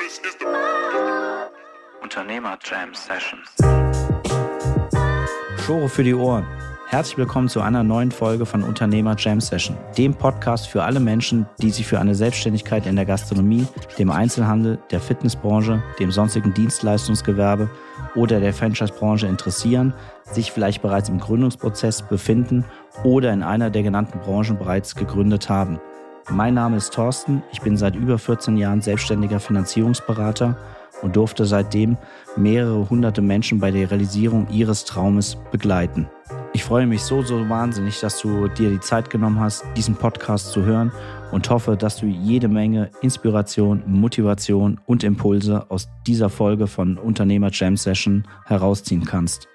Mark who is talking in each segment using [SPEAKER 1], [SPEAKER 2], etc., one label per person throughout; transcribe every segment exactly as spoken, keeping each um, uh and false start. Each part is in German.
[SPEAKER 1] Unternehmer Jam Sessions.
[SPEAKER 2] Schore für die Ohren. Herzlich willkommen zu einer neuen Folge von Unternehmer Jam Session, dem Podcast für alle Menschen, die sich für eine Selbstständigkeit in der Gastronomie, dem Einzelhandel, der Fitnessbranche, dem sonstigen Dienstleistungsgewerbe oder der Franchise-Branche interessieren, sich vielleicht bereits im Gründungsprozess befinden oder in einer der genannten Branchen bereits gegründet haben. Mein Name ist Thorsten, ich bin seit über vierzehn Jahren selbstständiger Finanzierungsberater und durfte seitdem mehrere hunderte Menschen bei der Realisierung ihres Traumes begleiten. Ich freue mich so, so wahnsinnig, dass du dir die Zeit genommen hast, diesen Podcast zu hören und hoffe, dass du jede Menge Inspiration, Motivation und Impulse aus dieser Folge von Unternehmer Jam Session herausziehen kannst.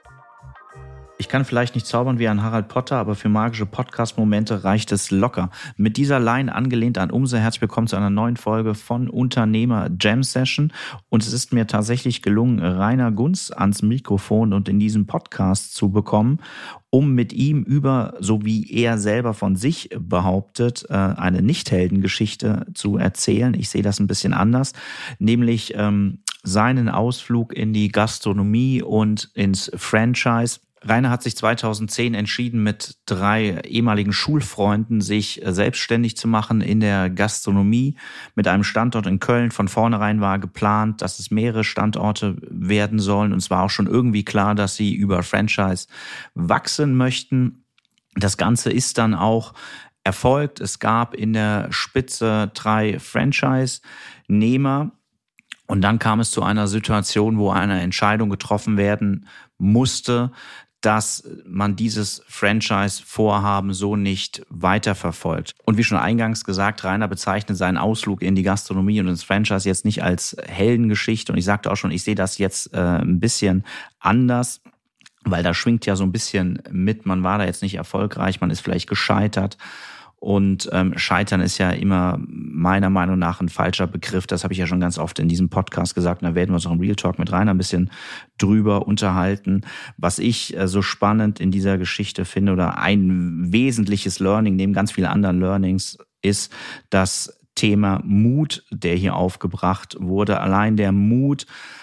[SPEAKER 2] Ich kann vielleicht nicht zaubern wie ein Harald Potter, aber für magische Podcast-Momente reicht es locker. Mit dieser Line angelehnt an Umse, herzlich willkommen zu einer neuen Folge von Unternehmer Jam Session. Und es ist mir tatsächlich gelungen, Rainer Gunz ans Mikrofon und in diesem Podcast zu bekommen, um mit ihm über, so wie er selber von sich behauptet, eine Nicht-Heldengeschichte zu erzählen. Ich sehe das ein bisschen anders, nämlich ähm, seinen Ausflug in die Gastronomie und ins Franchise. Rainer hat sich zweitausendzehn entschieden, mit drei ehemaligen Schulfreunden sich selbstständig zu machen in der Gastronomie mit einem Standort in Köln. Von vornherein war geplant, dass es mehrere Standorte werden sollen. Und es war auch schon irgendwie klar, dass sie über Franchise wachsen möchten. Das Ganze ist dann auch erfolgt. Es gab in der Spitze drei Franchise-Nehmer. Und dann kam es zu einer Situation, wo eine Entscheidung getroffen werden musste, dass man dieses Franchise-Vorhaben so nicht weiterverfolgt. Und wie schon eingangs gesagt, Rainer bezeichnet seinen Ausflug in die Gastronomie und ins Franchise jetzt nicht als Heldengeschichte. Und ich sagte auch schon, ich sehe das jetzt äh, ein bisschen anders, weil da schwingt ja so ein bisschen mit, man war da jetzt nicht erfolgreich, man ist vielleicht gescheitert. Und ähm, Scheitern ist ja immer meiner Meinung nach ein falscher Begriff. Das habe ich ja schon ganz oft in diesem Podcast gesagt. Und da werden wir uns auch im Real Talk mit Rainer ein bisschen drüber unterhalten. Was ich äh, so spannend in dieser Geschichte finde oder ein wesentliches Learning neben ganz vielen anderen Learnings ist das Thema Mut, der hier aufgebracht wurde. Allein der Mut,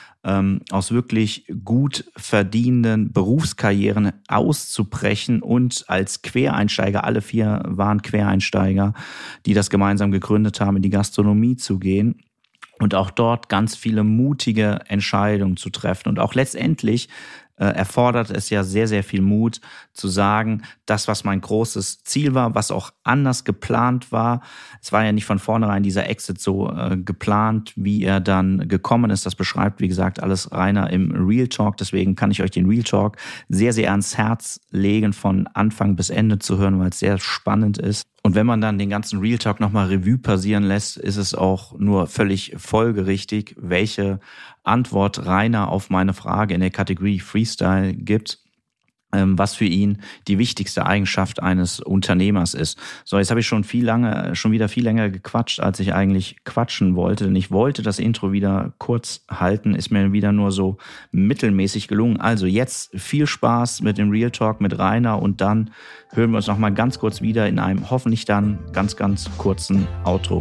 [SPEAKER 2] aus wirklich gut verdienenden Berufskarrieren auszubrechen und als Quereinsteiger, alle vier waren Quereinsteiger, die das gemeinsam gegründet haben, in die Gastronomie zu gehen und auch dort ganz viele mutige Entscheidungen zu treffen. Und auch letztendlich äh, erfordert es ja sehr, sehr viel Mut zu sagen, das, was mein großes Ziel war, was auch anders geplant war. Es war ja nicht von vornherein dieser Exit so äh, geplant, wie er dann gekommen ist. Das beschreibt, wie gesagt, alles Rainer im Real Talk. Deswegen kann ich euch den Real Talk sehr, sehr ans Herz legen, von Anfang bis Ende zu hören, weil es sehr spannend ist. Und wenn man dann den ganzen Real Talk nochmal Revue passieren lässt, ist es auch nur völlig folgerichtig, welche Antwort Rainer auf meine Frage in der Kategorie Freestyle gibt, was für ihn die wichtigste Eigenschaft eines Unternehmers ist. So, jetzt habe ich schon viel lange, schon wieder viel länger gequatscht, als ich eigentlich quatschen wollte. Denn ich wollte das Intro wieder kurz halten, ist mir wieder nur so mittelmäßig gelungen. Also jetzt viel Spaß mit dem Real Talk mit Rainer und dann hören wir uns noch mal ganz kurz wieder in einem hoffentlich dann ganz, ganz kurzen Outro.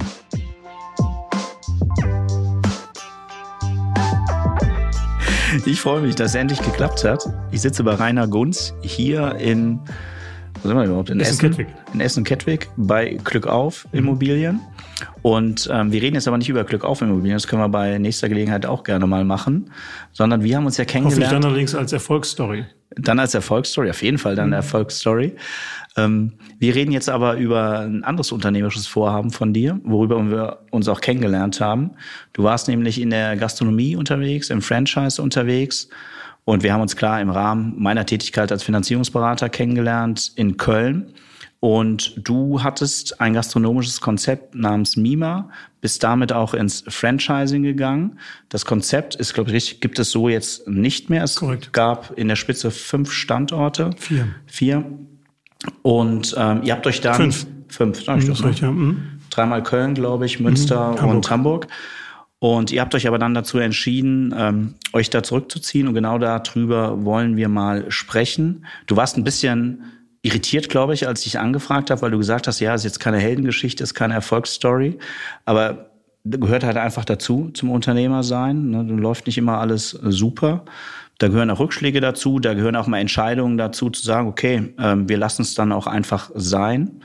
[SPEAKER 2] Ich freue mich, dass es endlich geklappt hat. Ich sitze bei Rainer Gunz hier in, wo sind wir überhaupt? In Essen, Essen in Essen-Kettwig bei Glück auf Immobilien. Und ähm, wir reden jetzt aber nicht über Glück auf Immobilien, das können wir bei nächster Gelegenheit auch gerne mal machen, sondern wir haben uns ja kennengelernt.
[SPEAKER 3] Hoffentlich dann allerdings als Erfolgsstory.
[SPEAKER 2] Dann als Erfolgsstory, auf jeden Fall dann eine Erfolgsstory. Ähm, wir reden jetzt aber über ein anderes unternehmerisches Vorhaben von dir, worüber wir uns auch kennengelernt haben. Du warst nämlich in der Gastronomie unterwegs, im Franchise unterwegs und wir haben uns klar im Rahmen meiner Tätigkeit als Finanzierungsberater kennengelernt in Köln. Und du hattest ein gastronomisches Konzept namens Mima, bist damit auch ins Franchising gegangen. Das Konzept ist, glaube ich, richtig, gibt es so jetzt nicht mehr. Es
[SPEAKER 3] Korrekt.
[SPEAKER 2] Gab in der Spitze fünf Standorte.
[SPEAKER 3] Vier.
[SPEAKER 2] Vier. Und ähm, ihr habt euch dann...
[SPEAKER 3] Fünf.
[SPEAKER 2] Fünf, sag ich
[SPEAKER 3] mhm,
[SPEAKER 2] doch. Ne?
[SPEAKER 3] Ja. Mhm.
[SPEAKER 2] Dreimal Köln, glaube ich, Münster mhm, Hamburg. und Hamburg. Und ihr habt euch aber dann dazu entschieden, ähm, euch da zurückzuziehen. Und genau darüber wollen wir mal sprechen. Du warst ein bisschen irritiert, glaube ich, als ich angefragt habe, weil du gesagt hast, ja, es ist jetzt keine Heldengeschichte, es ist keine Erfolgsstory. Aber gehört halt einfach dazu, zum Unternehmer sein. Ne? Da läuft nicht immer alles super. Da gehören auch Rückschläge dazu, da gehören auch mal Entscheidungen dazu, zu sagen, okay, ähm, wir lassen es dann auch einfach sein.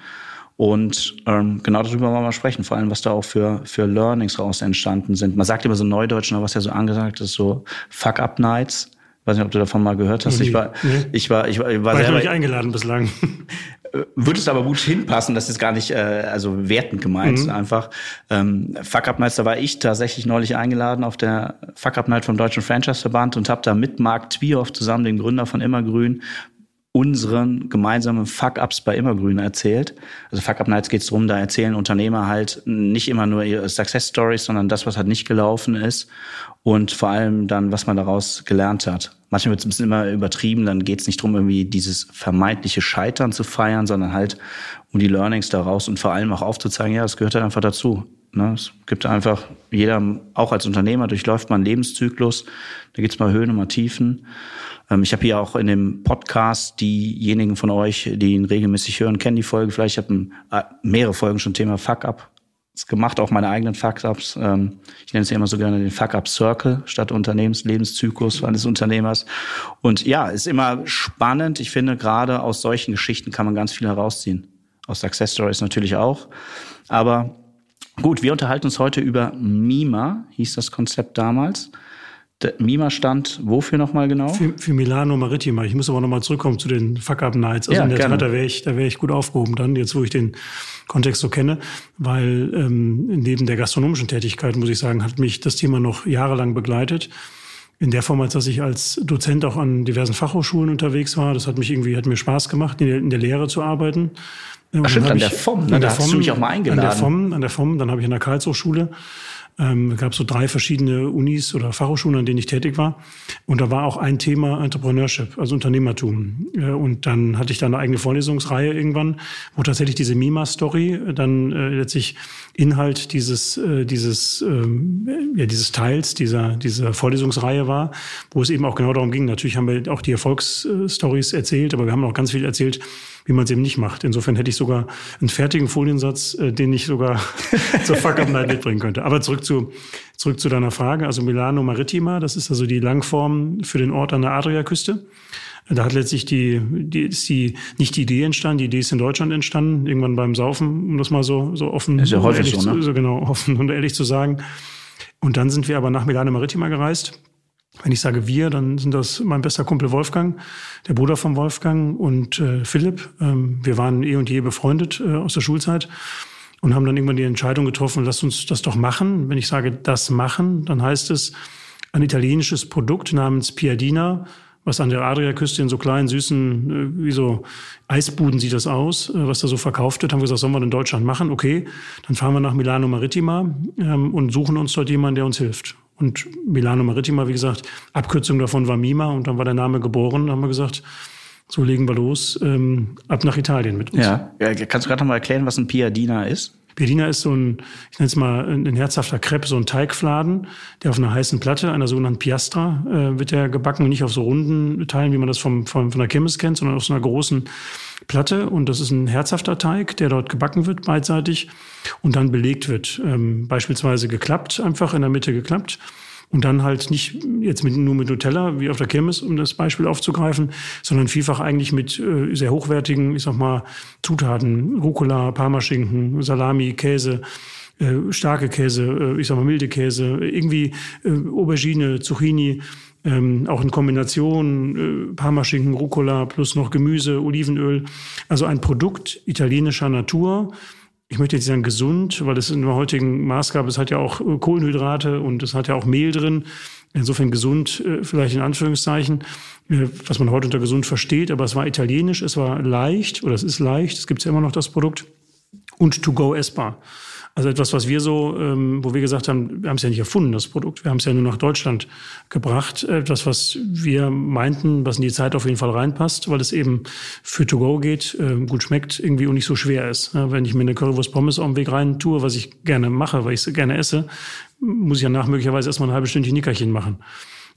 [SPEAKER 2] Und ähm, genau darüber wollen wir mal sprechen, vor allem, was da auch für für Learnings raus entstanden sind. Man sagt immer so Neudeutsch, was ja so angesagt ist, so Fuck-Up-Nights. Ich weiß nicht, ob du davon mal gehört hast. Ich war, nee. ich war, ich war, ich war,
[SPEAKER 3] war
[SPEAKER 2] selber
[SPEAKER 3] ich nicht eingeladen bislang.
[SPEAKER 2] Würde es aber gut hinpassen, das ist gar nicht äh, also wertend gemeint, mhm. einfach. Ähm, Fuck-Up-Nights, da war ich tatsächlich neulich eingeladen auf der Fuck-Up-Night vom Deutschen Franchise-Verband und habe da mit Marc Twierhoff zusammen, dem Gründer von Immergrün, unseren gemeinsamen Fuck-Ups bei Immergrün erzählt. Also Fuck-Up-Nights geht es darum, da erzählen Unternehmer halt nicht immer nur ihre Success-Stories, sondern das, was halt nicht gelaufen ist und vor allem dann, was man daraus gelernt hat. Manchmal wird es ein bisschen immer übertrieben, dann geht es nicht darum, irgendwie dieses vermeintliche Scheitern zu feiern, sondern halt um die Learnings daraus und vor allem auch aufzuzeigen, ja, das gehört halt einfach dazu. Ne? Es gibt einfach, jeder, auch als Unternehmer, durchläuft man einen Lebenszyklus, da gibt es mal Höhen und mal Tiefen. Ich habe hier auch in dem Podcast, diejenigen von euch, die ihn regelmäßig hören, kennen die Folge vielleicht. Ich habe mehrere Folgen schon Thema Fuck-Up gemacht, auch meine eigenen Fuck-Ups. Ich nenne es ja immer so gerne den Fuck-Up-Circle statt Unternehmenslebenszyklus eines Unternehmers. Und ja, ist immer spannend. Ich finde, gerade aus solchen Geschichten kann man ganz viel herausziehen. Aus Success Stories natürlich auch. Aber gut, wir unterhalten uns heute über Mima, hieß das Konzept damals. Der Mima stand wofür nochmal genau?
[SPEAKER 3] Für, für Milano Maritima. Ich muss aber nochmal zurückkommen zu den Fuck-Up-Nights. Also
[SPEAKER 2] ja,
[SPEAKER 3] in der
[SPEAKER 2] gerne.
[SPEAKER 3] Tat, da wäre ich, da wäre ich gut aufgehoben dann, jetzt wo ich den Kontext so kenne. Weil ähm, neben der gastronomischen Tätigkeit, muss ich sagen, hat mich das Thema noch jahrelang begleitet. In der Form, als dass ich als Dozent auch an diversen Fachhochschulen unterwegs war. Das hat mich irgendwie, hat mir Spaß gemacht, in der, in der Lehre zu arbeiten.
[SPEAKER 2] Ach stimmt, an der F O M, ne? Da hast du mich auch mal eingeladen.
[SPEAKER 3] An der F O M, an der F O M, dann habe ich an der Karlshochschule. Ähm, es gab so drei verschiedene Unis oder Fachhochschulen, an denen ich tätig war. Und da war auch ein Thema Entrepreneurship, also Unternehmertum. Äh, und dann hatte ich da eine eigene Vorlesungsreihe irgendwann, wo tatsächlich diese Mima-Story dann äh, letztlich Inhalt dieses äh, dieses ähm, ja dieses Teils dieser dieser Vorlesungsreihe war, wo es eben auch genau darum ging. Natürlich haben wir auch die Erfolgsstories erzählt, aber wir haben auch ganz viel erzählt, wie man es eben nicht macht. Insofern hätte ich sogar einen fertigen Foliensatz, äh, den ich sogar zur Fuck-Up-Night mitbringen könnte. Aber zurück zu zurück zu deiner Frage. Also Milano Maritima, das ist also die Langform für den Ort an der Adriaküste. Da hat letztlich die, die, ist die, nicht die Idee entstanden, die Idee ist in Deutschland entstanden, irgendwann beim Saufen, um das mal so, so offen,
[SPEAKER 2] ist ja
[SPEAKER 3] und
[SPEAKER 2] häufig
[SPEAKER 3] ehrlich
[SPEAKER 2] so, ne?
[SPEAKER 3] zu, so genau, offen und ehrlich zu sagen. Und dann sind wir aber nach Milano Maritima gereist. Wenn ich sage wir, dann sind das mein bester Kumpel Wolfgang, der Bruder von Wolfgang und äh, Philipp. Ähm, wir waren eh und je befreundet äh, aus der Schulzeit und haben dann irgendwann die Entscheidung getroffen, lasst uns das doch machen. Wenn ich sage das machen, dann heißt es ein italienisches Produkt namens Piadina, was an der Adriaküste in so kleinen, süßen, wie so Eisbuden sieht das aus, was da so verkauft wird. Haben wir gesagt, sollen wir in Deutschland machen? Okay, dann fahren wir nach Milano Maritima ähm, und suchen uns dort jemanden, der uns hilft. Und Milano Maritima, wie gesagt, Abkürzung davon war Mima und dann war der Name geboren. Dann haben wir gesagt, so legen wir los, ähm, ab nach Italien mit uns.
[SPEAKER 2] Ja, kannst du gerade noch mal erklären, was ein Piadina ist?
[SPEAKER 3] Piadina ist so ein, ich nenne es mal ein herzhafter Crepe, so ein Teigfladen, der auf einer heißen Platte, einer sogenannten Piastra, äh, wird der gebacken, nicht auf so runden Teilen, wie man das vom, vom, von der Kirmes kennt, sondern auf so einer großen Platte. Und das ist ein herzhafter Teig, der dort gebacken wird, beidseitig, und dann belegt wird. Ähm, beispielsweise geklappt, einfach in der Mitte geklappt. Und dann halt nicht jetzt mit, nur mit Nutella, wie auf der Kirmes, um das Beispiel aufzugreifen, sondern vielfach eigentlich mit äh, sehr hochwertigen, ich sag mal, Zutaten. Rucola, Parmaschinken, Salami, Käse, äh, starke Käse, äh, ich sag mal milde Käse, irgendwie äh, Aubergine, Zucchini, ähm, auch in Kombination äh, Parmaschinken, Rucola plus noch Gemüse, Olivenöl. Also ein Produkt italienischer Natur. Ich möchte jetzt sagen gesund, weil es in der heutigen Maßgabe, es hat ja auch Kohlenhydrate und es hat ja auch Mehl drin. Insofern gesund, vielleicht in Anführungszeichen, was man heute unter gesund versteht. Aber es war italienisch, es war leicht, oder es ist leicht, es gibt ja immer noch das Produkt, und to go essbar. Also etwas, was wir so, ähm, wo wir gesagt haben, wir haben es ja nicht erfunden, das Produkt. Wir haben es ja nur nach Deutschland gebracht. Etwas, was wir meinten, was in die Zeit auf jeden Fall reinpasst, weil es eben für to go geht, äh, gut schmeckt irgendwie und nicht so schwer ist. Ja, wenn ich mir eine Currywurst Pommes auf den Weg rein tue, was ich gerne mache, weil ich es gerne esse, muss ich ja nach möglicherweise erstmal ein halbes Stündchen Nickerchen machen.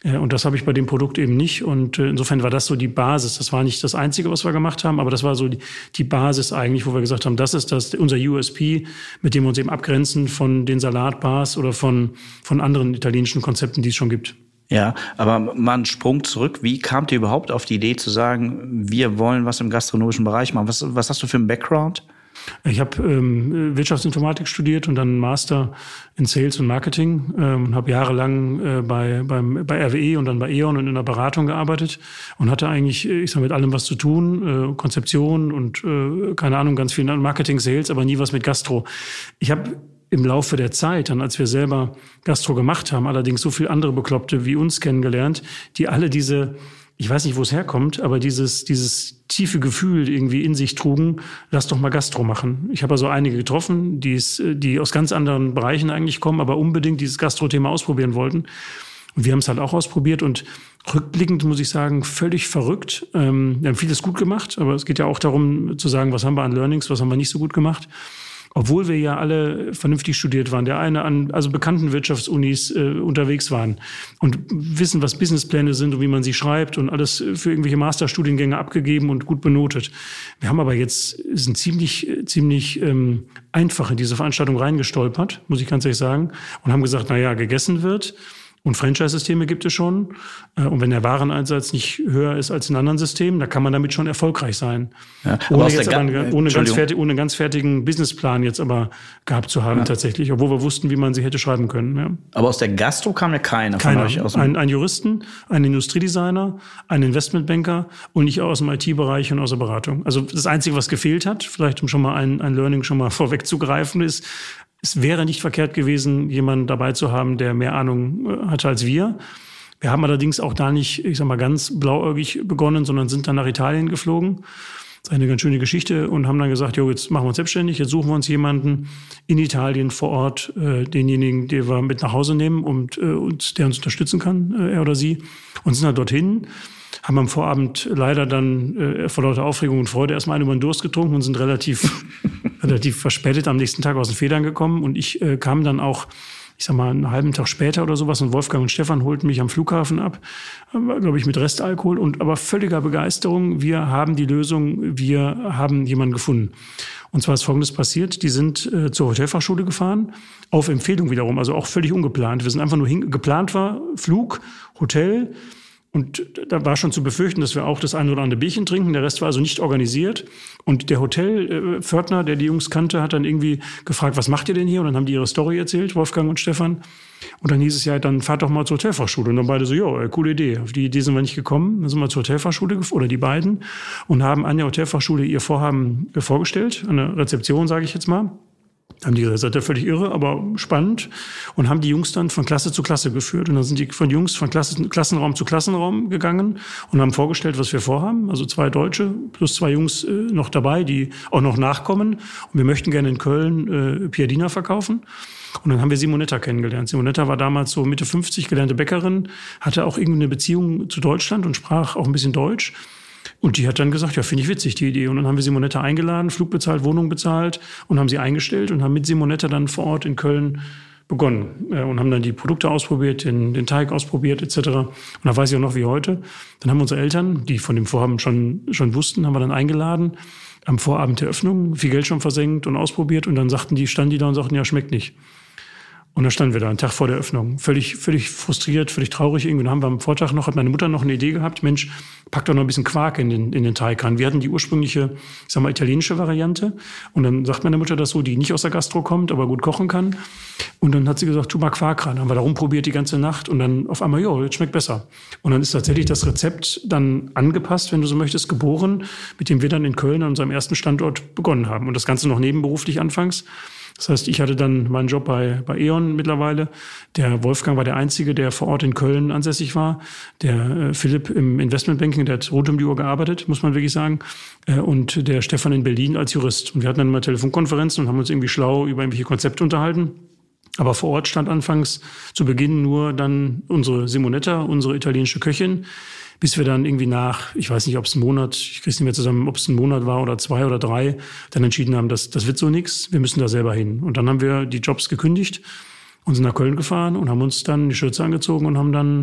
[SPEAKER 3] Und das habe ich bei dem Produkt eben nicht. Und insofern war das so die Basis. Das war nicht das Einzige, was wir gemacht haben, aber das war so die, die Basis eigentlich, wo wir gesagt haben, das ist das, unser U S P, mit dem wir uns eben abgrenzen von den Salatbars oder von, von anderen italienischen Konzepten, die es schon gibt.
[SPEAKER 2] Ja, aber mal einen Sprung zurück. Wie kamt ihr überhaupt auf die Idee zu sagen, wir wollen was im gastronomischen Bereich machen? Was, was hast du für einen Background?
[SPEAKER 3] Ich habe ähm, Wirtschaftsinformatik studiert und dann einen Master in Sales und Marketing und ähm, habe jahrelang äh, bei, beim, bei R W E und dann bei E.ON und in der Beratung gearbeitet und hatte eigentlich, ich sag, mit allem was zu tun, äh, Konzeption und äh, keine Ahnung, ganz viel Marketing, Sales, aber nie was mit Gastro. Ich habe im Laufe der Zeit, dann als wir selber Gastro gemacht haben, allerdings so viele andere Bekloppte wie uns kennengelernt, die alle diese, ich weiß nicht, wo es herkommt, aber dieses, dieses tiefe Gefühl irgendwie in sich trugen, lass doch mal Gastro machen. Ich habe also einige getroffen, die, es, die aus ganz anderen Bereichen eigentlich kommen, aber unbedingt dieses Gastro-Thema ausprobieren wollten. Und wir haben es halt auch ausprobiert und rückblickend muss ich sagen, völlig verrückt. Ähm, wir haben vieles gut gemacht, aber es geht ja auch darum zu sagen, was haben wir an Learnings, was haben wir nicht so gut gemacht. Obwohl wir ja alle vernünftig studiert waren, der eine an also bekannten Wirtschaftsunis äh, unterwegs waren und wissen, was Businesspläne sind und wie man sie schreibt und alles für irgendwelche Masterstudiengänge abgegeben und gut benotet. Wir haben aber jetzt sind ziemlich ziemlich ähm, einfach in diese Veranstaltung reingestolpert, muss ich ganz ehrlich sagen, und haben gesagt, na ja, gegessen wird. Und Franchise-Systeme gibt es schon. Und wenn der Wareneinsatz nicht höher ist als in anderen Systemen, dann kann man damit schon erfolgreich sein. Ja, ohne, jetzt aber einen, ohne, ganz fertig, ohne einen ganz fertigen Businessplan jetzt aber gehabt zu haben, ja. Tatsächlich. Obwohl wir wussten, wie man sie hätte schreiben können. Ja.
[SPEAKER 2] Aber aus der Gastro kam ja keiner
[SPEAKER 3] keiner.
[SPEAKER 2] von euch aus.
[SPEAKER 3] Ein, ein Juristen, ein Industriedesigner, ein Investmentbanker und ich aus dem I T-Bereich und aus der Beratung. Also das Einzige, was gefehlt hat, vielleicht um schon mal ein, ein Learning schon mal vorwegzugreifen, ist, es wäre nicht verkehrt gewesen, jemanden dabei zu haben, der mehr Ahnung hatte als wir. Wir haben allerdings auch da nicht, ich sag mal, ganz blauäugig begonnen, sondern sind dann nach Italien geflogen. Das ist eine ganz schöne Geschichte und haben dann gesagt, jo, jetzt machen wir uns selbstständig, jetzt suchen wir uns jemanden in Italien vor Ort, äh, denjenigen, den wir mit nach Hause nehmen und, äh, und der uns unterstützen kann, äh, er oder sie. Und sind dann dorthin, haben am Vorabend leider dann äh, vor lauter Aufregung und Freude erstmal einen über den Durst getrunken und sind relativ relativ verspätet am nächsten Tag aus den Federn gekommen. Und ich äh, kam dann auch, ich sag mal, einen halben Tag später oder sowas und Wolfgang und Stefan holten mich am Flughafen ab, glaube ich, mit Restalkohol und aber völliger Begeisterung. Wir haben die Lösung, wir haben jemanden gefunden. Und zwar ist Folgendes passiert, die sind äh, zur Hotelfachschule gefahren, auf Empfehlung wiederum, also auch völlig ungeplant. Wir sind einfach nur hin, geplant war Flug, Hotel. Und da war schon zu befürchten, dass wir auch das eine oder andere Bierchen trinken. Der Rest war also nicht organisiert. Und der Hotelpförtner, der die Jungs kannte, hat dann irgendwie gefragt, was macht ihr denn hier? Und dann haben die ihre Story erzählt, Wolfgang und Stefan. Und dann hieß es ja, dann fahrt doch mal zur Hotelfachschule. Und dann beide so, ja, coole Idee. Auf die Idee sind wir nicht gekommen. Dann sind wir zur Hotelfachschule, oder die beiden, und haben an der Hotelfachschule ihr Vorhaben vorgestellt. An der Rezeption, sage ich jetzt mal. Haben die gesagt, seid ihr völlig irre, aber spannend. Und haben die Jungs dann von Klasse zu Klasse geführt. Und dann sind die von Jungs von Klasse, Klassenraum zu Klassenraum gegangen und haben vorgestellt, was wir vorhaben. Also zwei Deutsche plus zwei Jungs äh, noch dabei, die auch noch nachkommen. Und wir möchten gerne in Köln äh, Piadina verkaufen. Und dann haben wir Simonetta kennengelernt. Simonetta war damals so Mitte fünfzig, gelernte Bäckerin, hatte auch irgendwie eine Beziehung zu Deutschland und sprach auch ein bisschen Deutsch. Und die hat dann gesagt, ja, finde ich witzig, die Idee. Und dann haben wir Simonetta eingeladen, Flug bezahlt, Wohnung bezahlt und haben sie eingestellt und haben mit Simonetta dann vor Ort in Köln begonnen. Und haben dann die Produkte ausprobiert, den, den Teig ausprobiert et cetera. Und da weiß ich auch noch wie heute. Dann haben unsere Eltern, die von dem Vorhaben schon, schon wussten, haben wir dann eingeladen. Am Vorabend der Öffnung, viel Geld schon versenkt und ausprobiert. Und dann sagten die, standen die da und sagten, ja, schmeckt nicht. Und dann standen wir da, einen Tag vor der Öffnung. Völlig, völlig frustriert, völlig traurig. Irgendwie haben wir am Vortag noch, hat meine Mutter noch eine Idee gehabt. Mensch, pack doch noch ein bisschen Quark in den, in den Teig ran. Wir hatten die ursprüngliche, ich sag mal, italienische Variante. Und dann sagt meine Mutter das so, die nicht aus der Gastro kommt, aber gut kochen kann. Und dann hat sie gesagt, tu mal Quark ran. Haben wir da rumprobiert die ganze Nacht. Und dann auf einmal, jo, jetzt schmeckt besser. Und dann ist tatsächlich das Rezept dann angepasst, wenn du so möchtest, geboren, mit dem wir dann in Köln an unserem ersten Standort begonnen haben. Und das Ganze noch nebenberuflich anfangs. Das heißt, ich hatte dann meinen Job bei, bei E.ON mittlerweile. Der Wolfgang war der Einzige, der vor Ort in Köln ansässig war. Der äh, Philipp im Investmentbanking, der hat rund um die Uhr gearbeitet, muss man wirklich sagen. Äh, und der Stefan in Berlin als Jurist. Und wir hatten dann mal Telefonkonferenzen und haben uns irgendwie schlau über irgendwelche Konzepte unterhalten. Aber vor Ort stand anfangs zu Beginn nur dann unsere Simonetta, unsere italienische Köchin, bis wir dann irgendwie nach, ich weiß nicht, ob es ein Monat, ich kriege es nicht mehr zusammen, ob es ein Monat war oder zwei oder drei, dann entschieden haben, das, das wird so nichts, wir müssen da selber hin. Und dann haben wir die Jobs gekündigt und sind nach Köln gefahren und haben uns dann die Schürze angezogen und haben dann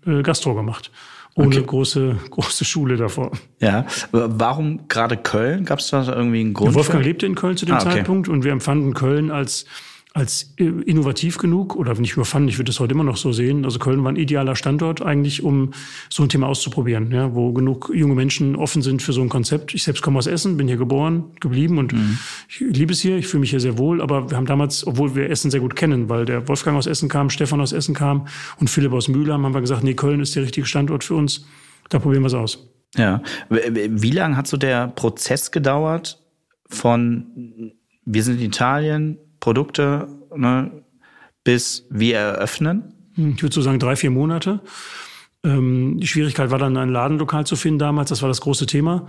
[SPEAKER 3] äh, Gastro gemacht. Ohne
[SPEAKER 2] okay.
[SPEAKER 3] große, große Schule davor.
[SPEAKER 2] Ja, warum gerade Köln? Gab es da irgendwie einen Grund?
[SPEAKER 3] Ja, Wolfgang
[SPEAKER 2] für?
[SPEAKER 3] lebte in Köln zu dem
[SPEAKER 2] ah, okay.
[SPEAKER 3] Zeitpunkt und wir empfanden Köln als, als innovativ genug oder nicht nur fanden, ich würde das heute immer noch so sehen. Also Köln war ein idealer Standort eigentlich, um so ein Thema auszuprobieren, ja, wo genug junge Menschen offen sind für so ein Konzept. Ich selbst komme aus Essen, bin hier geboren, geblieben und mhm. ich liebe es hier, ich fühle mich hier sehr wohl. Aber wir haben damals, obwohl wir Essen sehr gut kennen, weil der Wolfgang aus Essen kam, Stefan aus Essen kam und Philipp aus Mülheim, haben wir gesagt, nee, Köln ist der richtige Standort für uns. Da probieren wir es aus.
[SPEAKER 2] Ja. Wie lange hat so der Prozess gedauert von wir sind in Italien, Produkte, ne, bis wir eröffnen?
[SPEAKER 3] Ich würde so sagen drei, vier Monate. Ähm, die Schwierigkeit war dann, ein Ladenlokal zu finden damals. Das war das große Thema.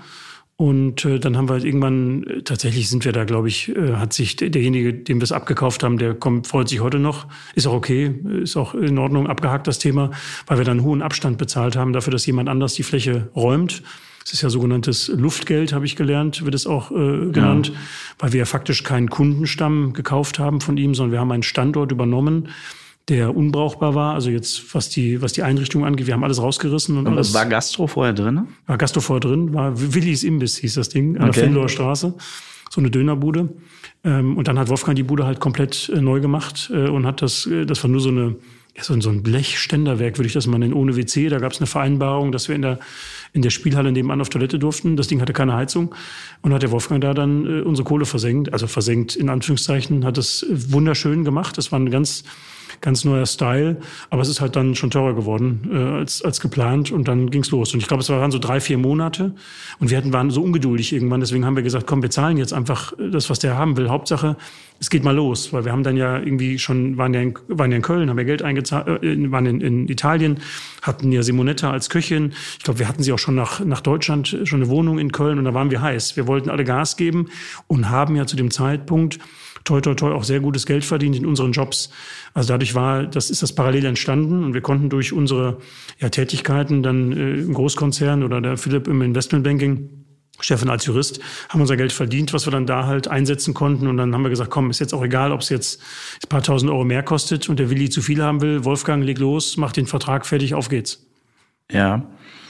[SPEAKER 3] Und äh, dann haben wir halt irgendwann, äh, tatsächlich sind wir da, glaube ich, äh, hat sich derjenige, dem wir es abgekauft haben, der kommt, freut sich heute noch. Ist auch okay, ist auch in Ordnung, abgehakt das Thema, weil wir dann einen hohen Abstand bezahlt haben dafür, dass jemand anders die Fläche räumt. Das ist ja sogenanntes Luftgeld, habe ich gelernt, wird es auch äh, genannt, ja. Weil wir ja faktisch keinen Kundenstamm gekauft haben von ihm, sondern wir haben einen Standort übernommen, der unbrauchbar war. Also jetzt, was die, was die Einrichtung angeht, wir haben alles rausgerissen. Und alles,
[SPEAKER 2] war Gastro vorher drin?
[SPEAKER 3] War Gastro vorher drin, war Willis Imbiss hieß das Ding, an
[SPEAKER 2] okay.
[SPEAKER 3] der Venloer Straße. So eine Dönerbude. Und dann hat Wolfgang die Bude halt komplett neu gemacht und hat das, das war nur so eine, ja, so ein Blechständerwerk, würde ich das mal nennen, ohne W C. Da gab es eine Vereinbarung, dass wir in der, in der Spielhalle nebenan auf Toilette durften. Das Ding hatte keine Heizung. Und hat der Wolfgang da dann äh, unsere Kohle versenkt, also versenkt in Anführungszeichen, hat das wunderschön gemacht. Das war ein ganz, ganz neuer Style. Aber es ist halt dann schon teurer geworden äh, als, als geplant. Und dann ging's los. Und ich glaube, es waren so drei, vier Monate. Und wir hatten, waren so ungeduldig irgendwann. Deswegen haben wir gesagt, komm, wir zahlen jetzt einfach das, was der haben will. Hauptsache, es geht mal los. Weil wir haben dann ja irgendwie schon, waren ja in, waren ja in Köln, haben ja Geld eingezahlt, äh, waren in, in Italien, hatten ja Simonetta als Köchin. Ich glaube, wir hatten sie auch schon nach, nach Deutschland, schon eine Wohnung in Köln. Und da waren wir heiß. Wir wollten alle Gas geben und haben ja zu dem Zeitpunkt toi, toi, toi auch sehr gutes Geld verdient in unseren Jobs. Also dadurch war, das ist das parallel entstanden und wir konnten durch unsere ja, Tätigkeiten dann äh, im Großkonzern oder der Philipp im Investmentbanking, Stefan als Jurist, haben unser Geld verdient, was wir dann da halt einsetzen konnten. Und dann haben wir gesagt, komm, ist jetzt auch egal, ob es jetzt ein paar tausend Euro mehr kostet und der Willi zu viel haben will. Wolfgang, leg los, mach den Vertrag fertig, auf geht's.
[SPEAKER 2] Ja.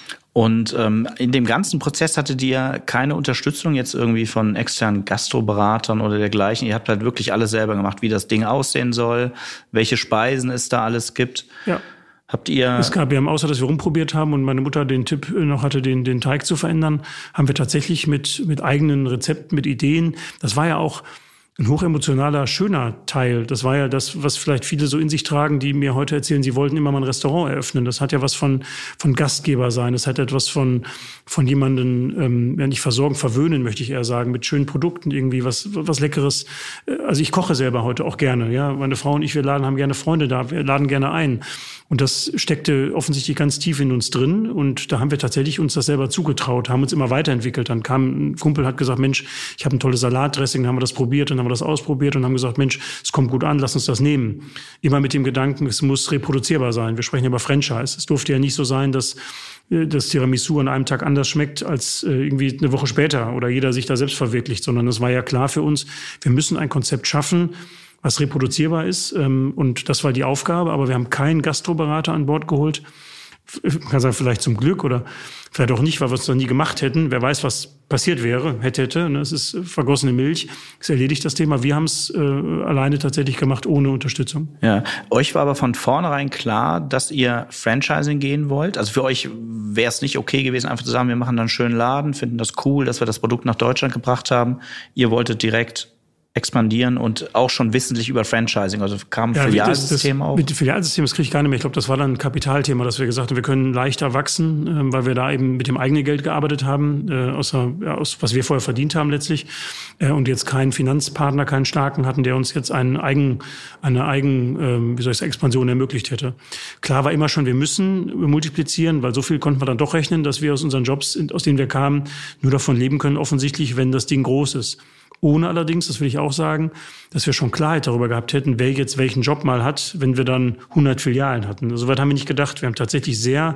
[SPEAKER 2] Und ähm, in dem ganzen Prozess hattet ihr keine Unterstützung jetzt irgendwie von externen Gastroberatern oder dergleichen. Ihr habt halt wirklich alles selber gemacht, wie das Ding aussehen soll, welche Speisen es da alles gibt.
[SPEAKER 3] Ja.
[SPEAKER 2] Habt ihr?
[SPEAKER 3] Es gab, wir haben, außer dass wir rumprobiert haben und meine Mutter den Tipp noch hatte, den, den Teig zu verändern, haben wir tatsächlich mit, mit eigenen Rezepten, mit Ideen. Das war ja auch ein hochemotionaler, schöner Teil. Das war ja das, was vielleicht viele so in sich tragen, die mir heute erzählen, sie wollten immer mal ein Restaurant eröffnen. Das hat ja was von, von Gastgeber sein. Das hat etwas von, von jemanden, ähm, ja nicht versorgen, verwöhnen, möchte ich eher sagen, mit schönen Produkten irgendwie, was, was Leckeres. Also ich koche selber heute auch gerne, ja. Meine Frau und ich, wir laden, haben gerne Freunde da, wir laden gerne ein. Und das steckte offensichtlich ganz tief in uns drin. Und da haben wir tatsächlich uns das selber zugetraut, haben uns immer weiterentwickelt. Dann kam ein Kumpel, hat gesagt, Mensch, ich habe ein tolles Salatdressing, dann haben wir das probiert und haben wir das ausprobiert und haben gesagt, Mensch, es kommt gut an, lass uns das nehmen. Immer mit dem Gedanken, es muss reproduzierbar sein. Wir sprechen über Franchise. Es durfte ja nicht so sein, dass das Tiramisu an einem Tag anders schmeckt als irgendwie eine Woche später oder jeder sich da selbst verwirklicht, sondern es war ja klar für uns, wir müssen ein Konzept schaffen, was reproduzierbar ist. Und das war die Aufgabe, aber wir haben keinen Gastroberater an Bord geholt. Ich kann sagen, vielleicht zum Glück oder vielleicht auch nicht, weil wir es noch nie gemacht hätten. Wer weiß, was passiert wäre, hätte, hätte. Es ist vergossene Milch, es erledigt das Thema. Wir haben es äh, alleine tatsächlich gemacht, ohne Unterstützung.
[SPEAKER 2] Ja, euch war aber von vornherein klar, dass ihr Franchising gehen wollt. Also für euch wäre es nicht okay gewesen, einfach zu sagen, wir machen dann einen schönen Laden, finden das cool, dass wir das Produkt nach Deutschland gebracht haben. Ihr wolltet direkt expandieren und auch schon wissentlich über Franchising, also kam
[SPEAKER 3] ja,
[SPEAKER 2] Filialsystem
[SPEAKER 3] das, das,
[SPEAKER 2] auch.
[SPEAKER 3] Mit dem Filialsystem, das kriege ich gar nicht mehr. Ich glaube, das war dann ein Kapitalthema, dass wir gesagt haben, wir können leichter wachsen, äh, weil wir da eben mit dem eigenen Geld gearbeitet haben, äh, außer, ja, aus was wir vorher verdient haben letztlich, äh, und jetzt keinen Finanzpartner, keinen starken hatten, der uns jetzt einen eigen, eine eigen, äh, wie soll ich sagen, Expansion ermöglicht hätte. Klar war immer schon, wir müssen multiplizieren, weil so viel konnten wir dann doch rechnen, dass wir aus unseren Jobs, aus denen wir kamen, nur davon leben können, offensichtlich, wenn das Ding groß ist. Ohne allerdings, das will ich auch sagen, dass wir schon Klarheit darüber gehabt hätten, wer jetzt welchen Job mal hat, wenn wir dann hundert Filialen hatten. Soweit haben wir nicht gedacht. Wir haben tatsächlich sehr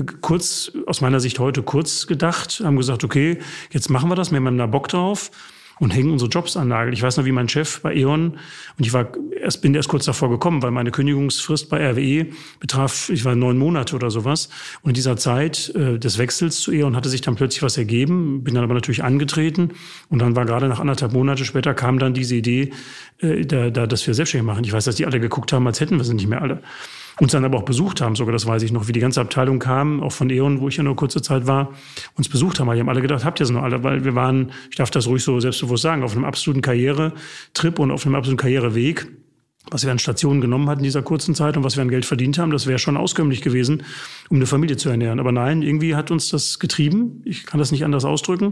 [SPEAKER 3] kurz, aus meiner Sicht heute kurz gedacht, haben gesagt, okay, jetzt machen wir das, wir haben da Bock drauf. und hängen unsere Jobs an Nagel. Ich weiß noch, wie mein Chef bei E.ON, und ich war erst, bin erst kurz davor gekommen, weil meine Kündigungsfrist bei R W E betraf, ich war neun Monate oder sowas. Und in dieser Zeit äh, des Wechsels zu E.ON hatte sich dann plötzlich was ergeben, bin dann aber natürlich angetreten. Und dann war gerade nach anderthalb Monate später kam dann diese Idee, äh, da, da, dass wir selbstständig machen. Ich weiß, dass die alle geguckt haben, als hätten wir sie nicht mehr alle. Uns dann aber auch besucht haben, sogar das weiß ich noch, wie die ganze Abteilung kam, auch von E.ON, wo ich ja nur kurze Zeit war, uns besucht haben. Die haben alle gedacht, habt ihr sie noch alle? Weil wir waren, ich darf das ruhig so selbstbewusst sagen, auf einem absoluten Karrieretrip und auf einem absoluten Karriereweg. Was wir an Stationen genommen hatten in dieser kurzen Zeit und was wir an Geld verdient haben, das wäre schon auskömmlich gewesen, um eine Familie zu ernähren. Aber nein, irgendwie hat uns das getrieben. Ich kann das nicht anders ausdrücken.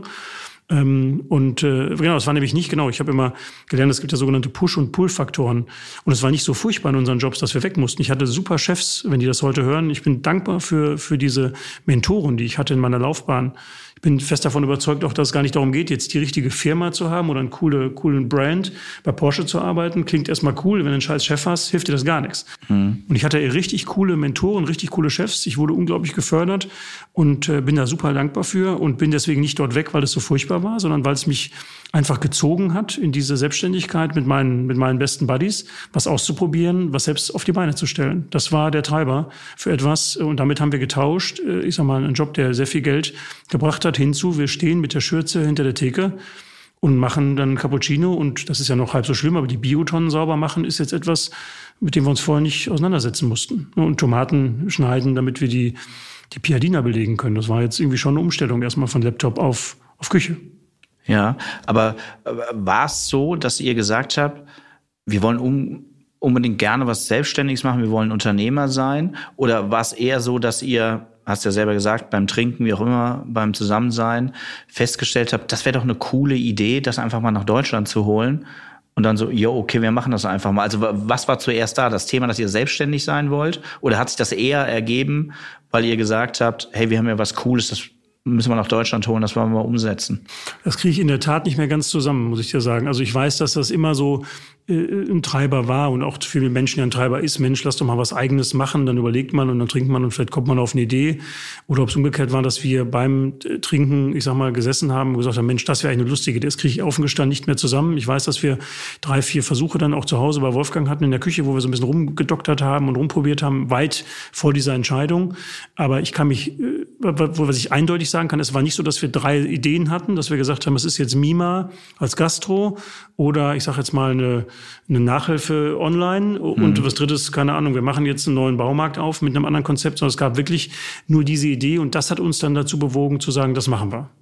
[SPEAKER 3] Ähm, und äh, genau, es war nämlich nicht genau. Ich habe immer gelernt, es gibt ja sogenannte Push- und Pull-Faktoren. Und es war nicht so furchtbar in unseren Jobs, dass wir weg mussten. Ich hatte super Chefs, wenn die das heute hören. Ich bin dankbar für für diese Mentoren, die ich hatte in meiner Laufbahn. Ich bin fest davon überzeugt, auch dass es gar nicht darum geht, jetzt die richtige Firma zu haben oder einen coole, coolen Brand. Bei Porsche zu arbeiten klingt erstmal cool. Wenn du einen scheiß Chef hast, hilft dir das gar nichts. Mhm. Und ich hatte richtig coole Mentoren, richtig coole Chefs. Ich wurde unglaublich gefördert und äh, bin da super dankbar für und bin deswegen nicht dort weg, weil es so furchtbar war, sondern weil es mich einfach gezogen hat in diese Selbstständigkeit mit meinen, mit meinen besten Buddies, was auszuprobieren, was selbst auf die Beine zu stellen. Das war der Treiber für etwas und damit haben wir getauscht. Ich sag mal, einen Job, der sehr viel Geld gebracht hat, hinzu, wir stehen mit der Schürze hinter der Theke und machen dann Cappuccino und das ist ja noch halb so schlimm, aber die Biotonnen sauber machen ist jetzt etwas, mit dem wir uns vorher nicht auseinandersetzen mussten. Und Tomaten schneiden, damit wir die, die Piadina belegen können. Das war jetzt irgendwie schon eine Umstellung erstmal von Laptop auf, auf Küche.
[SPEAKER 2] Ja, aber war es so, dass ihr gesagt habt, wir wollen um, unbedingt gerne was Selbstständiges machen, wir wollen Unternehmer sein? Oder war es eher so, dass ihr, hast ja selber gesagt, beim Trinken, wie auch immer, beim Zusammensein, festgestellt habt, das wäre doch eine coole Idee, das einfach mal nach Deutschland zu holen? Und dann so, jo, okay, wir machen das einfach mal. Also was war zuerst da? Das Thema, dass ihr selbstständig sein wollt? Oder hat sich das eher ergeben, weil ihr gesagt habt, hey, wir haben ja was Cooles, das müssen wir nach Deutschland holen, das wollen wir mal umsetzen? Das
[SPEAKER 3] kriege ich in der Tat nicht mehr ganz zusammen, muss ich dir sagen. Also ich weiß, dass das immer so äh, ein Treiber war und auch für viele Menschen ja ein Treiber ist. Mensch, lass doch mal was Eigenes machen, dann überlegt man und dann trinkt man und vielleicht kommt man auf eine Idee. Oder ob es umgekehrt war, dass wir beim Trinken, ich sag mal, gesessen haben und gesagt haben, Mensch, das wäre eigentlich eine lustige Idee. Das kriege ich offen gestanden nicht mehr zusammen. Ich weiß, dass wir drei, vier Versuche dann auch zu Hause bei Wolfgang hatten in der Küche, wo wir so ein bisschen rumgedoktert haben und rumprobiert haben, weit vor dieser Entscheidung. Aber ich kann mich, was ich eindeutig sagen kann, es war nicht so, dass wir drei Ideen hatten, dass wir gesagt haben, es ist jetzt Mima als Gastro oder ich sage jetzt mal eine, eine Nachhilfe online und mhm. was drittes, keine Ahnung, wir machen jetzt einen neuen Baumarkt auf mit einem anderen Konzept, sondern es gab wirklich nur diese Idee und das hat uns dann dazu bewogen zu sagen, das machen wir.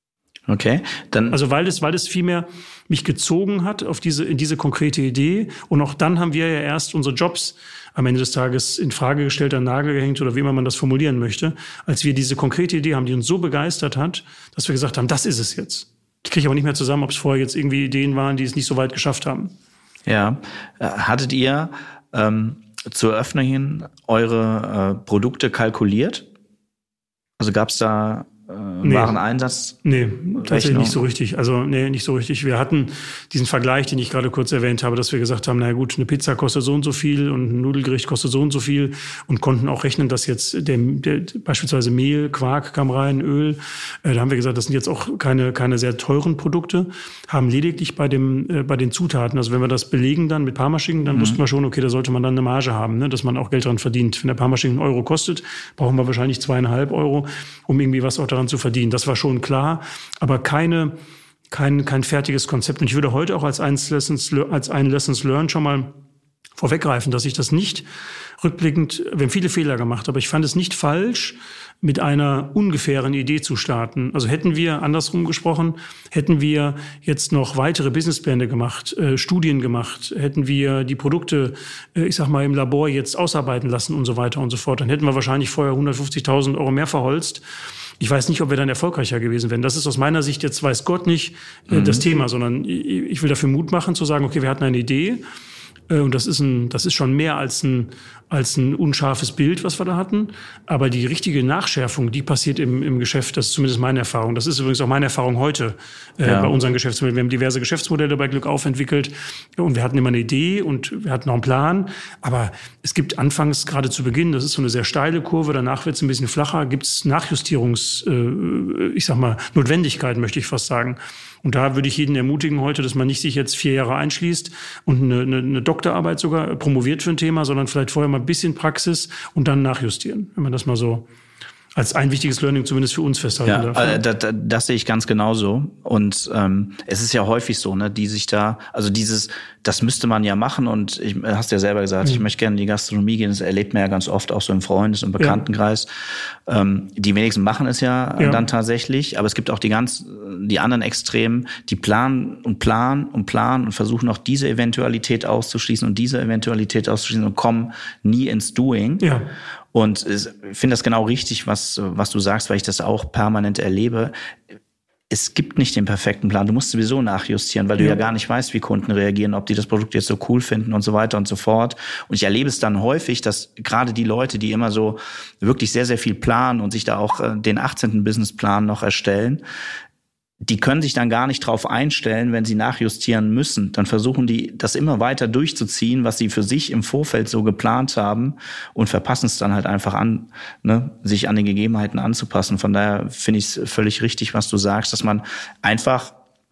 [SPEAKER 2] Okay, dann.
[SPEAKER 3] Also weil es, weil es vielmehr mich gezogen hat auf diese, in diese konkrete Idee und auch dann haben wir ja erst unsere Jobs am Ende des Tages in Frage gestellt, an den Nagel gehängt oder wie immer man das formulieren möchte, als wir diese konkrete Idee haben, die uns so begeistert hat, dass wir gesagt haben, das ist es jetzt. Ich kriege aber nicht mehr zusammen, ob es vorher jetzt irgendwie Ideen waren, die es nicht so weit geschafft haben.
[SPEAKER 2] Ja, hattet ihr ähm, zur Eröffnung hin eure äh, Produkte kalkuliert? Also gab es da äh, nee. Wareneinsatz?
[SPEAKER 3] Nee, tatsächlich nicht so richtig. Also nee, nicht so richtig. Wir hatten diesen Vergleich, den ich gerade kurz erwähnt habe, dass wir gesagt haben, na gut, eine Pizza kostet so und so viel und ein Nudelgericht kostet so und so viel und konnten auch rechnen, dass jetzt der, der beispielsweise Mehl, Quark kam rein, Öl. Äh, da haben wir gesagt, das sind jetzt auch keine keine sehr teuren Produkte, haben lediglich bei dem äh, bei den Zutaten, also wenn wir das belegen dann mit Parmaschinken, dann mhm. wussten wir schon, okay, da sollte man dann eine Marge haben, ne, dass man auch Geld dran verdient. Wenn der Parmaschinken einen Euro kostet, brauchen wir wahrscheinlich zweieinhalb Euro, um irgendwie was auch daran zu verdienen. Das war schon klar, aber keine, kein, kein fertiges Konzept. Und ich würde heute auch als ein Lessons, als ein Lessons Learned schon mal vorweggreifen, dass ich das nicht rückblickend, wir haben viele Fehler gemacht, aber ich fand es nicht falsch, mit einer ungefähren Idee zu starten. Also hätten wir, andersrum gesprochen, hätten wir jetzt noch weitere Businesspläne gemacht, äh, Studien gemacht, hätten wir die Produkte, äh, ich sag mal, im Labor jetzt ausarbeiten lassen und so weiter und so fort, dann hätten wir wahrscheinlich vorher hundertfünfzigtausend Euro mehr verholzt. Ich weiß nicht, ob wir dann erfolgreicher gewesen wären. Das ist aus meiner Sicht jetzt, weiß Gott nicht, äh, mhm. das Thema, sondern ich, ich will dafür Mut machen, zu sagen, okay, wir hatten eine Idee, äh, und das ist ein, das ist schon mehr als ein, als ein unscharfes Bild, was wir da hatten. Aber die richtige Nachschärfung, die passiert im, im Geschäft. Das ist zumindest meine Erfahrung. Das ist übrigens auch meine Erfahrung heute äh, ja. bei unseren Geschäftsmodellen. Wir haben diverse Geschäftsmodelle bei Glückauf entwickelt und wir hatten immer eine Idee und wir hatten auch einen Plan. Aber es gibt anfangs, gerade zu Beginn, das ist so eine sehr steile Kurve, danach wird es ein bisschen flacher, gibt es Nachjustierungs, äh, ich sag mal, Notwendigkeiten, möchte ich fast sagen. Und da würde ich jeden ermutigen heute, dass man nicht sich jetzt vier Jahre einschließt und eine, eine, eine Doktorarbeit sogar promoviert für ein Thema, sondern vielleicht vorher mal ein bisschen Praxis und dann nachjustieren, wenn man das mal so als ein wichtiges Learning zumindest für uns festhalten
[SPEAKER 2] ja,
[SPEAKER 3] darf.
[SPEAKER 2] Äh, das, das sehe ich ganz genauso. Und ähm, es ist ja häufig so, ne, die sich da, also dieses, das müsste man ja machen. Und ich hast ja selber gesagt, mhm. ich möchte gerne in die Gastronomie gehen. Das erlebt man ja ganz oft auch so im Freundes- und Bekanntenkreis. Ja. Ähm, die wenigsten machen es ja, ja dann tatsächlich. Aber es gibt auch die ganz, die anderen Extremen, die planen und planen und planen und versuchen auch diese Eventualität auszuschließen und diese Eventualität auszuschließen und kommen nie ins Doing.
[SPEAKER 3] Ja.
[SPEAKER 2] Und ich finde das genau richtig, was, was du sagst, weil ich das auch permanent erlebe. Es gibt nicht den perfekten Plan. Du musst sowieso nachjustieren, weil du ja, ja gar nicht weißt, wie Kunden reagieren, ob die das Produkt jetzt so cool finden und so weiter und so fort. Und ich erlebe es dann häufig, dass gerade die Leute, die immer so wirklich sehr, sehr viel planen und sich da auch den achtzehnten Businessplan noch erstellen, die können sich dann gar nicht drauf einstellen, wenn sie nachjustieren müssen. Dann versuchen die, das immer weiter durchzuziehen, was sie für sich im Vorfeld so geplant haben und verpassen es dann halt einfach an, ne, sich an den Gegebenheiten anzupassen. Von daher finde ich es völlig richtig, was du sagst, dass man einfach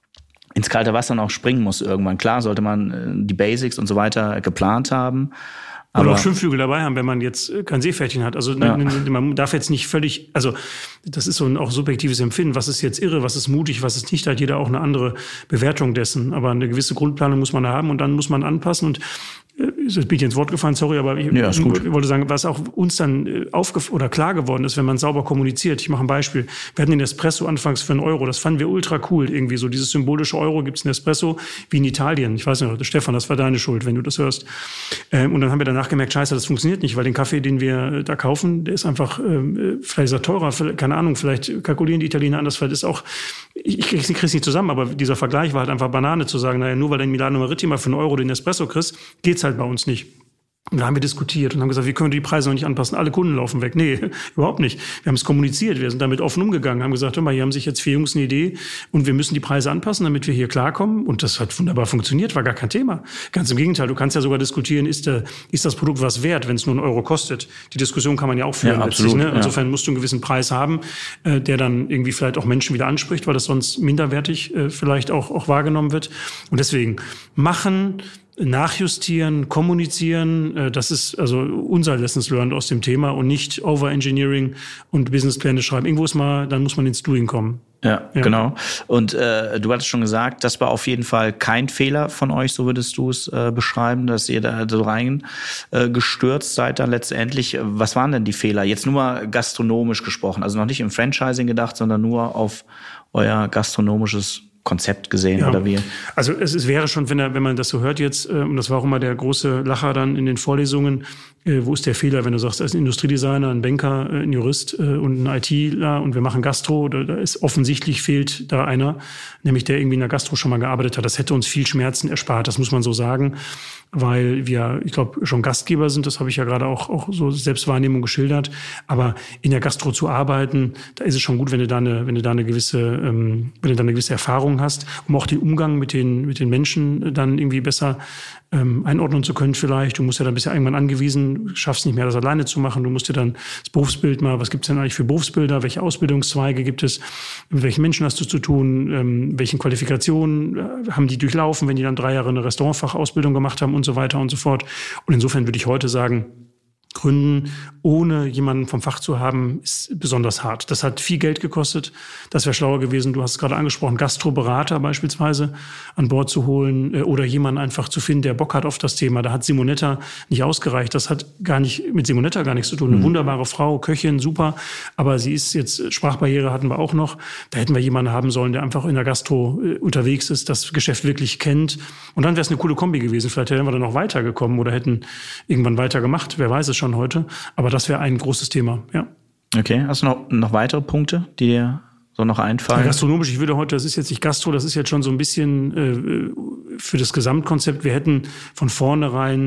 [SPEAKER 2] ins kalte Wasser noch springen muss irgendwann. Klar sollte man die Basics und so weiter geplant haben.
[SPEAKER 3] Oder auch Schwimmflügel dabei haben, wenn man jetzt kein Seepferdchen hat. Also ja. man darf jetzt nicht völlig, also das ist so ein auch subjektives Empfinden. Was ist jetzt irre, was ist mutig, was ist nicht, da hat jeder auch eine andere Bewertung dessen. Aber eine gewisse Grundplanung muss man haben und dann muss man anpassen. Und jetzt bin ich ins Wort gefallen, sorry, aber ich ja, wollte sagen, was auch uns dann aufgef- oder klar geworden ist, wenn man sauber kommuniziert. Ich mache ein Beispiel. Wir hatten den Espresso anfangs für einen Euro. Das fanden wir ultra cool. Irgendwie so dieses symbolische Euro gibt's in Espresso wie in Italien. Ich weiß nicht, Stefan, das war deine Schuld, wenn du das hörst. Und dann haben wir danach gemerkt, scheiße, das funktioniert nicht, weil den Kaffee, den wir da kaufen, der ist einfach, vielleicht ist er teurer, keine Ahnung, vielleicht kalkulieren die Italiener anders, vielleicht ist auch, ich krieg's nicht zusammen, aber dieser Vergleich war halt einfach Banane zu sagen, naja, nur weil du in Milano Maritima für einen Euro den Espresso kriegst, geht's halt bei uns nicht. Und da haben wir diskutiert und haben gesagt, wie können wir die Preise noch nicht anpassen? Alle Kunden laufen weg. Nee, überhaupt nicht. Wir haben es kommuniziert, wir sind damit offen umgegangen, haben gesagt, hör mal, hier haben sich jetzt vier Jungs eine Idee und wir müssen die Preise anpassen, damit wir hier klarkommen. Und das hat wunderbar funktioniert, war gar kein Thema. Ganz im Gegenteil, du kannst ja sogar diskutieren, ist, der, ist das Produkt was wert, wenn es nur einen Euro kostet? Die Diskussion kann man ja auch führen.
[SPEAKER 2] Ja, absolut,
[SPEAKER 3] ne?
[SPEAKER 2] ja.
[SPEAKER 3] Insofern musst du einen gewissen Preis haben, äh, der dann irgendwie vielleicht auch Menschen wieder anspricht, weil das sonst minderwertig äh, vielleicht auch, auch wahrgenommen wird. Und deswegen machen, nachjustieren, kommunizieren, das ist also unser Lessons learned aus dem Thema und nicht Overengineering und Businesspläne schreiben. Irgendwo ist mal, dann muss man ins Doing kommen.
[SPEAKER 2] Ja, ja. Genau. Und äh, du hattest schon gesagt, das war auf jeden Fall kein Fehler von euch, so würdest du es äh, beschreiben, dass ihr da so rein äh, gestürzt seid dann letztendlich. Was waren denn die Fehler? Jetzt nur mal gastronomisch gesprochen, also noch nicht im Franchising gedacht, sondern nur auf euer gastronomisches Konzept gesehen, ja. Oder wie?
[SPEAKER 3] Also es, es wäre schon, wenn, er, wenn man das so hört jetzt, äh, und das war auch immer der große Lacher dann in den Vorlesungen, äh, wo ist der Fehler, wenn du sagst, da ist ein Industriedesigner, ein Banker, äh, ein Jurist äh, und ein ITler und wir machen Gastro, da, da ist offensichtlich fehlt da einer, nämlich der irgendwie in der Gastro schon mal gearbeitet hat. Das hätte uns viel Schmerzen erspart, das muss man so sagen, weil wir, ich glaube, schon Gastgeber sind, das habe ich ja gerade auch, auch so Selbstwahrnehmung geschildert, aber in der Gastro zu arbeiten, da ist es schon gut, wenn du da eine, wenn du da eine gewisse, ähm, wenn du da eine gewisse Erfahrung hast, um auch den Umgang mit den, mit den Menschen dann irgendwie besser ähm, einordnen zu können vielleicht. Du musst ja dann bist ja irgendwann angewiesen, schaffst nicht mehr, das alleine zu machen. Du musst dir dann das Berufsbild mal, was gibt es denn eigentlich für Berufsbilder, welche Ausbildungszweige gibt es, mit welchen Menschen hast du zu tun, ähm, welchen Qualifikationen äh, haben die durchlaufen, wenn die dann drei Jahre eine Restaurantfachausbildung gemacht haben und so weiter und so fort. Und insofern würde ich heute sagen, Gründen, ohne jemanden vom Fach zu haben, ist besonders hart. Das hat viel Geld gekostet. Das wäre schlauer gewesen. Du hast es gerade angesprochen, Gastroberater beispielsweise an Bord zu holen oder jemanden einfach zu finden, der Bock hat auf das Thema. Da hat Simonetta nicht ausgereicht. Das hat gar nicht mit Simonetta gar nichts zu tun. Eine mhm. wunderbare Frau, Köchin, super. Aber sie ist jetzt, Sprachbarriere hatten wir auch noch. Da hätten wir jemanden haben sollen, der einfach in der Gastro unterwegs ist, das Geschäft wirklich kennt. Und dann wäre es eine coole Kombi gewesen. Vielleicht wären wir dann noch weitergekommen oder hätten irgendwann weitergemacht. Wer weiß es schon heute. Aber das wäre ein großes Thema, ja.
[SPEAKER 2] Okay, hast du noch, noch weitere Punkte, die dir so noch einfallen?
[SPEAKER 3] Ja, gastronomisch, ich würde heute, das ist jetzt nicht Gastro, das ist jetzt schon so ein bisschen äh, für das Gesamtkonzept. Wir hätten von vornherein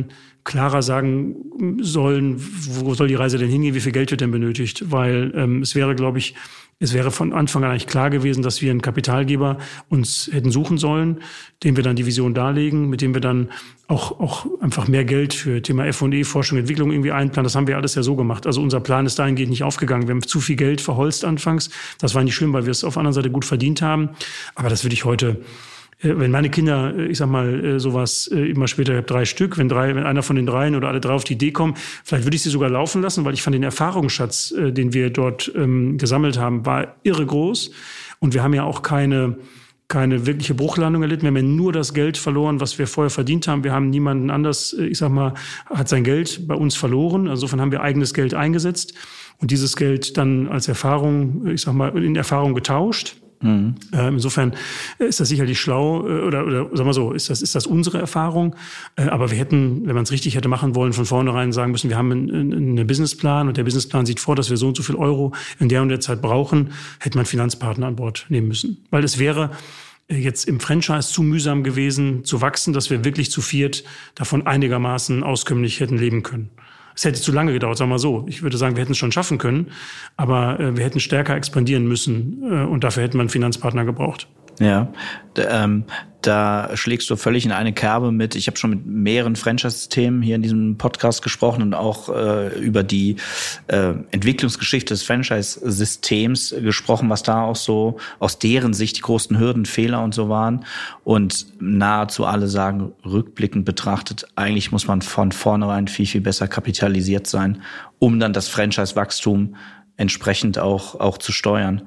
[SPEAKER 3] klarer sagen sollen, wo soll die Reise denn hingehen, wie viel Geld wird denn benötigt. Weil ähm, es wäre, glaube ich, es wäre von Anfang an eigentlich klar gewesen, dass wir einen Kapitalgeber uns hätten suchen sollen, dem wir dann die Vision darlegen, mit dem wir dann auch, auch einfach mehr Geld für Thema F und E, Forschung, Entwicklung irgendwie einplanen. Das haben wir alles ja so gemacht. Also unser Plan ist dahingehend nicht aufgegangen. Wir haben zu viel Geld verholzt anfangs. Das war nicht schlimm, weil wir es auf der anderen Seite gut verdient haben. Aber das würde ich heute... Wenn meine Kinder, ich sag mal, sowas immer später, ich habe drei Stück, wenn drei, wenn einer von den dreien oder alle drei auf die Idee kommen, vielleicht würde ich sie sogar laufen lassen, weil ich fand den Erfahrungsschatz, den wir dort ähm, gesammelt haben, war irre groß. Und wir haben ja auch keine, keine wirkliche Bruchlandung erlitten. Wir haben ja nur das Geld verloren, was wir vorher verdient haben. Wir haben niemanden anders, ich sag mal, hat sein Geld bei uns verloren. Insofern haben wir eigenes Geld eingesetzt und dieses Geld dann als Erfahrung, ich sag mal, in Erfahrung getauscht. Mhm. Insofern ist das sicherlich schlau oder, oder sagen wir so, ist das, ist das unsere Erfahrung. Aber wir hätten, wenn man es richtig hätte machen wollen, von vornherein sagen müssen, wir haben einen, einen Businessplan und der Businessplan sieht vor, dass wir so und so viel Euro in der und der Zeit brauchen, hätte man Finanzpartner an Bord nehmen müssen. Weil es wäre jetzt im Franchise zu mühsam gewesen, zu wachsen, dass wir wirklich zu viert davon einigermaßen auskömmlich hätten leben können. Es hätte zu lange gedauert, sagen wir mal so. Ich würde sagen, wir hätten es schon schaffen können, aber äh, wir hätten stärker expandieren müssen äh, und dafür hätten wir einen Finanzpartner gebraucht.
[SPEAKER 2] Ja, d- ähm, da schlägst du völlig in eine Kerbe mit. Ich habe schon mit mehreren Franchise-Systemen hier in diesem Podcast gesprochen und auch äh, über die äh, Entwicklungsgeschichte des Franchise-Systems gesprochen, was da auch so aus deren Sicht die großen Hürden, Fehler und so waren. Und nahezu alle sagen, rückblickend betrachtet, eigentlich muss man von vornherein viel, viel besser kapitalisiert sein, um dann das Franchise-Wachstum entsprechend auch, auch zu steuern.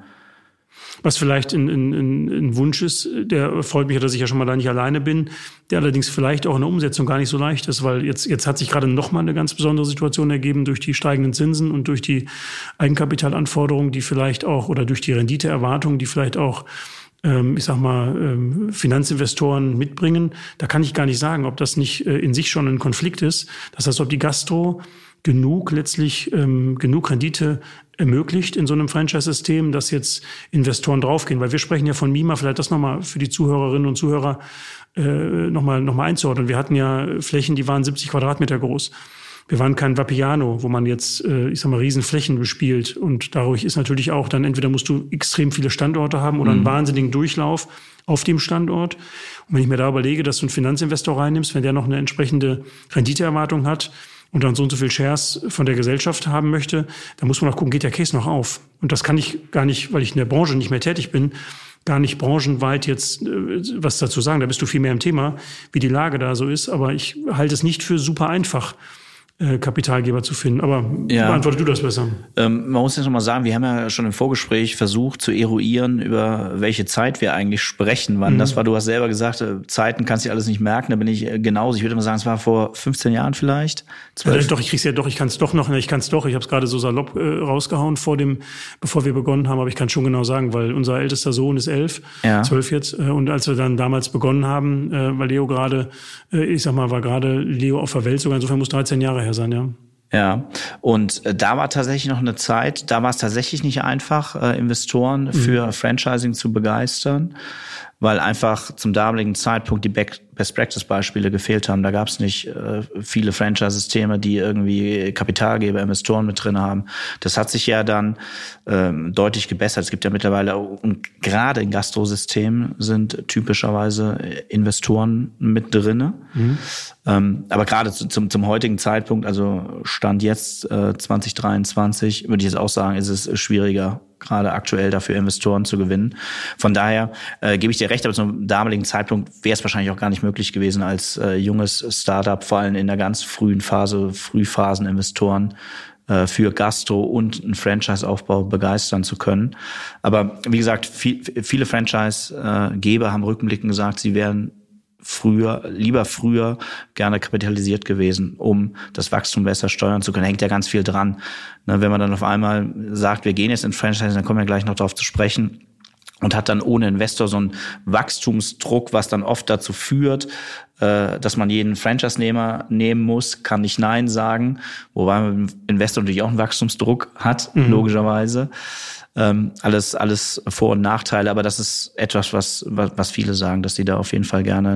[SPEAKER 3] Was vielleicht ein, ein, ein Wunsch ist, der freut mich, dass ich ja schon mal da nicht alleine bin, der allerdings vielleicht auch in der Umsetzung gar nicht so leicht ist, weil jetzt, jetzt hat sich gerade nochmal eine ganz besondere Situation ergeben durch die steigenden Zinsen und durch die Eigenkapitalanforderungen, die vielleicht auch, oder durch die Renditeerwartungen, die vielleicht auch, ähm, ich sag mal, ähm, Finanzinvestoren mitbringen. Da kann ich gar nicht sagen, ob das nicht äh, in sich schon ein Konflikt ist. Das heißt, ob die Gastro genug letztlich ähm, genug Rendite ermöglicht in so einem Franchise-System, dass jetzt Investoren draufgehen. Weil wir sprechen ja von Mima, vielleicht das nochmal für die Zuhörerinnen und Zuhörer äh, nochmal noch mal einzuordnen. Wir hatten ja Flächen, die waren siebzig Quadratmeter groß. Wir waren kein Vapiano, wo man jetzt, äh, ich sag mal, Riesenflächen bespielt. Und dadurch ist natürlich auch dann, entweder musst du extrem viele Standorte haben oder einen mhm. wahnsinnigen Durchlauf auf dem Standort. Und wenn ich mir da überlege, dass du einen Finanzinvestor reinnimmst, wenn der noch eine entsprechende Renditeerwartung hat, und dann so und so viel Shares von der Gesellschaft haben möchte, dann muss man auch gucken, geht der Case noch auf? Und das kann ich gar nicht, weil ich in der Branche nicht mehr tätig bin, gar nicht branchenweit jetzt äh, was dazu sagen. Da bist du viel mehr im Thema, wie die Lage da so ist. Aber ich halte es nicht für super einfach, Kapitalgeber zu finden. Aber ja. beantworte du das besser.
[SPEAKER 2] Ähm, man muss jetzt noch mal sagen, wir haben ja schon im Vorgespräch versucht zu eruieren, über welche Zeit wir eigentlich sprechen. Wann mhm. das war, du hast selber gesagt, Zeiten kannst du alles nicht merken. Da bin ich genauso. Ich würde mal sagen, es war vor fünfzehn Jahren vielleicht.
[SPEAKER 3] Ja, doch, ich krieg's ja doch, ich kann es doch noch, ich kann es doch. Ich habe es gerade so salopp äh, rausgehauen vor dem, bevor wir begonnen haben, aber ich kann schon genau sagen, weil unser ältester Sohn ist elf, ja. zwölf jetzt. Äh, und als wir dann damals begonnen haben, äh, weil Leo gerade, äh, ich sag mal, war gerade Leo auf der Welt, sogar insofern muss dreizehn Jahre her sein, ja.
[SPEAKER 2] Ja, und äh, da war tatsächlich noch eine Zeit, da war es tatsächlich nicht einfach, äh, Investoren mhm. für Franchising zu begeistern, weil einfach zum damaligen Zeitpunkt die Best-Practice-Beispiele gefehlt haben. Da gab es nicht äh, viele Franchise-Systeme, die irgendwie Kapitalgeber, Investoren mit drin haben. Das hat sich ja dann ähm, deutlich gebessert. Es gibt ja mittlerweile, und gerade in Gastrosystemen sind typischerweise Investoren mit drinne. Mhm. Ähm, aber gerade zu, zum, zum heutigen Zeitpunkt, also Stand jetzt äh, zwanzig dreiundzwanzig, würde ich jetzt auch sagen, ist es schwieriger, gerade aktuell dafür Investoren zu gewinnen. Von daher äh, gebe ich dir recht, aber zum damaligen Zeitpunkt wäre es wahrscheinlich auch gar nicht möglich gewesen, als äh, junges Startup, vor allem in der ganz frühen Phase, Frühphasen-Investoren äh, für Gastro und einen Franchise-Aufbau begeistern zu können. Aber wie gesagt, viel, viele Franchise-Geber haben rückblickend gesagt, sie wären früher, lieber früher gerne kapitalisiert gewesen, um das Wachstum besser steuern zu können. Hängt ja ganz viel dran. Ne, wenn man dann auf einmal sagt, wir gehen jetzt in Franchise, dann kommen wir gleich noch darauf zu sprechen, und hat dann ohne Investor so einen Wachstumsdruck, was dann oft dazu führt, äh, dass man jeden Franchise-Nehmer nehmen muss, kann nicht Nein sagen, wobei ein Investor natürlich auch einen Wachstumsdruck hat, mhm. logischerweise. Ähm, alles, alles Vor- und Nachteile, aber das ist etwas, was, was, was viele sagen, dass sie da auf jeden Fall gerne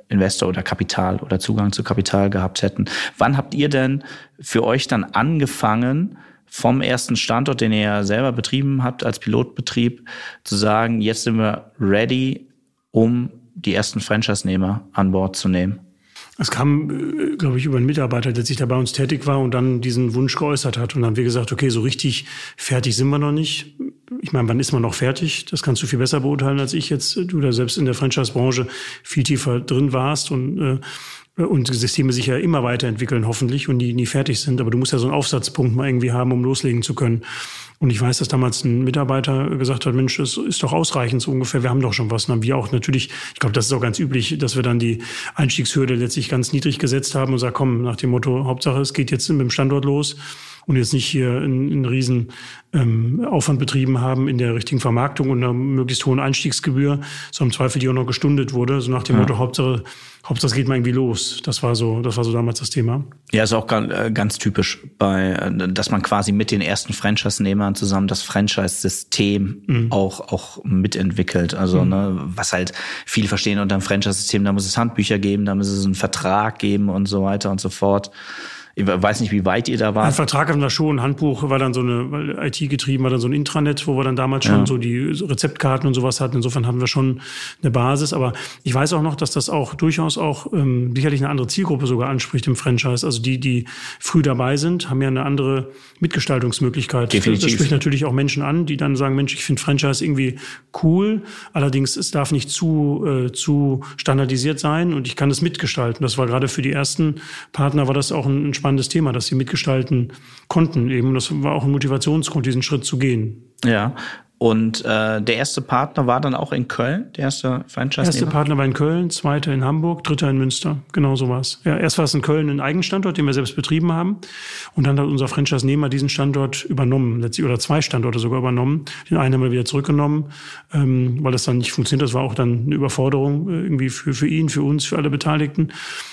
[SPEAKER 2] Investor oder Kapital oder Zugang zu Kapital gehabt hätten. Wann habt ihr denn für euch dann angefangen, vom ersten Standort, den ihr ja selber betrieben habt als Pilotbetrieb, zu sagen, jetzt sind wir ready, um die ersten Franchise-Nehmer an Bord zu nehmen?
[SPEAKER 3] Es kam, glaube ich, über einen Mitarbeiter, der sich da bei uns tätig war und dann diesen Wunsch geäußert hat. Und dann haben wir gesagt, okay, so richtig fertig sind wir noch nicht. Ich meine, wann ist man noch fertig? Das kannst du viel besser beurteilen als ich jetzt. Du da selbst in der Franchise-Branche viel tiefer drin warst und äh, und Systeme sich ja immer weiterentwickeln, hoffentlich, und die nie fertig sind. Aber du musst ja so einen Aufsatzpunkt mal irgendwie haben, um loslegen zu können. Und ich weiß, dass damals ein Mitarbeiter gesagt hat, Mensch, das ist doch ausreichend so ungefähr, wir haben doch schon was. Und dann haben wir auch natürlich, ich glaube, das ist auch ganz üblich, dass wir dann die Einstiegshürde letztlich ganz niedrig gesetzt haben und sagen, komm, nach dem Motto, Hauptsache es geht jetzt mit dem Standort los und jetzt nicht hier einen, einen riesen ähm, Aufwand betrieben haben in der richtigen Vermarktung und einer möglichst hohen Einstiegsgebühr, sondern im Zweifel die auch noch gestundet wurde, so nach dem ja. Motto, Hauptsache, Hauptsache es geht mal irgendwie los. Das war so, das war so damals das Thema.
[SPEAKER 2] Ja, ist auch ganz, ganz typisch, bei, dass man quasi mit den ersten Franchise-Nehmern zusammen das Franchise-System mhm. auch, auch mitentwickelt. Also, mhm. ne, was halt viele verstehen unter dem Franchise-System, da muss es Handbücher geben, da muss es einen Vertrag geben und so weiter und so fort. Ich weiß nicht, wie weit ihr da wart.
[SPEAKER 3] Ein Vertrag hatten wir schon. Ein Handbuch war dann so eine, weil I T getrieben war dann so ein Intranet, wo wir dann damals schon ja. so die Rezeptkarten und sowas hatten. Insofern hatten wir schon eine Basis. Aber ich weiß auch noch, dass das auch durchaus auch ähm, sicherlich eine andere Zielgruppe sogar anspricht im Franchise. Also die, die früh dabei sind, haben ja eine andere Mitgestaltungsmöglichkeit.
[SPEAKER 2] Definitiv.
[SPEAKER 3] Das spricht natürlich auch Menschen an, die dann sagen, Mensch, ich finde Franchise irgendwie cool. Allerdings, es darf nicht zu, äh, zu standardisiert sein und ich kann es mitgestalten. Das war gerade für die ersten Partner war das auch ein, ein spannendes Thema, dass sie mitgestalten konnten eben. Und das war auch ein Motivationsgrund, diesen Schritt zu gehen.
[SPEAKER 2] Ja, und äh, der erste Partner war dann auch in Köln, der erste Franchise-Nehmer?
[SPEAKER 3] Der erste Partner war in Köln, zweiter in Hamburg, dritter in Münster. Genau so war es. Ja, erst war es in Köln ein Eigenstandort, den wir selbst betrieben haben. Und dann hat unser Franchise-Nehmer diesen Standort übernommen, letztlich, oder zwei Standorte sogar übernommen. Den einen haben wir wieder zurückgenommen, ähm, weil das dann nicht funktioniert. Das war auch dann eine Überforderung äh, irgendwie für, für ihn, für uns, für alle Beteiligten.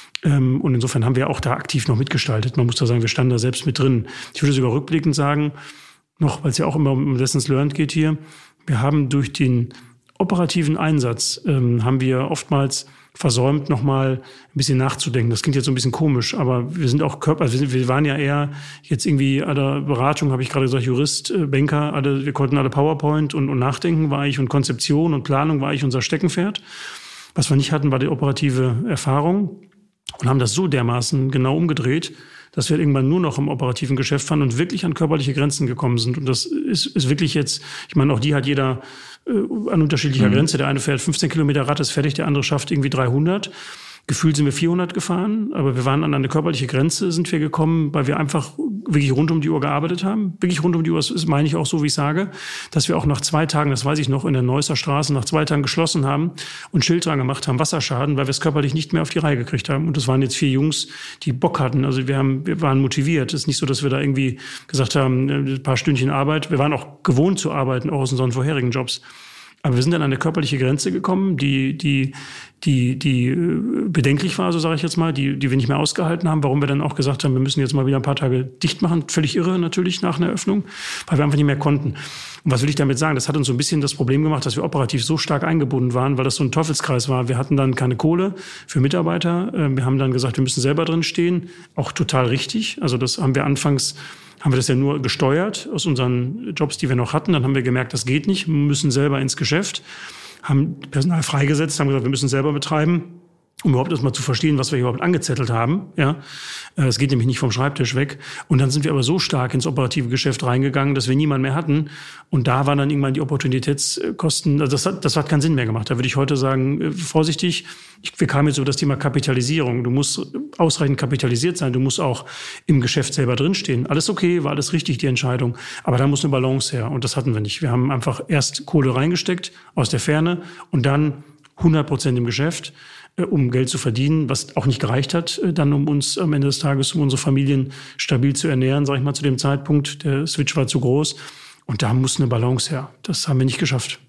[SPEAKER 3] Und insofern haben wir auch da aktiv noch mitgestaltet. Man muss da sagen, wir standen da selbst mit drin. Ich würde sogar rückblickend sagen, noch, weil es ja auch immer um Lessons Learned geht hier, wir haben durch den operativen Einsatz, ähm, haben wir oftmals versäumt, nochmal ein bisschen nachzudenken. Das klingt jetzt so ein bisschen komisch, aber wir sind auch Körper, also wir, wir waren ja eher jetzt irgendwie alle Beratung, habe ich gerade gesagt, Jurist, äh, Banker, alle, wir konnten alle PowerPoint und, und Nachdenken war ich und Konzeption und Planung war ich unser Steckenpferd. Was wir nicht hatten, war die operative Erfahrung. Und haben das so dermaßen genau umgedreht, dass wir irgendwann nur noch im operativen Geschäft waren und wirklich an körperliche Grenzen gekommen sind. Und das ist, ist wirklich jetzt, ich meine, auch die hat jeder äh, an unterschiedlicher mhm. Grenze. Der eine fährt fünfzehn Kilometer Rad, ist fertig, der andere schafft irgendwie dreihundert. Gefühlt sind wir vierhundert gefahren, aber wir waren an eine körperliche Grenze, sind wir gekommen, weil wir einfach wirklich rund um die Uhr gearbeitet haben. Wirklich rund um die Uhr, das ist, meine ich auch so, wie ich sage, dass wir auch nach zwei Tagen, das weiß ich noch, in der Neusser Straße nach zwei Tagen geschlossen haben und Schild dran gemacht haben, Wasserschaden, weil wir es körperlich nicht mehr auf die Reihe gekriegt haben. Und das waren jetzt vier Jungs, die Bock hatten. Also wir haben, wir waren motiviert. Es ist nicht so, dass wir da irgendwie gesagt haben, ein paar Stündchen Arbeit. Wir waren auch gewohnt zu arbeiten, auch aus unseren vorherigen Jobs. Aber wir sind dann an eine körperliche Grenze gekommen, die, die, die, die bedenklich war, so sage ich jetzt mal, die, die wir nicht mehr ausgehalten haben. Warum wir dann auch gesagt haben, wir müssen jetzt mal wieder ein paar Tage dicht machen. Völlig irre natürlich nach einer Öffnung, weil wir einfach nicht mehr konnten. Und was will ich damit sagen? Das hat uns so ein bisschen das Problem gemacht, dass wir operativ so stark eingebunden waren, weil das so ein Teufelskreis war. Wir hatten dann keine Kohle für Mitarbeiter. Wir haben dann gesagt, wir müssen selber drin stehen. Auch total richtig. Also das haben wir anfangs... haben wir das ja nur gesteuert aus unseren Jobs, die wir noch hatten. Dann haben wir gemerkt, das geht nicht, wir müssen selber ins Geschäft, haben Personal freigesetzt, haben gesagt, wir müssen selber betreiben, um überhaupt erst mal zu verstehen, was wir überhaupt angezettelt haben. Ja, es geht nämlich nicht vom Schreibtisch weg. Und dann sind wir aber so stark ins operative Geschäft reingegangen, dass wir niemanden mehr hatten. Und da waren dann irgendwann die Opportunitätskosten, also das hat, das hat keinen Sinn mehr gemacht. Da würde ich heute sagen, vorsichtig, ich, wir kamen jetzt über das Thema Kapitalisierung. Du musst ausreichend kapitalisiert sein, du musst auch im Geschäft selber drinstehen. Alles okay, war alles richtig, die Entscheidung. Aber da muss eine Balance her und das hatten wir nicht. Wir haben einfach erst Kohle reingesteckt aus der Ferne und dann hundert Prozent im Geschäft, um Geld zu verdienen, was auch nicht gereicht hat, dann um uns am Ende des Tages, um unsere Familien stabil zu ernähren, sage ich mal zu dem Zeitpunkt. Der Switch war zu groß und da muss eine Balance her. Das haben wir nicht geschafft.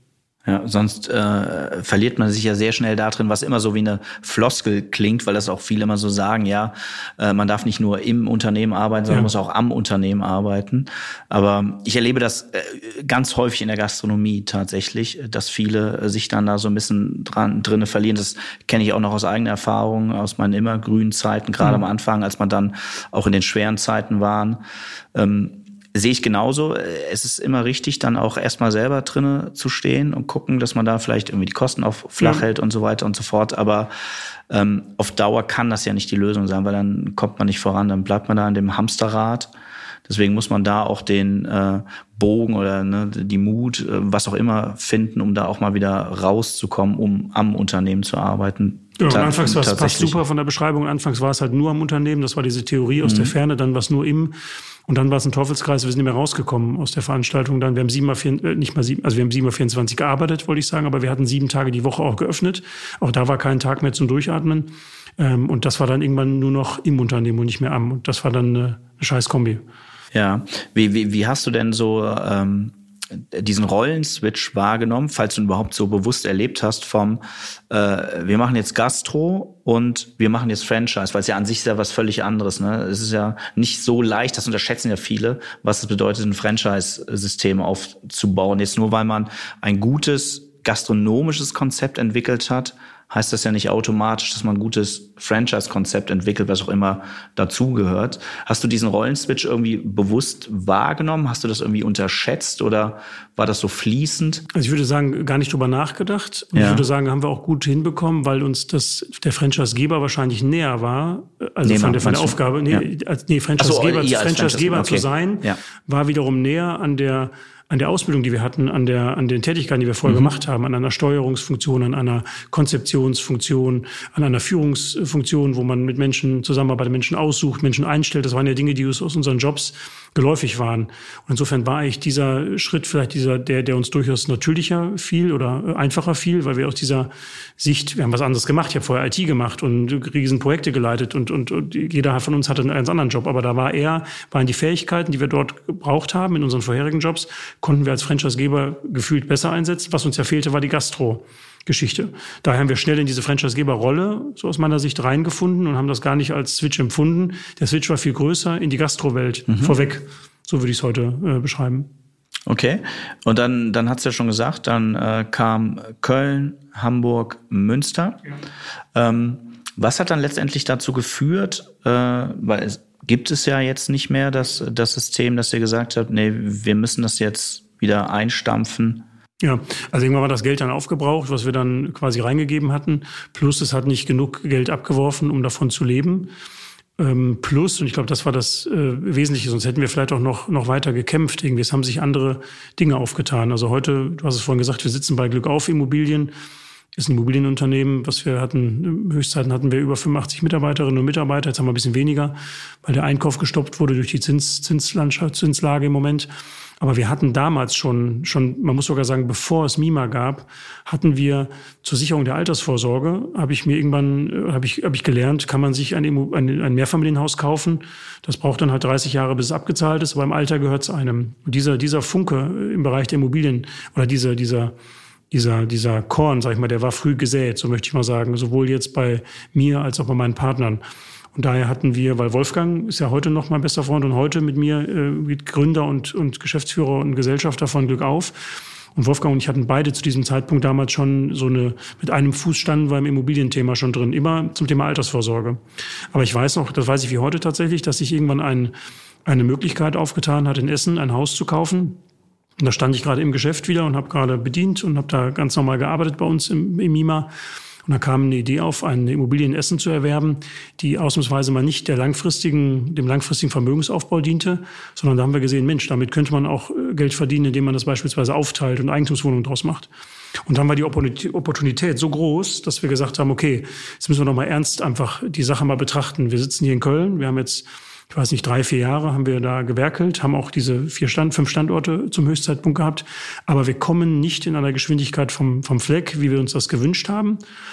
[SPEAKER 2] Ja, sonst äh, verliert man sich ja sehr schnell da drin, was immer so wie eine Floskel klingt, weil das auch viele immer so sagen, ja, äh, man darf nicht nur im Unternehmen arbeiten, sondern ja. muss auch am Unternehmen arbeiten. Aber ich erlebe das äh, ganz häufig in der Gastronomie tatsächlich, dass viele sich dann da so ein bisschen dran drinne verlieren. Das kenne ich auch noch aus eigener Erfahrung, aus meinen immergrünen Zeiten, gerade mhm. am Anfang, als man dann auch in den schweren Zeiten waren. Ähm, Sehe ich genauso. Es ist immer richtig, dann auch erstmal selber drinnen zu stehen und gucken, dass man da vielleicht irgendwie die Kosten auf flach mhm. hält und so weiter und so fort. Aber ähm, auf Dauer kann das ja nicht die Lösung sein, weil dann kommt man nicht voran, dann bleibt man da in dem Hamsterrad. Deswegen muss man da auch den äh, Bogen oder ne, die Mut, äh, was auch immer finden, um da auch mal wieder rauszukommen, um am Unternehmen zu arbeiten.
[SPEAKER 3] Ja, Ta- anfangs war es passt super von der Beschreibung. Anfangs war es halt nur am Unternehmen. Das war diese Theorie aus mhm. der Ferne. Dann war es nur im. Und dann war es ein Teufelskreis. Wir sind nicht mehr rausgekommen aus der Veranstaltung. Dann, wir haben sieben mal vier, äh, nicht mal sieben, also wir haben sieben mal vierundzwanzig gearbeitet, wollte ich sagen. Aber wir hatten sieben Tage die Woche auch geöffnet. Auch da war kein Tag mehr zum Durchatmen. Ähm, und das war dann irgendwann nur noch im Unternehmen und nicht mehr am. Und das war dann eine, eine scheiß Kombi.
[SPEAKER 2] Ja. Wie, wie, wie hast du denn so, ähm diesen Rollenswitch wahrgenommen, falls du ihn überhaupt so bewusst erlebt hast, vom äh, wir machen jetzt Gastro und wir machen jetzt Franchise, weil es ja an sich ist ja was völlig anderes. Ne? Es ist ja nicht so leicht, das unterschätzen ja viele, was es bedeutet, ein Franchise-System aufzubauen. Jetzt nur, weil man ein gutes gastronomisches Konzept entwickelt hat, heißt das ja nicht automatisch, dass man ein gutes Franchise-Konzept entwickelt, was auch immer dazugehört. Hast du diesen Rollenswitch irgendwie bewusst wahrgenommen? Hast du das irgendwie unterschätzt oder war das so fließend?
[SPEAKER 3] Also ich würde sagen, gar nicht drüber nachgedacht. Und ja. Ich würde sagen, haben wir auch gut hinbekommen, weil uns das der Franchise-Geber wahrscheinlich näher war. Also nee, von der, von der Aufgabe, nee, ja. als, nee Franchise-Geber so, Franchise Franchise okay. zu sein, ja. war wiederum näher an der an der Ausbildung, die wir hatten, an der, an den Tätigkeiten, die wir vorher mhm. gemacht haben, an einer Steuerungsfunktion, an einer Konzeptionsfunktion, an einer Führungsfunktion, wo man mit Menschen zusammenarbeitet, Menschen aussucht, Menschen einstellt. Das waren ja Dinge, die aus unseren Jobs geläufig waren. Und insofern war eigentlich dieser Schritt vielleicht dieser, der, der uns durchaus natürlicher fiel oder einfacher fiel, weil wir aus dieser Sicht, wir haben was anderes gemacht. Ich habe vorher I T gemacht und riesen Projekte geleitet und, und, und jeder von uns hatte einen ganz anderen Job. Aber da war eher, waren die Fähigkeiten, die wir dort gebraucht haben in unseren vorherigen Jobs, konnten wir als Franchise-Geber gefühlt besser einsetzen. Was uns ja fehlte, war die Gastro-Geschichte. Daher haben wir schnell in diese Franchise-Geber-Rolle, so aus meiner Sicht, reingefunden und haben das gar nicht als Switch empfunden. Der Switch war viel größer in die Gastro-Welt mhm. vorweg. So würde ich es heute äh, beschreiben.
[SPEAKER 2] Okay. Und dann, dann hat's ja schon gesagt, dann äh, kam Köln, Hamburg, Münster. Ja. Ähm, was hat dann letztendlich dazu geführt, äh, weil es gibt es ja jetzt nicht mehr das, das System, dass ihr gesagt habt, nee, wir müssen das jetzt wieder einstampfen?
[SPEAKER 3] Ja, also irgendwann war das Geld dann aufgebraucht, was wir dann quasi reingegeben hatten. Plus es hat nicht genug Geld abgeworfen, um davon zu leben. Ähm, plus, und ich glaube, das war das äh, Wesentliche, sonst hätten wir vielleicht auch noch, noch weiter gekämpft. Irgendwie, es haben sich andere Dinge aufgetan. Also heute, du hast es vorhin gesagt, wir sitzen bei Glückauf Immobilien. Ist ein Immobilienunternehmen, was wir hatten, Höchstzeiten hatten wir über fünfundachtzig Mitarbeiterinnen und Mitarbeiter, jetzt haben wir ein bisschen weniger, weil der Einkauf gestoppt wurde durch die Zins, Zinslandschaft, Zinslage im Moment. Aber wir hatten damals schon, schon, man muss sogar sagen, bevor es MIMA gab, hatten wir zur Sicherung der Altersvorsorge, habe ich mir irgendwann, habe ich, habe ich gelernt, kann man sich ein, ein, ein Mehrfamilienhaus kaufen. Das braucht dann halt dreißig Jahre, bis es abgezahlt ist, aber im Alter gehört es einem. Und dieser, dieser Funke im Bereich der Immobilien oder dieser, dieser, Dieser, dieser Korn, sag ich mal, der war früh gesät, so möchte ich mal sagen, sowohl jetzt bei mir als auch bei meinen Partnern. Und daher hatten wir, weil Wolfgang ist ja heute noch mein bester Freund und heute mit mir äh, Gründer und, und Geschäftsführer und Gesellschafter von Glückauf. Und Wolfgang und ich hatten beide zu diesem Zeitpunkt damals schon so eine, mit einem Fuß standen wir im Immobilienthema schon drin, immer zum Thema Altersvorsorge. Aber ich weiß noch, das weiß ich wie heute tatsächlich, dass sich irgendwann ein, eine Möglichkeit aufgetan hat, in Essen ein Haus zu kaufen. Und da stand ich gerade im Geschäft wieder und habe gerade bedient und habe da ganz normal gearbeitet bei uns im, im MIMA. Und da kam eine Idee auf, eine Immobilie in Essen zu erwerben, die ausnahmsweise mal nicht der langfristigen, dem langfristigen Vermögensaufbau diente, sondern da haben wir gesehen, Mensch, damit könnte man auch Geld verdienen, indem man das beispielsweise aufteilt und Eigentumswohnungen draus macht. Und dann war die Opportunität so groß, dass wir gesagt haben, okay, jetzt müssen wir doch mal ernst einfach die Sache mal betrachten. Wir sitzen hier in Köln, wir haben jetzt, ich weiß nicht, drei, vier Jahre haben wir da gewerkelt, haben auch diese vier Stand, fünf Standorte zum Höchstzeitpunkt gehabt. Aber wir kommen nicht in einer Geschwindigkeit vom, vom Fleck, wie wir uns das gewünscht haben.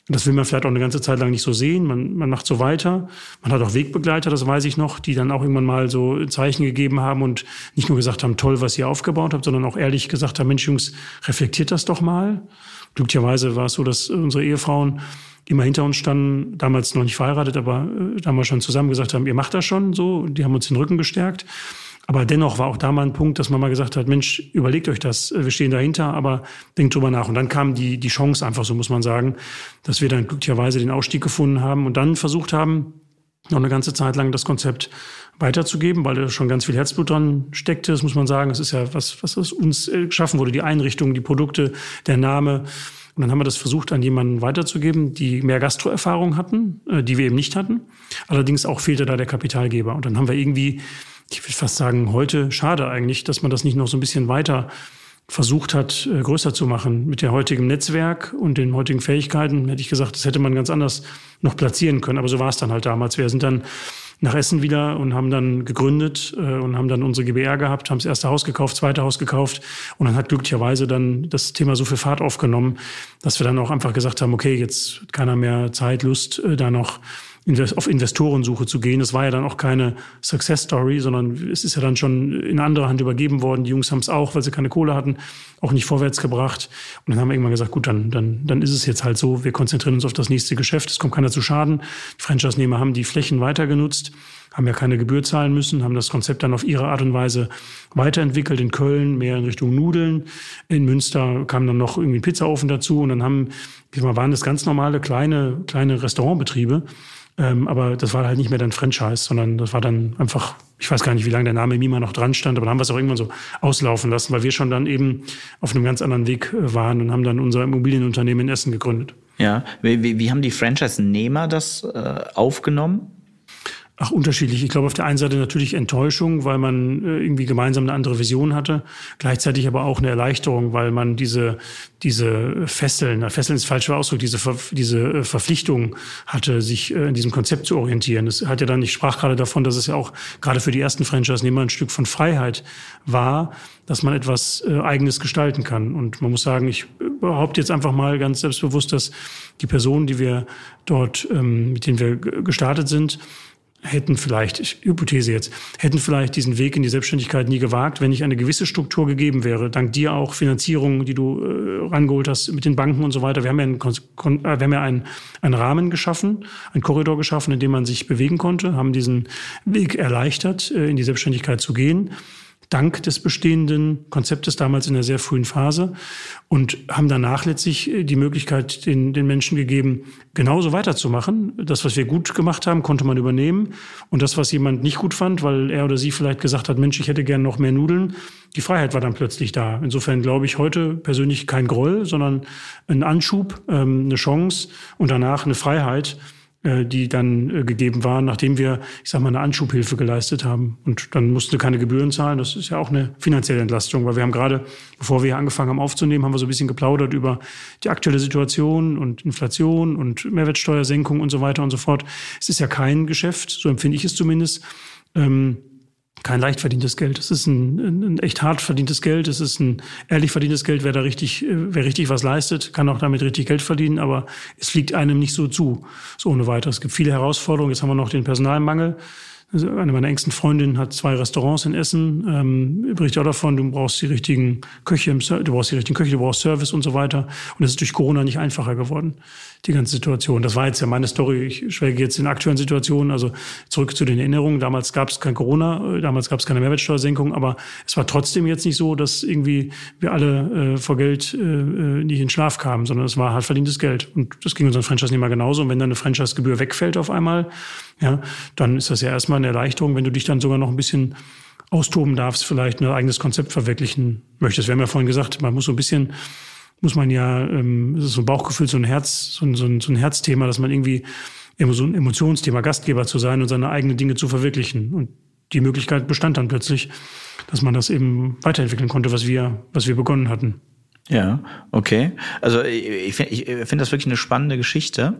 [SPEAKER 3] Das will man vielleicht auch eine ganze Zeit lang nicht so sehen. Man, man macht so weiter. Man hat auch Wegbegleiter, das weiß ich noch, die dann auch irgendwann mal so Zeichen gegeben haben und nicht nur gesagt haben, toll, was ihr aufgebaut habt, sondern auch ehrlich gesagt haben, Mensch, Jungs, reflektiert das doch mal. Glücklicherweise war es so, dass unsere Ehefrauen immer hinter uns standen, damals noch nicht verheiratet, aber äh, damals schon zusammen gesagt haben, ihr macht das schon so. Die haben uns den Rücken gestärkt. Aber dennoch war auch da mal ein Punkt, dass man mal gesagt hat, Mensch, überlegt euch das, wir stehen dahinter, aber denkt drüber nach. Und dann kam die, die Chance einfach, so muss man sagen, dass wir dann glücklicherweise den Ausstieg gefunden haben und dann versucht haben, noch eine ganze Zeit lang das Konzept weiterzugeben, weil da schon ganz viel Herzblut dran steckte, das muss man sagen. Das ist ja was, was aus uns geschaffen wurde, die Einrichtung, die Produkte, der Name. Und dann haben wir das versucht, an jemanden weiterzugeben, die mehr Gastro-Erfahrung hatten, die wir eben nicht hatten. Allerdings auch fehlte da der Kapitalgeber. Und dann haben wir irgendwie, ich würde fast sagen, heute schade eigentlich, dass man das nicht noch so ein bisschen weiter versucht hat, größer zu machen. Mit dem heutigen Netzwerk und den heutigen Fähigkeiten hätte ich gesagt, das hätte man ganz anders noch platzieren können. Aber so war es dann halt damals. Wir sind dann nach Essen wieder und haben dann gegründet äh, und haben dann unsere G b R gehabt, haben das erste Haus gekauft, zweite Haus gekauft. Und dann hat glücklicherweise dann das Thema so viel Fahrt aufgenommen, dass wir dann auch einfach gesagt haben, okay, jetzt hat keiner mehr Zeit, Lust, äh, da noch auf Investorensuche zu gehen. Das war ja dann auch keine Success Story, sondern es ist ja dann schon in andere Hand übergeben worden. Die Jungs haben es auch, weil sie keine Kohle hatten, auch nicht vorwärts gebracht. Und dann haben wir irgendwann gesagt, gut, dann, dann, dann ist es jetzt halt so. Wir konzentrieren uns auf das nächste Geschäft. Es kommt keiner zu Schaden. Die Franchise-Nehmer haben die Flächen weiter genutzt, haben ja keine Gebühr zahlen müssen, haben das Konzept dann auf ihre Art und Weise weiterentwickelt. In Köln mehr in Richtung Nudeln. In Münster kam dann noch irgendwie ein Pizzaofen dazu. Und dann haben, wie mal, waren das ganz normale kleine, kleine Restaurantbetriebe. Ähm, aber das war halt nicht mehr dann Franchise, sondern das war dann einfach, ich weiß gar nicht, wie lange der Name Mima noch dran stand, aber dann haben wir es auch irgendwann so auslaufen lassen, weil wir schon dann eben auf einem ganz anderen Weg waren und haben dann unser Immobilienunternehmen in Essen gegründet.
[SPEAKER 2] Ja, wie, wie, wie haben die Franchise-Nehmer das äh, aufgenommen?
[SPEAKER 3] Ach, unterschiedlich. Ich glaube, auf der einen Seite natürlich Enttäuschung, weil man äh, irgendwie gemeinsam eine andere Vision hatte. Gleichzeitig aber auch eine Erleichterung, weil man diese, diese Fesseln, Fesseln ist falscher Ausdruck, diese, Ver, diese Verpflichtung hatte, sich äh, in diesem Konzept zu orientieren. Das hat ja dann, ich sprach gerade davon, dass es ja auch gerade für die ersten Franchise-Nehmer ein Stück von Freiheit war, dass man etwas äh, Eigenes gestalten kann. Und man muss sagen, ich behaupte jetzt einfach mal ganz selbstbewusst, dass die Personen, die wir dort, ähm, mit denen wir g- gestartet sind, hätten vielleicht, ich, Hypothese jetzt, hätten vielleicht diesen Weg in die Selbstständigkeit nie gewagt, wenn nicht eine gewisse Struktur gegeben wäre. Dank dir auch Finanzierung, die du äh, rangeholt hast mit den Banken und so weiter. Wir haben ja, einen, kon- äh, wir haben ja einen, einen Rahmen geschaffen, einen Korridor geschaffen, in dem man sich bewegen konnte, haben diesen Weg erleichtert, äh, in die Selbstständigkeit zu gehen. Dank des bestehenden Konzeptes damals in der sehr frühen Phase und haben danach letztlich die Möglichkeit den, den Menschen gegeben, genauso weiterzumachen. Das, was wir gut gemacht haben, konnte man übernehmen und das, was jemand nicht gut fand, weil er oder sie vielleicht gesagt hat, Mensch, ich hätte gern noch mehr Nudeln, die Freiheit war dann plötzlich da. Insofern glaube ich heute persönlich kein Groll, sondern ein Anschub, eine Chance und danach eine Freiheit, die dann äh, gegeben waren, nachdem wir, ich sag mal, eine Anschubhilfe geleistet haben. Und dann mussten wir keine Gebühren zahlen. Das ist ja auch eine finanzielle Entlastung, weil wir haben gerade, bevor wir hier angefangen haben aufzunehmen, haben wir so ein bisschen geplaudert über die aktuelle Situation und Inflation und Mehrwertsteuersenkung und so weiter und so fort. Es ist ja kein Geschäft, so empfinde ich es zumindest, ähm, kein leicht verdientes Geld. Es ist ein, ein echt hart verdientes Geld. Es ist ein ehrlich verdientes Geld. Wer da richtig, wer richtig was leistet, kann auch damit richtig Geld verdienen. Aber es fliegt einem nicht so zu, so ohne weiteres. Es gibt viele Herausforderungen. Jetzt haben wir noch den Personalmangel. Also eine meiner engsten Freundinnen hat zwei Restaurants in Essen, ähm, berichtet auch davon, du brauchst die richtigen Köche, im Ser- du brauchst die richtigen Köche, du brauchst Service und so weiter. Und es ist durch Corona nicht einfacher geworden, die ganze Situation. Das war jetzt ja meine Story. Ich schwelge jetzt in aktuellen Situationen, also zurück zu den Erinnerungen. Damals gab es kein Corona, damals gab es keine Mehrwertsteuersenkung, aber es war trotzdem jetzt nicht so, dass irgendwie wir alle äh, vor Geld äh, nicht in Schlaf kamen, sondern es war hart verdientes Geld. Und das ging unseren Franchise-Nehmer genauso. Und wenn dann eine Franchise-Gebühr wegfällt auf einmal, ja, dann ist das ja erstmal eine Erleichterung, wenn du dich dann sogar noch ein bisschen austoben darfst, vielleicht ein eigenes Konzept verwirklichen möchtest. Wir haben ja vorhin gesagt, man muss so ein bisschen, muss man ja, ähm, das ist so ein Bauchgefühl, so ein Herz, so ein, so ein, so ein Herzthema, dass man irgendwie, so ein Emotionsthema, Gastgeber zu sein und seine eigenen Dinge zu verwirklichen. Und die Möglichkeit bestand dann plötzlich, dass man das eben weiterentwickeln konnte, was wir, was wir begonnen hatten.
[SPEAKER 2] Ja, okay. Also ich finde ich finde das wirklich eine spannende Geschichte,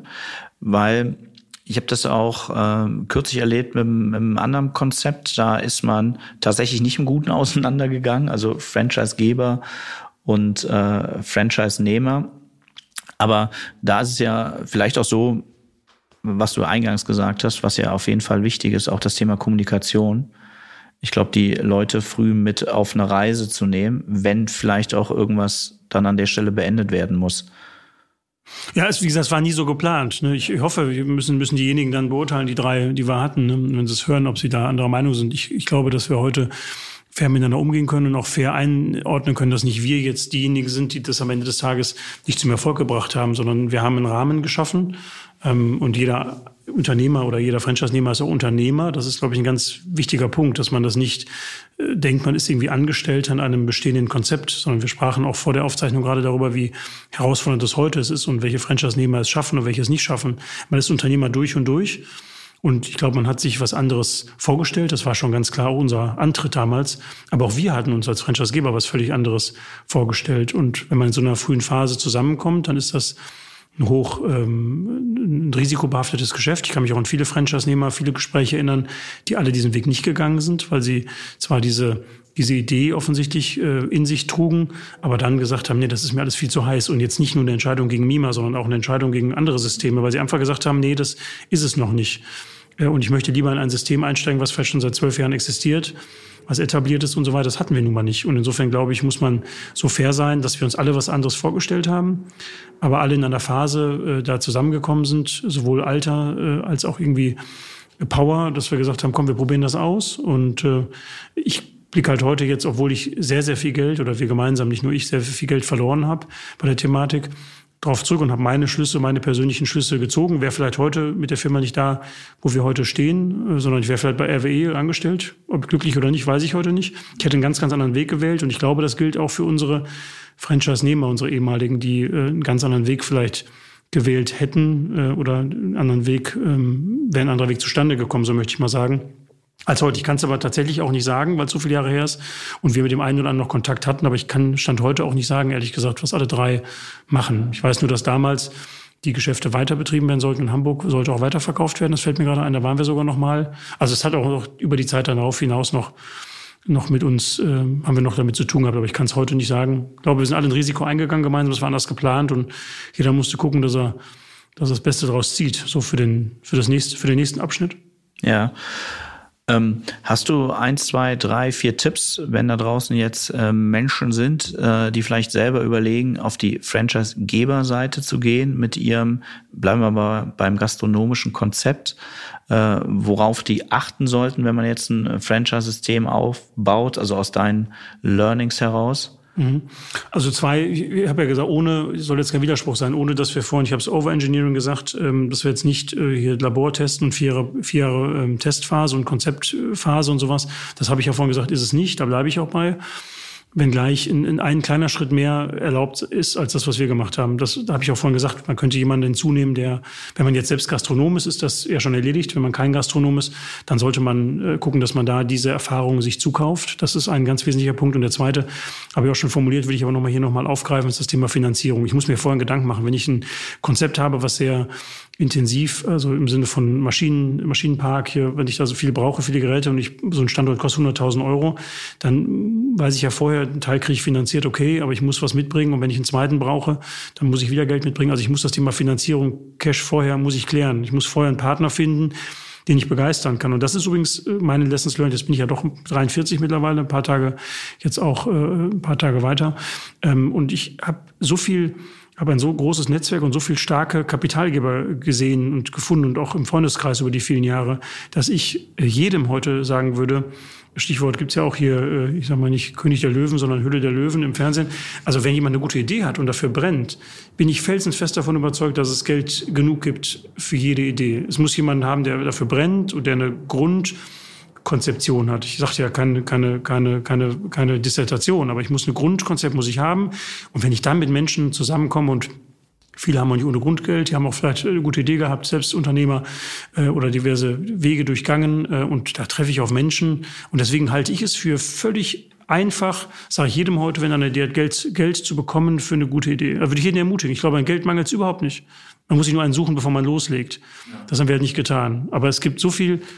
[SPEAKER 2] weil ich habe das auch äh, kürzlich erlebt mit, mit einem anderen Konzept. Da ist man tatsächlich nicht im Guten auseinandergegangen, also Franchisegeber und äh, Franchise-Nehmer. Aber da ist es ja vielleicht auch so, was du eingangs gesagt hast, was ja auf jeden Fall wichtig ist, auch das Thema Kommunikation. Ich glaube, die Leute früh mit auf eine Reise zu nehmen, wenn vielleicht auch irgendwas dann an der Stelle beendet werden muss.
[SPEAKER 3] Ja, es, wie gesagt, es war nie so geplant. Ne? Ich, ich hoffe, wir müssen, müssen diejenigen dann beurteilen, die drei, die wir hatten, ne? Wenn sie es hören, ob sie da anderer Meinung sind. Ich, ich glaube, dass wir heute fair miteinander umgehen können und auch fair einordnen können, dass nicht wir jetzt diejenigen sind, die das am Ende des Tages nicht zum Erfolg gebracht haben, sondern wir haben einen Rahmen geschaffen. Ähm, und jeder Unternehmer oder jeder Franchise-Nehmer ist auch Unternehmer. Das ist, glaube ich, ein ganz wichtiger Punkt, dass man das nicht äh, denkt, man ist irgendwie angestellt an einem bestehenden Konzept, sondern wir sprachen auch vor der Aufzeichnung gerade darüber, wie herausfordernd das heute ist und welche Franchise-Nehmer es schaffen und welche es nicht schaffen. Man ist Unternehmer durch und durch. Und ich glaube, man hat sich was anderes vorgestellt. Das war schon ganz klar unser Antritt damals. Aber auch wir hatten uns als Franchisegeber was völlig anderes vorgestellt. Und wenn man in so einer frühen Phase zusammenkommt, dann ist das ein hoch ähm, ein risikobehaftetes Geschäft. Ich kann mich auch an viele Franchise-Nehmer, viele Gespräche erinnern, die alle diesen Weg nicht gegangen sind, weil sie zwar diese diese Idee offensichtlich äh, in sich trugen, aber dann gesagt haben, nee, das ist mir alles viel zu heiß. Und jetzt nicht nur eine Entscheidung gegen Mima, sondern auch eine Entscheidung gegen andere Systeme, weil sie einfach gesagt haben, nee, das ist es noch nicht. Äh, und ich möchte lieber in ein System einsteigen, was vielleicht schon seit zwölf Jahren existiert, was etabliert ist und so weiter. Das hatten wir nun mal nicht. Und insofern, glaube ich, muss man so fair sein, dass wir uns alle was anderes vorgestellt haben, aber alle in einer Phase äh, da zusammengekommen sind, sowohl Alter äh, als auch irgendwie Power, dass wir gesagt haben, komm, wir probieren das aus. Und äh, ich blicke halt heute jetzt, obwohl ich sehr, sehr viel Geld oder wir gemeinsam, nicht nur ich, sehr viel Geld verloren habe bei der Thematik, drauf zurück und habe meine Schlüsse, meine persönlichen Schlüsse gezogen. Wäre vielleicht heute mit der Firma nicht da, wo wir heute stehen, sondern ich wäre vielleicht bei R W E angestellt. Ob glücklich oder nicht, weiß ich heute nicht. Ich hätte einen ganz, ganz anderen Weg gewählt und ich glaube, das gilt auch für unsere Franchise-Nehmer, unsere ehemaligen, die äh, einen ganz anderen Weg vielleicht gewählt hätten äh, oder einen anderen Weg, ähm, wäre ein anderer Weg zustande gekommen, so möchte ich mal sagen. Als heute. Ich kann es aber tatsächlich auch nicht sagen, weil es so viele Jahre her ist und wir mit dem einen oder anderen noch Kontakt hatten. Aber ich kann Stand heute auch nicht sagen, ehrlich gesagt, was alle drei machen. Ich weiß nur, dass damals die Geschäfte weiter betrieben werden sollten. In Hamburg sollte auch weiterverkauft werden. Das fällt mir gerade ein. Da waren wir sogar noch mal. Also es hat auch noch über die Zeit darauf hinaus noch, noch mit uns, äh, haben wir noch damit zu tun gehabt. Aber ich kann es heute nicht sagen. Ich glaube, wir sind alle ein Risiko eingegangen gemeinsam. Das war anders geplant und jeder musste gucken, dass er, dass er das Beste daraus zieht. So für den, für das nächste, für den nächsten Abschnitt.
[SPEAKER 2] Ja. Ähm, hast du eins, zwei, drei, vier Tipps, wenn da draußen jetzt äh, Menschen sind, äh, die vielleicht selber überlegen, auf die Franchise-Geber-Seite zu gehen mit ihrem, bleiben wir mal beim gastronomischen Konzept, äh, worauf die achten sollten, wenn man jetzt ein Franchise-System aufbaut, also aus deinen Learnings heraus?
[SPEAKER 3] Also zwei, ich habe ja gesagt, ohne, soll jetzt kein Widerspruch sein, ohne dass wir vorhin, ich habe es Overengineering gesagt, ähm, dass wir jetzt nicht äh, hier Labor testen und vier Jahre, vier Jahre ähm, Testphase und Konzeptphase und sowas. Das habe ich ja vorhin gesagt, ist es nicht, da bleibe ich auch bei. Wenngleich in, in ein kleiner Schritt mehr erlaubt ist, als das, was wir gemacht haben. Das da habe ich auch vorhin gesagt, man könnte jemanden hinzunehmen, der, wenn man jetzt selbst Gastronom ist, ist das ja schon erledigt. Wenn man kein Gastronom ist, dann sollte man äh, gucken, dass man da diese Erfahrungen sich zukauft. Das ist ein ganz wesentlicher Punkt. Und der zweite, habe ich auch schon formuliert, will ich aber nochmal hier nochmal aufgreifen, ist das Thema Finanzierung. Ich muss mir vorher Gedanken machen, wenn ich ein Konzept habe, was sehr intensiv, also im Sinne von Maschinen, Maschinenpark hier, wenn ich da so viel brauche, viele Geräte und ich, so ein Standort kostet hunderttausend Euro, dann weiß ich ja vorher, einen Teil kriege ich finanziert, okay, aber ich muss was mitbringen und wenn ich einen zweiten brauche, dann muss ich wieder Geld mitbringen. Also ich muss das Thema Finanzierung, Cash vorher, muss ich klären. Ich muss vorher einen Partner finden, den ich begeistern kann. Und das ist übrigens meine Lessons learned. Jetzt bin ich ja doch dreiundvierzig mittlerweile, ein paar Tage, jetzt auch äh, ein paar Tage weiter. Ähm, und ich habe so viel habe ein so großes Netzwerk und so viel starke Kapitalgeber gesehen und gefunden und auch im Freundeskreis über die vielen Jahre, dass ich jedem heute sagen würde, Stichwort gibt's ja auch hier, ich sag mal nicht König der Löwen, sondern Hülle der Löwen im Fernsehen. Also wenn jemand eine gute Idee hat und dafür brennt, bin ich felsenfest davon überzeugt, dass es Geld genug gibt für jede Idee. Es muss jemanden haben, der dafür brennt und der eine Grundkonzeption hat. Ich sagte ja keine, keine, keine, keine, keine Dissertation, aber ich muss eine Grundkonzept muss ich haben. Und wenn ich dann mit Menschen zusammenkomme und viele haben auch nicht ohne Grundgeld, die haben auch vielleicht eine gute Idee gehabt, selbst Unternehmer äh, oder diverse Wege durchgangen äh, und da treffe ich auf Menschen und deswegen halte ich es für völlig einfach, sage ich jedem heute, wenn einer Idee hat, Geld, Geld zu bekommen für eine gute Idee. Da würde ich jeden ermutigen. Ich glaube, an Geld mangelt es überhaupt nicht. Man muss sich nur einen suchen, bevor man loslegt. Das haben wir halt nicht getan. Aber es gibt so viel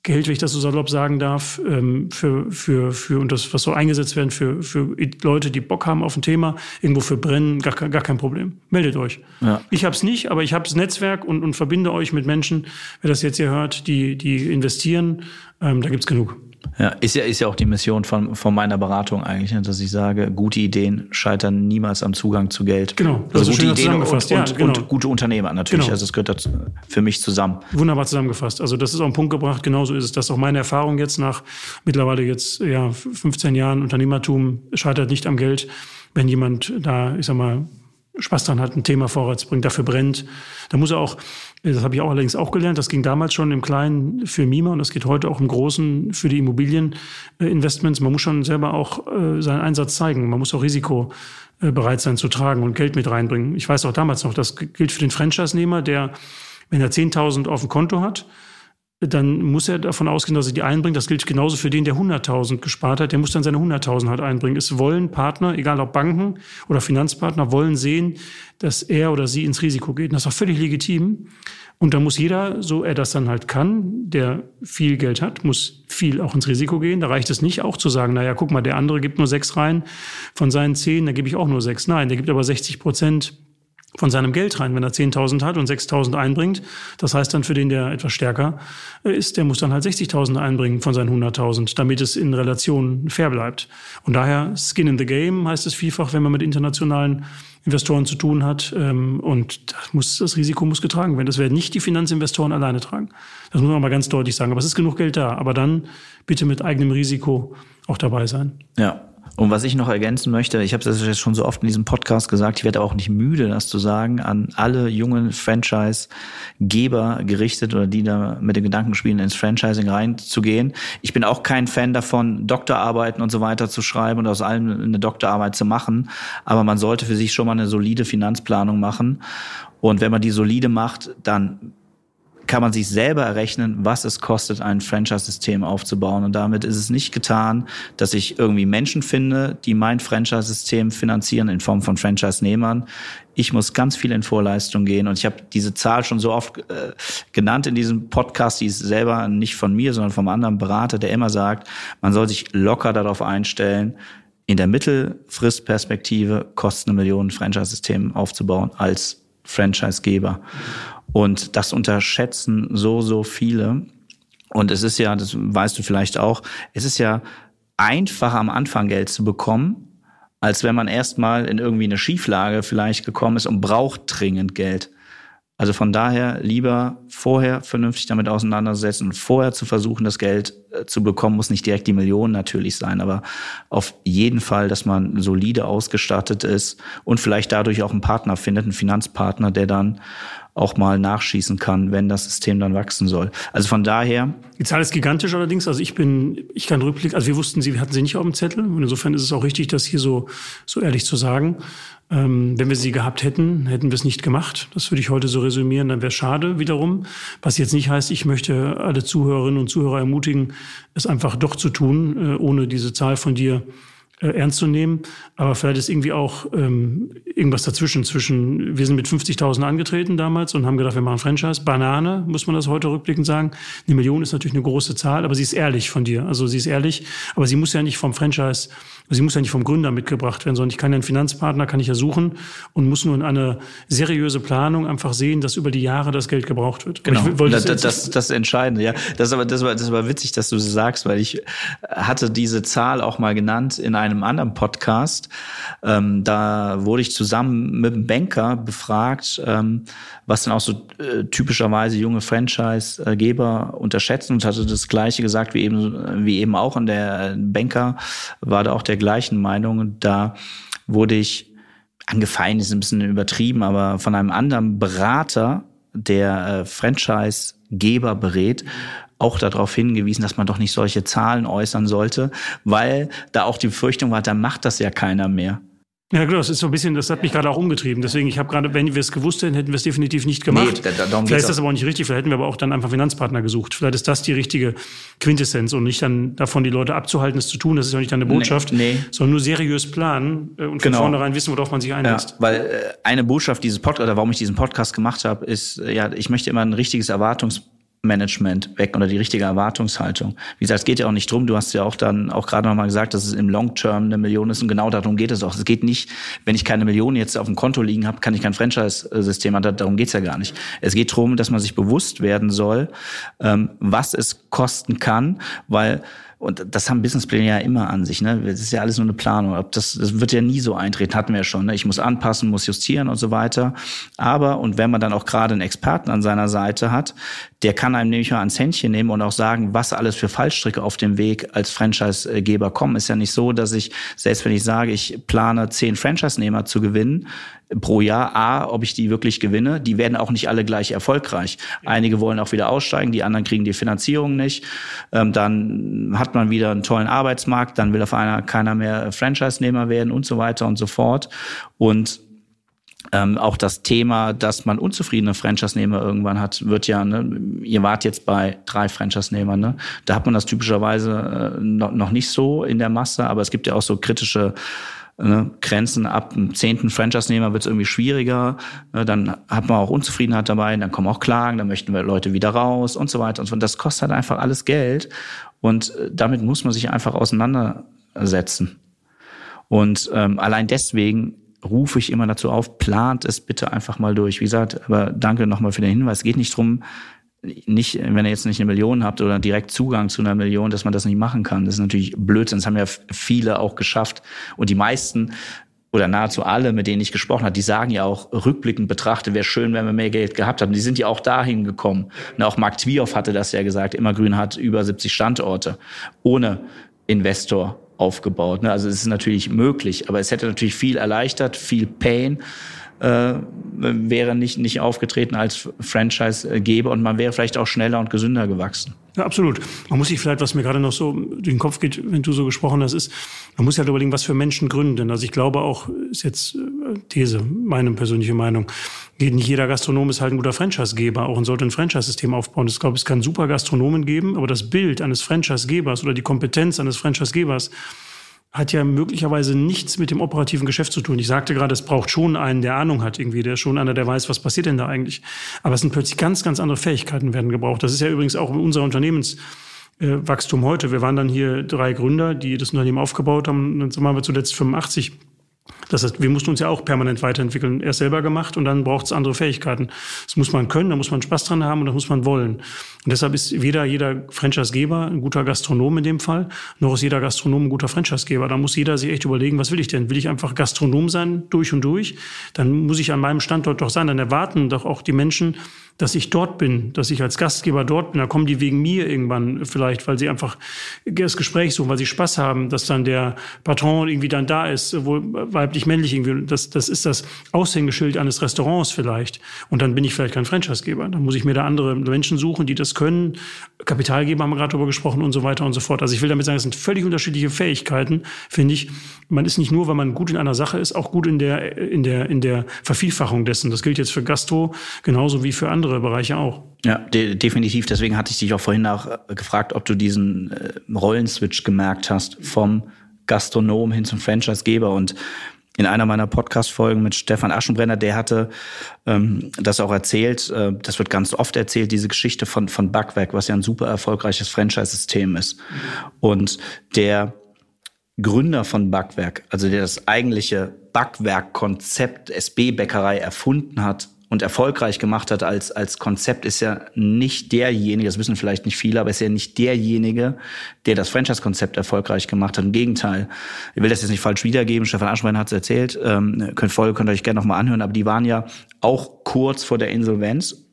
[SPEAKER 3] Geld, wenn ich das so salopp sagen darf, für, für, für, und das, was soll eingesetzt werden für, für Leute, die Bock haben auf ein Thema, irgendwo für brennen, gar, gar kein Problem. Meldet euch. Ja. Ich habe es nicht, aber ich habe das Netzwerk und, und verbinde euch mit Menschen, wer das jetzt hier hört, die, die investieren, ähm, da gibt's genug.
[SPEAKER 2] Ja, ist ja, ist ja auch die Mission von, von meiner Beratung eigentlich, dass ich sage, gute Ideen scheitern niemals am Zugang zu Geld.
[SPEAKER 3] Genau.
[SPEAKER 2] Also gute Ideen und, und,
[SPEAKER 3] ja, genau.
[SPEAKER 2] und gute Unternehmer natürlich.
[SPEAKER 3] Genau.
[SPEAKER 2] Also es gehört dazu, für mich zusammen.
[SPEAKER 3] Wunderbar zusammengefasst. Also das ist auf den Punkt gebracht. Genauso ist es. Das ist auch meine Erfahrung jetzt nach mittlerweile jetzt, ja, fünfzehn Jahren Unternehmertum scheitert nicht am Geld. Wenn jemand da, ich sag mal, Spaß dran hat, ein Thema vorwärts bringt, dafür brennt. Da muss er auch, das habe ich auch allerdings auch gelernt, das ging damals schon im Kleinen für Mima und das geht heute auch im Großen für die Immobilieninvestments. Man muss schon selber auch äh, seinen Einsatz zeigen. Man muss auch Risiko äh, bereit sein zu tragen und Geld mit reinbringen. Ich weiß auch damals noch, das gilt für den Franchise-Nehmer, der, wenn er zehntausend auf dem Konto hat, dann muss er davon ausgehen, dass er die einbringt. Das gilt genauso für den, der hunderttausend gespart hat. Der muss dann seine hunderttausend halt einbringen. Es wollen Partner, egal ob Banken oder Finanzpartner, wollen sehen, dass er oder sie ins Risiko geht. Und das ist auch völlig legitim. Und da muss jeder, so er das dann halt kann, der viel Geld hat, muss viel auch ins Risiko gehen. Da reicht es nicht auch zu sagen, naja, guck mal, der andere gibt nur sechs rein von seinen zehn, da gebe ich auch nur sechs. Nein, der gibt aber sechzig Prozent von seinem Geld rein, wenn er zehntausend hat und sechstausend einbringt. Das heißt dann für den, der etwas stärker ist, der muss dann halt sechzigtausend einbringen von seinen hunderttausend, damit es in Relation fair bleibt. Und daher Skin in the Game heißt es vielfach, wenn man mit internationalen Investoren zu tun hat. Und das, muss, das Risiko muss getragen werden. Das werden nicht die Finanzinvestoren alleine tragen. Das muss man mal ganz deutlich sagen. Aber es ist genug Geld da. Aber dann bitte mit eigenem Risiko auch dabei sein.
[SPEAKER 2] Ja. Und was ich noch ergänzen möchte, ich habe das jetzt schon so oft in diesem Podcast gesagt, ich werde auch nicht müde, das zu sagen, an alle jungen Franchise-Geber gerichtet oder die da mit den Gedanken spielen, ins Franchising reinzugehen. Ich bin auch kein Fan davon, Doktorarbeiten und so weiter zu schreiben und aus allem eine Doktorarbeit zu machen. Aber man sollte für sich schon mal eine solide Finanzplanung machen. Und wenn man die solide macht, dann kann man sich selber errechnen, was es kostet, ein Franchise-System aufzubauen. Und damit ist es nicht getan, dass ich irgendwie Menschen finde, die mein Franchise-System finanzieren in Form von Franchise-Nehmern. Ich muss ganz viel in Vorleistung gehen. Und ich habe diese Zahl schon so oft äh, genannt in diesem Podcast, die ist selber nicht von mir, sondern vom anderen Berater, der immer sagt, man soll sich locker darauf einstellen, in der Mittelfristperspektive kostet eine Million Franchise-System aufzubauen als Franchise-Geber. Und das unterschätzen so, so viele. Und es ist ja, das weißt du vielleicht auch, es ist ja einfacher am Anfang Geld zu bekommen, als wenn man erstmal in irgendwie eine Schieflage vielleicht gekommen ist und braucht dringend Geld. Also von daher lieber vorher vernünftig damit auseinandersetzen und vorher zu versuchen, das Geld zu bekommen, muss nicht direkt die Millionen natürlich sein, aber auf jeden Fall, dass man solide ausgestattet ist und vielleicht dadurch auch einen Partner findet, einen Finanzpartner, der dann auch mal nachschießen kann, wenn das System dann wachsen soll. Also von daher.
[SPEAKER 3] Die Zahl ist gigantisch allerdings. Also ich bin, ich kann rückblicken, also wir wussten sie, wir hatten sie nicht auf dem Zettel. Und insofern ist es auch richtig, das hier so, so ehrlich zu sagen. Ähm, wenn wir sie gehabt hätten, hätten wir es nicht gemacht. Das würde ich heute so resümieren, dann wäre es schade wiederum. Was jetzt nicht heißt, ich möchte alle Zuhörerinnen und Zuhörer ermutigen, es einfach doch zu tun, ohne diese Zahl von dir äh, ernst zu nehmen. Aber vielleicht ist irgendwie auch ähm, irgendwas dazwischen. Zwischen, wir sind mit fünfzigtausend angetreten damals und haben gedacht, wir machen Franchise. Banane, muss man das heute rückblickend sagen. Eine Million ist natürlich eine große Zahl, aber sie ist ehrlich von dir. Also sie ist ehrlich, aber sie muss ja nicht vom Franchise, sie muss ja nicht vom Gründer mitgebracht werden, sondern ich kann ja einen Finanzpartner, kann ich ja suchen und muss nur in eine seriöse Planung einfach sehen, dass über die Jahre das Geld gebraucht wird.
[SPEAKER 2] Genau, ich, das, das, das, das Entscheidende, ja. Das ist aber, das war, das war witzig, dass du das sagst, weil ich hatte diese Zahl auch mal genannt in einem anderen Podcast. Ähm, da wurde ich zusammen mit einem Banker befragt, ähm, was dann auch so äh, typischerweise junge Franchise-Geber unterschätzen, und hatte das Gleiche gesagt wie eben, wie eben auch. Und der Banker war da auch der gleichen Meinung. Da wurde ich angefeindet, ist ein bisschen übertrieben, aber von einem anderen Berater, der äh, Franchise-Geber berät, auch darauf hingewiesen, dass man doch nicht solche Zahlen äußern sollte, weil da auch die Befürchtung war, dann macht das ja keiner mehr.
[SPEAKER 3] Ja, genau, das ist so ein bisschen, das hat mich gerade auch umgetrieben. Deswegen, ich habe gerade, wenn wir es gewusst hätten, hätten wir es definitiv nicht gemacht. Nee, da, Vielleicht ist das aber auch nicht richtig, vielleicht hätten wir aber auch dann einfach Finanzpartner gesucht. Vielleicht ist das die richtige Quintessenz und nicht dann davon, die Leute abzuhalten, es zu tun. Das ist ja nicht deine Botschaft, nee, nee. sondern nur seriös planen und von genau. vornherein wissen, worauf man sich einlässt.
[SPEAKER 2] Ja, weil äh, eine Botschaft dieses Podcasts, oder warum ich diesen Podcast gemacht habe, ist, ja, ich möchte immer ein richtiges Erwartungs Management weg oder die richtige Erwartungshaltung. Wie gesagt, es geht ja auch nicht drum, du hast ja auch dann auch gerade nochmal gesagt, dass es im Long-Term eine Million ist und genau darum geht es auch. Es geht nicht, wenn ich keine Million jetzt auf dem Konto liegen habe, kann ich kein Franchise-System haben, darum geht es ja gar nicht. Es geht darum, dass man sich bewusst werden soll, was es kosten kann, weil und das haben Businesspläne ja immer an sich, ne? Das ist ja alles nur eine Planung. Ob das, das wird ja nie so eintreten, hatten wir ja schon, ne? Ich muss anpassen, muss justieren und so weiter. Aber, und wenn man dann auch gerade einen Experten an seiner Seite hat, der kann einem nämlich mal ans Händchen nehmen und auch sagen, was alles für Fallstricke auf dem Weg als Franchisegeber kommen. Ist ja nicht so, dass ich, selbst wenn ich sage, ich plane zehn Franchise-Nehmer zu gewinnen pro Jahr, A, ob ich die wirklich gewinne, die werden auch nicht alle gleich erfolgreich. Einige wollen auch wieder aussteigen, die anderen kriegen die Finanzierung nicht. Ähm, dann hat man wieder einen tollen Arbeitsmarkt, dann will auf einer keiner mehr Franchise-Nehmer werden und so weiter und so fort. Und Ähm, auch das Thema, dass man unzufriedene Franchise-Nehmer irgendwann hat, wird ja, ne, ihr wart jetzt bei drei Franchise-Nehmern, ne? Da hat man das typischerweise äh, noch, noch nicht so in der Masse, aber es gibt ja auch so kritische ne, Grenzen. Ab dem zehnten Franchise-Nehmer wird es irgendwie schwieriger, ne? Dann hat man auch Unzufriedenheit dabei, dann kommen auch Klagen, dann möchten wir Leute wieder raus und so weiter und so. Und das kostet halt einfach alles Geld und äh, damit muss man sich einfach auseinandersetzen. Und ähm, allein deswegen rufe ich immer dazu auf, plant es bitte einfach mal durch. Wie gesagt, aber danke nochmal für den Hinweis. Es geht nicht drum, nicht, wenn ihr jetzt nicht eine Million habt oder direkt Zugang zu einer Million, dass man das nicht machen kann. Das ist natürlich Blödsinn. Das haben ja viele auch geschafft. Und die meisten oder nahezu alle, mit denen ich gesprochen habe, die sagen ja auch, rückblickend betrachtet, wäre schön, wenn wir mehr Geld gehabt haben. Die sind ja auch dahin gekommen. Und auch Mark Twioff hatte das ja gesagt, Immergrün hat über siebzig Standorte ohne Investor aufgebaut. Also es ist natürlich möglich, aber es hätte natürlich viel erleichtert, viel Pain äh, wäre nicht nicht aufgetreten als Franchise-Geber und man wäre vielleicht auch schneller und gesünder gewachsen.
[SPEAKER 3] Ja, absolut. Man muss sich vielleicht, was mir gerade noch so durch den Kopf geht, wenn du so gesprochen hast, ist, man muss halt überlegen, was für Menschen gründen. Also ich glaube auch, ist jetzt These, meine persönliche Meinung, nicht jeder Gastronom ist halt ein guter Franchise-Geber auch und sollte ein Franchise-System aufbauen. Ich glaube, es kann super Gastronomen geben, aber das Bild eines Franchise-Gebers oder die Kompetenz eines Franchise-Gebers hat ja möglicherweise nichts mit dem operativen Geschäft zu tun. Ich sagte gerade, es braucht schon einen, der Ahnung hat irgendwie, der schon einer, der weiß, was passiert denn da eigentlich. Aber es sind plötzlich ganz, ganz andere Fähigkeiten werden gebraucht. Das ist ja übrigens auch in unserer Unternehmenswachstum heute. Wir waren dann hier drei Gründer, die das Unternehmen aufgebaut haben. Dann waren wir zuletzt fünfundachtzig. Das heißt, wir mussten uns ja auch permanent weiterentwickeln. Erst selber gemacht und dann braucht es andere Fähigkeiten. Das muss man können, da muss man Spaß dran haben und das muss man wollen. Und deshalb ist weder jeder Franchise-Geber ein guter Gastronom in dem Fall, noch ist jeder Gastronom ein guter Franchise-Geber. Da muss jeder sich echt überlegen, was will ich denn? Will ich einfach Gastronom sein, durch und durch? Dann muss ich an meinem Standort doch sein. Dann erwarten doch auch die Menschen, dass ich dort bin, dass ich als Gastgeber dort bin. Da kommen die wegen mir irgendwann vielleicht, weil sie einfach das Gespräch suchen, weil sie Spaß haben, dass dann der Patron irgendwie dann da ist, wohl weiblich, männlich irgendwie. Das, das ist das Aushängeschild eines Restaurants vielleicht. Und dann bin ich vielleicht kein Franchisegeber. Dann muss ich mir da andere Menschen suchen, die das können. Kapitalgeber haben wir gerade darüber gesprochen und so weiter und so fort. Also ich will damit sagen, es sind völlig unterschiedliche Fähigkeiten, finde ich. Man ist nicht nur, weil man gut in einer Sache ist, auch gut in der, in der, in der Vervielfachung dessen. Das gilt jetzt für Gastro genauso wie für andere Bereiche auch.
[SPEAKER 2] Ja, de- definitiv. Deswegen hatte ich dich auch vorhin auch gefragt, ob du diesen äh, Rollenswitch gemerkt hast vom Gastronom hin zum Franchisegeber. Und in einer meiner Podcast-Folgen mit Stefan Aschenbrenner, der hatte ähm, das auch erzählt, äh, das wird ganz oft erzählt, diese Geschichte von, von Backwerk, was ja ein super erfolgreiches Franchise-System ist. Mhm. Und der Gründer von Backwerk, also der das eigentliche Backwerk-Konzept S B-Bäckerei erfunden hat und erfolgreich gemacht hat als als Konzept, ist ja nicht derjenige, das wissen vielleicht nicht viele, aber ist ja nicht derjenige, der das Franchise-Konzept erfolgreich gemacht hat. Im Gegenteil, ich will das jetzt nicht falsch wiedergeben, Stefan Aschenbrenner hat es erzählt, ähm, könnt Folge könnt ihr euch gerne nochmal anhören, aber die waren ja auch kurz vor der Insolvenz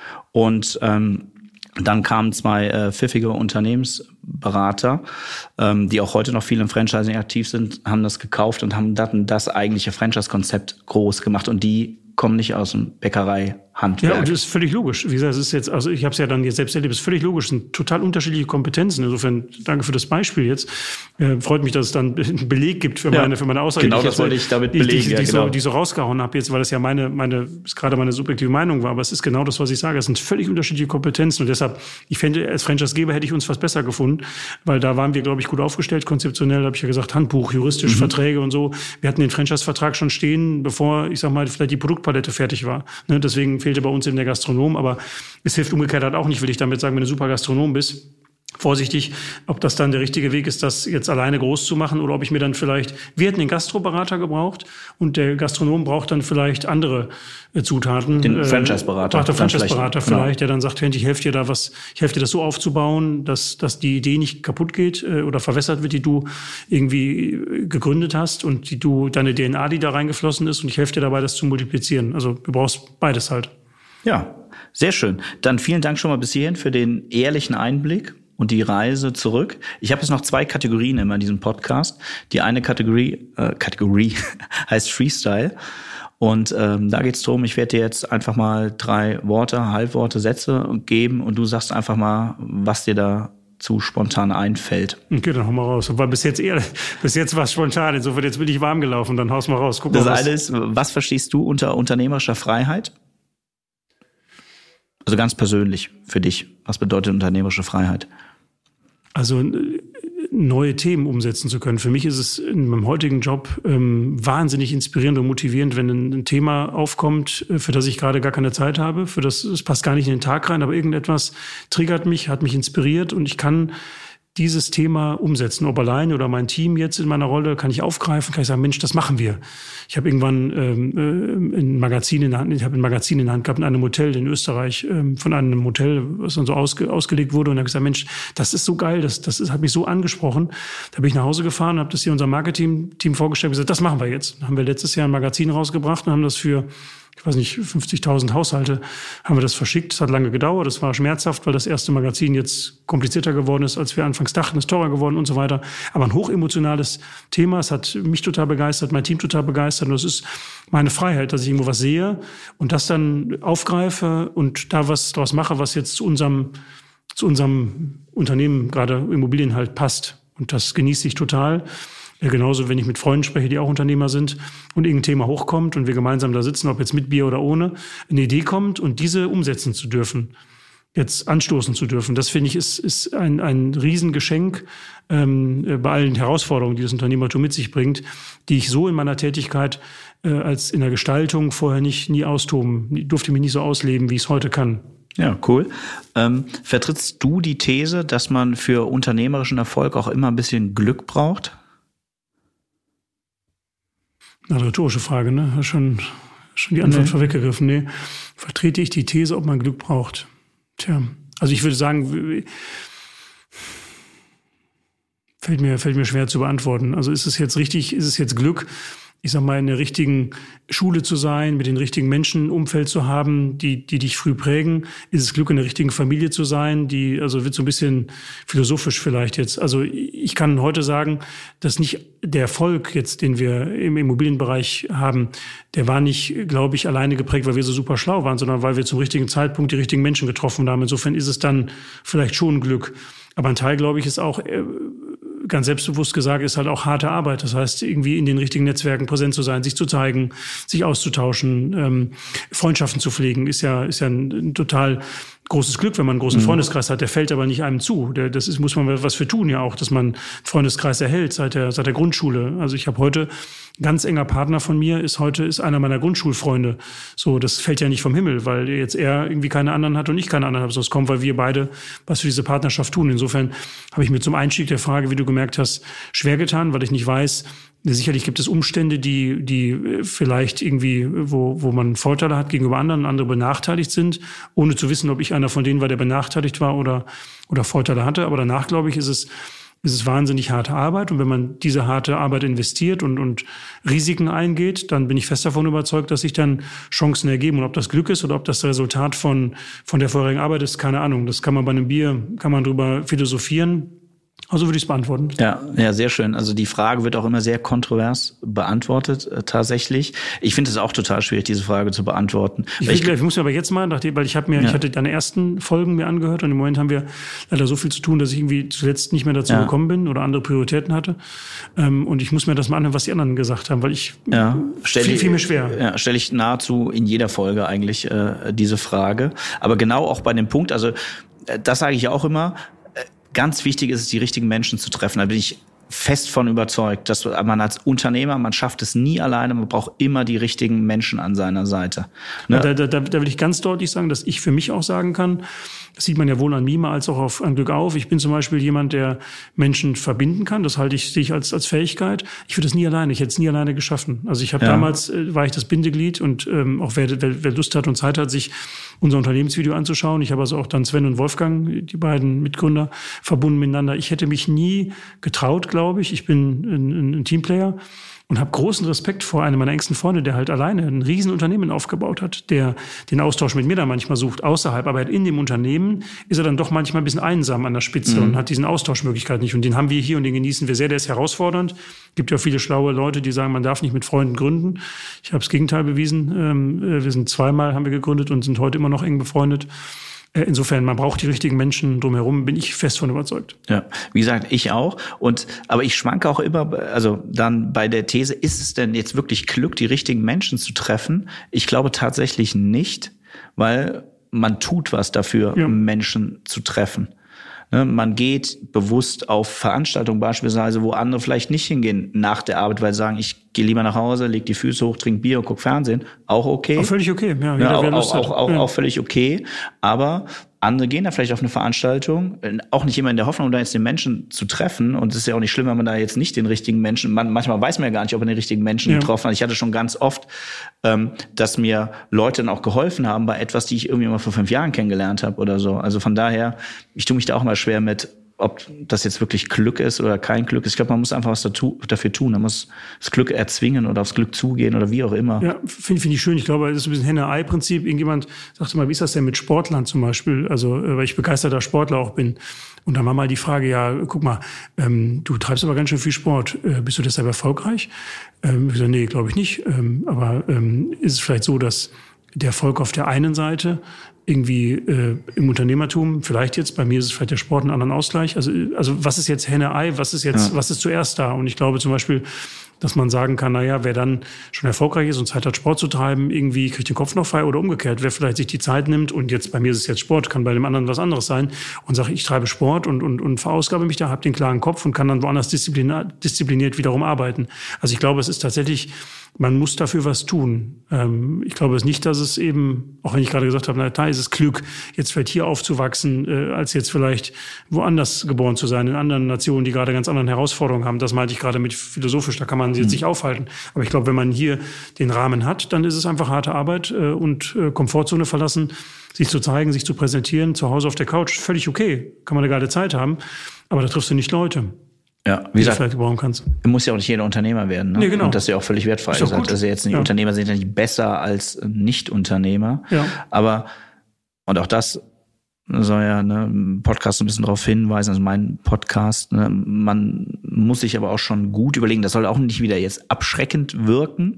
[SPEAKER 2] und ähm, dann kamen zwei äh, pfiffige Unternehmensberater, ähm, die auch heute noch viel im Franchising aktiv sind, haben das gekauft und haben dann das eigentliche Franchise-Konzept groß gemacht und die kommen nicht aus dem Bäckerei-Handwerk.
[SPEAKER 3] Ja, und das ist völlig logisch. Wie gesagt, es ist jetzt, also ich habe es ja dann jetzt selbst erlebt, es ist völlig logisch. Es sind total unterschiedliche Kompetenzen. Insofern danke für das Beispiel jetzt. Äh, freut mich, dass es dann einen Beleg gibt für meine, ja, für meine Aussage.
[SPEAKER 2] Genau, das wollte ich damit belegen. Die, die, die, ja, genau.
[SPEAKER 3] so, die so rausgehauen habe jetzt, weil das ja meine, meine, gerade meine subjektive Meinung war. Aber es ist genau das, was ich sage. Es sind völlig unterschiedliche Kompetenzen. Und deshalb, ich fände, als Franchisegeber hätte ich uns fast besser gefunden, weil da waren wir, glaube ich, gut aufgestellt, konzeptionell, habe ich ja gesagt, Handbuch, juristisch, mhm. Verträge und so. Wir hatten den Franchise-Vertrag schon stehen, bevor, ich sag mal, vielleicht die Produkte Produktpalette fertig war. Ne? Deswegen fehlte bei uns eben der Gastronom, aber es hilft umgekehrt halt auch nicht, will ich damit sagen, wenn du super Gastronom bist, vorsichtig, ob das dann der richtige Weg ist, das jetzt alleine groß zu machen oder ob ich mir dann vielleicht, wir hätten den Gastroberater gebraucht und der Gastronom braucht dann vielleicht andere äh, Zutaten.
[SPEAKER 2] Den
[SPEAKER 3] äh,
[SPEAKER 2] Franchise-Berater.
[SPEAKER 3] Braucht der Franchise-Berater vielleicht,
[SPEAKER 2] genau.
[SPEAKER 3] Der dann sagt, ich helfe dir da was, ich helfe dir das so aufzubauen, dass, dass die Idee nicht kaputt geht äh, oder verwässert wird, die du irgendwie äh, gegründet hast und die du, deine D N A, die da reingeflossen ist und ich helfe dir dabei, das zu multiplizieren. Also du brauchst beides halt.
[SPEAKER 2] Ja, sehr schön. Dann vielen Dank schon mal bis hierhin für den ehrlichen Einblick und die Reise zurück. Ich habe jetzt noch zwei Kategorien immer in diesem Podcast. Die eine Kategorie äh, Kategorie heißt Freestyle. Und ähm, da geht es darum, ich werde dir jetzt einfach mal drei Worte, Halbworte, Sätze geben und du sagst einfach mal, was dir da zu spontan einfällt.
[SPEAKER 3] Okay, dann hau mal raus. Weil bis jetzt eher, bis jetzt war es spontan. Insofern, jetzt bin ich warm gelaufen, dann haus mal raus. Guck
[SPEAKER 2] das
[SPEAKER 3] mal, was.
[SPEAKER 2] eine ist, was verstehst du unter unternehmerischer Freiheit? Also ganz persönlich für dich. Was bedeutet unternehmerische Freiheit?
[SPEAKER 3] Also neue Themen umsetzen zu können. Für mich ist es in meinem heutigen Job ähm, wahnsinnig inspirierend und motivierend, wenn ein, ein Thema aufkommt, für das ich gerade gar keine Zeit habe, für das es passt gar nicht in den Tag rein, aber irgendetwas triggert mich, hat mich inspiriert und ich kann dieses Thema umsetzen, ob alleine oder mein Team jetzt in meiner Rolle, kann ich aufgreifen, kann ich sagen, Mensch, das machen wir. Ich habe irgendwann ähm, ein Magazin in der Hand, ich habe ein Magazin in der Hand gehabt in einem Hotel in Österreich, ähm, von einem Hotel, was dann so ausge, ausgelegt wurde und habe gesagt, Mensch, das ist so geil, das, das ist, hat mich so angesprochen. Da bin ich nach Hause gefahren, habe das hier unserem Marketing-Team vorgestellt und gesagt, das machen wir jetzt. Dann haben wir letztes Jahr ein Magazin rausgebracht und haben das für ich weiß nicht, fünfzigtausend Haushalte haben wir das verschickt. Das hat lange gedauert, das war schmerzhaft, weil das erste Magazin jetzt komplizierter geworden ist, als wir anfangs dachten, ist teurer geworden und so weiter. Aber ein hochemotionales Thema, es hat mich total begeistert, mein Team total begeistert und es ist meine Freiheit, dass ich irgendwo was sehe und das dann aufgreife und da was draus mache, was jetzt zu unserem, zu unserem Unternehmen, gerade Immobilien halt passt. Und das genieße ich total. Ja, genauso, wenn ich mit Freunden spreche, die auch Unternehmer sind und irgendein Thema hochkommt und wir gemeinsam da sitzen, ob jetzt mit Bier oder ohne, eine Idee kommt und diese umsetzen zu dürfen, jetzt anstoßen zu dürfen. Das, finde ich, ist, ist ein, ein Riesengeschenk ähm, bei allen Herausforderungen, die das Unternehmertum mit sich bringt, die ich so in meiner Tätigkeit äh, als in der Gestaltung vorher nicht nie austoben, durfte mich nicht so ausleben, wie ich es heute kann.
[SPEAKER 2] Ja, cool. Ähm, vertrittst du die These, dass man für unternehmerischen Erfolg auch immer ein bisschen Glück braucht?
[SPEAKER 3] Eine rhetorische Frage, ne? Schon, schon die Antwort nee. vorweggegriffen. Nee. Vertrete ich die These, ob man Glück braucht? Tja, also ich würde sagen, fällt mir, fällt mir schwer zu beantworten. Also ist es jetzt richtig, ist es jetzt Glück, ich sag mal, in der richtigen Schule zu sein, mit den richtigen Menschen Umfeld zu haben, die, die dich früh prägen? Ist es Glück, in der richtigen Familie zu sein? Die, also wird so ein bisschen philosophisch vielleicht jetzt. Also ich kann heute sagen, dass nicht der Erfolg jetzt, den wir im Immobilienbereich haben, der war nicht, glaube ich, alleine geprägt, weil wir so super schlau waren, sondern weil wir zum richtigen Zeitpunkt die richtigen Menschen getroffen haben. Insofern ist es dann vielleicht schon Glück. Aber ein Teil, glaube ich, ist auch, ganz selbstbewusst gesagt, ist halt auch harte Arbeit. Das heißt, irgendwie in den richtigen Netzwerken präsent zu sein, sich zu zeigen, sich auszutauschen, ähm, Freundschaften zu pflegen, ist ja, ist ja ein, ein total großes Glück, wenn man einen großen mhm. Freundeskreis hat. Der fällt aber nicht einem zu. Der, das ist, muss man was für tun ja auch, dass man einen Freundeskreis erhält seit der, seit der Grundschule. Also ich habe heute ganz enger Partner von mir ist heute ist einer meiner Grundschulfreunde. So, das fällt ja nicht vom Himmel, weil jetzt er irgendwie keine anderen hat und ich keine anderen habe. So, es kommt, weil wir beide was für diese Partnerschaft tun. Insofern habe ich mir zum Einstieg der Frage, wie du gemerkt hast, schwer getan, weil ich nicht weiß. Sicherlich gibt es Umstände, die, die vielleicht irgendwie, wo, wo man Vorteile hat gegenüber anderen, andere benachteiligt sind, ohne zu wissen, ob ich einer von denen war, der benachteiligt war oder, oder Vorteile hatte. Aber danach, glaube ich, ist es, ist es wahnsinnig harte Arbeit. Und wenn man diese harte Arbeit investiert und, und Risiken eingeht, dann bin ich fest davon überzeugt, dass sich dann Chancen ergeben. Und ob das Glück ist oder ob das Resultat von, von der vorherigen Arbeit ist, keine Ahnung. Das kann man bei einem Bier, kann man drüber philosophieren. Also würde ich es beantworten.
[SPEAKER 2] Ja, ja, sehr schön. Also die Frage wird auch immer sehr kontrovers beantwortet, äh, tatsächlich. Ich finde es auch total schwierig, diese Frage zu beantworten.
[SPEAKER 3] Ich, ich, ich muss mir aber jetzt mal, nachdem, weil ich habe mir, ja. ich hatte deine ersten Folgen mir angehört und im Moment haben wir leider so viel zu tun, dass ich irgendwie zuletzt nicht mehr dazu ja. gekommen bin oder andere Prioritäten hatte. Ähm, und ich muss mir das mal anhören, was die anderen gesagt haben, weil ich
[SPEAKER 2] ja. stell
[SPEAKER 3] viel, viel mir schwer.
[SPEAKER 2] Ja, stelle ich nahezu in jeder Folge eigentlich äh, diese Frage. Aber genau auch bei dem Punkt, also äh, das sage ich ja auch immer. Ganz wichtig ist es, die richtigen Menschen zu treffen. Da bin ich fest von überzeugt, dass man als Unternehmer, man schafft es nie alleine, man braucht immer die richtigen Menschen an seiner Seite. Ne?
[SPEAKER 3] Da, da, da will ich ganz deutlich sagen, dass ich für mich auch sagen kann, das sieht man ja wohl an Mima als auch auf, an Glück auf. Ich bin zum Beispiel jemand, der Menschen verbinden kann. Das halte ich, sehe ich als, als Fähigkeit. Ich würde es nie alleine, ich hätte es nie alleine geschaffen. Also ich habe ja. damals, äh, war ich das Bindeglied und ähm, auch wer, wer, wer Lust hat und Zeit hat, sich unser Unternehmensvideo anzuschauen. Ich habe also auch dann Sven und Wolfgang, die beiden Mitgründer, verbunden miteinander. Ich hätte mich nie getraut, glaube ich. Ich bin ein, ein Teamplayer. Und habe großen Respekt vor einem meiner engsten Freunde, der halt alleine ein Riesenunternehmen aufgebaut hat, der den Austausch mit mir da manchmal sucht, außerhalb. Aber halt in dem Unternehmen ist er dann doch manchmal ein bisschen einsam an der Spitze mhm. und hat diesen Austauschmöglichkeit nicht. Und den haben wir hier und den genießen wir sehr. Der ist herausfordernd. Gibt ja viele schlaue Leute, die sagen, man darf nicht mit Freunden gründen. Ich habe das Gegenteil bewiesen. Wir sind zweimal, haben wir gegründet und sind heute immer noch eng befreundet. Insofern, man braucht die richtigen Menschen drumherum, bin ich fest von überzeugt.
[SPEAKER 2] Ja, wie gesagt, ich auch. Und aber ich schwanke auch immer, also dann bei der These, ist es denn jetzt wirklich Glück, die richtigen Menschen zu treffen? Ich glaube tatsächlich nicht, weil man tut was dafür, ja. Menschen zu treffen. Man geht bewusst auf Veranstaltungen beispielsweise, wo andere vielleicht nicht hingehen nach der Arbeit, weil sie sagen, ich gehe lieber nach Hause, leg die Füße hoch, trink Bier und guck Fernsehen. Auch okay.
[SPEAKER 3] Auch völlig okay. Ja,
[SPEAKER 2] ja, auch, auch, auch, auch, ja. auch völlig okay. Aber andere gehen da vielleicht auf eine Veranstaltung, auch nicht immer in der Hoffnung, da jetzt den Menschen zu treffen. Und es ist ja auch nicht schlimm, wenn man da jetzt nicht den richtigen Menschen, man, manchmal weiß man ja gar nicht, ob man den richtigen Menschen ja. getroffen hat. Ich hatte schon ganz oft, ähm, dass mir Leute dann auch geholfen haben bei etwas, die ich irgendwie mal vor fünf Jahren kennengelernt habe oder so. Also von daher, ich tue mich da auch mal schwer mit, ob das jetzt wirklich Glück ist oder kein Glück ist. Ich glaube, man muss einfach was dafür tun. Man muss das Glück erzwingen oder aufs Glück zugehen oder wie auch immer.
[SPEAKER 3] Ja, finde find ich schön. Ich glaube, das ist ein bisschen Henne-Ei-Prinzip. Irgendjemand sagte mal, wie ist das denn mit Sportlern zum Beispiel? Also, weil ich begeisterter Sportler auch bin. Und dann war mal die Frage, ja, guck mal, ähm, du treibst aber ganz schön viel Sport. Äh, bist du deshalb erfolgreich? Ähm, ich so, nee, glaube ich nicht. Ähm, aber ähm, ist es vielleicht so, dass der Erfolg auf der einen Seite irgendwie äh, im Unternehmertum, vielleicht jetzt, bei mir ist es vielleicht der Sport, einen anderen Ausgleich. Also, also was ist jetzt Henne-Ei, was ist jetzt, ja. was ist zuerst da? Und ich glaube zum Beispiel, dass man sagen kann, naja, wer dann schon erfolgreich ist und Zeit hat, Sport zu treiben, irgendwie kriegt den Kopf noch frei oder umgekehrt. Wer vielleicht sich die Zeit nimmt und jetzt, bei mir ist es jetzt Sport, kann bei dem anderen was anderes sein und sagt, ich treibe Sport und, und, und verausgabe mich da, habe den klaren Kopf und kann dann woanders diszipliniert, diszipliniert wiederum arbeiten. Also ich glaube, es ist tatsächlich, man muss dafür was tun. Ähm, ich glaube es nicht, dass es eben, auch wenn ich gerade gesagt habe, na, da ist es Glück, jetzt vielleicht hier aufzuwachsen, äh, als jetzt vielleicht woanders geboren zu sein, in anderen Nationen, die gerade ganz andere Herausforderungen haben. Das meinte ich gerade mit philosophisch, da kann man jetzt sich aufhalten. Aber ich glaube, wenn man hier den Rahmen hat, dann ist es einfach harte Arbeit äh, und äh, Komfortzone verlassen, sich zu zeigen, sich zu präsentieren, zu Hause auf der Couch, völlig okay. Kann man eine geile Zeit haben, aber da triffst du nicht Leute.
[SPEAKER 2] Ja, wie gesagt,
[SPEAKER 3] vielleicht gebrauchen kannst.
[SPEAKER 2] Muss ja auch nicht jeder Unternehmer werden. Ne?
[SPEAKER 3] Nee, genau.
[SPEAKER 2] Und das ist ja auch völlig wertfrei. Also, also jetzt nicht, ja. Unternehmer sind ja nicht besser als Nicht-Unternehmer.
[SPEAKER 3] Ja.
[SPEAKER 2] Aber, und auch das soll ja ne, ein Podcast ein bisschen darauf hinweisen, also mein Podcast, ne, man muss sich aber auch schon gut überlegen, das soll auch nicht wieder jetzt abschreckend wirken,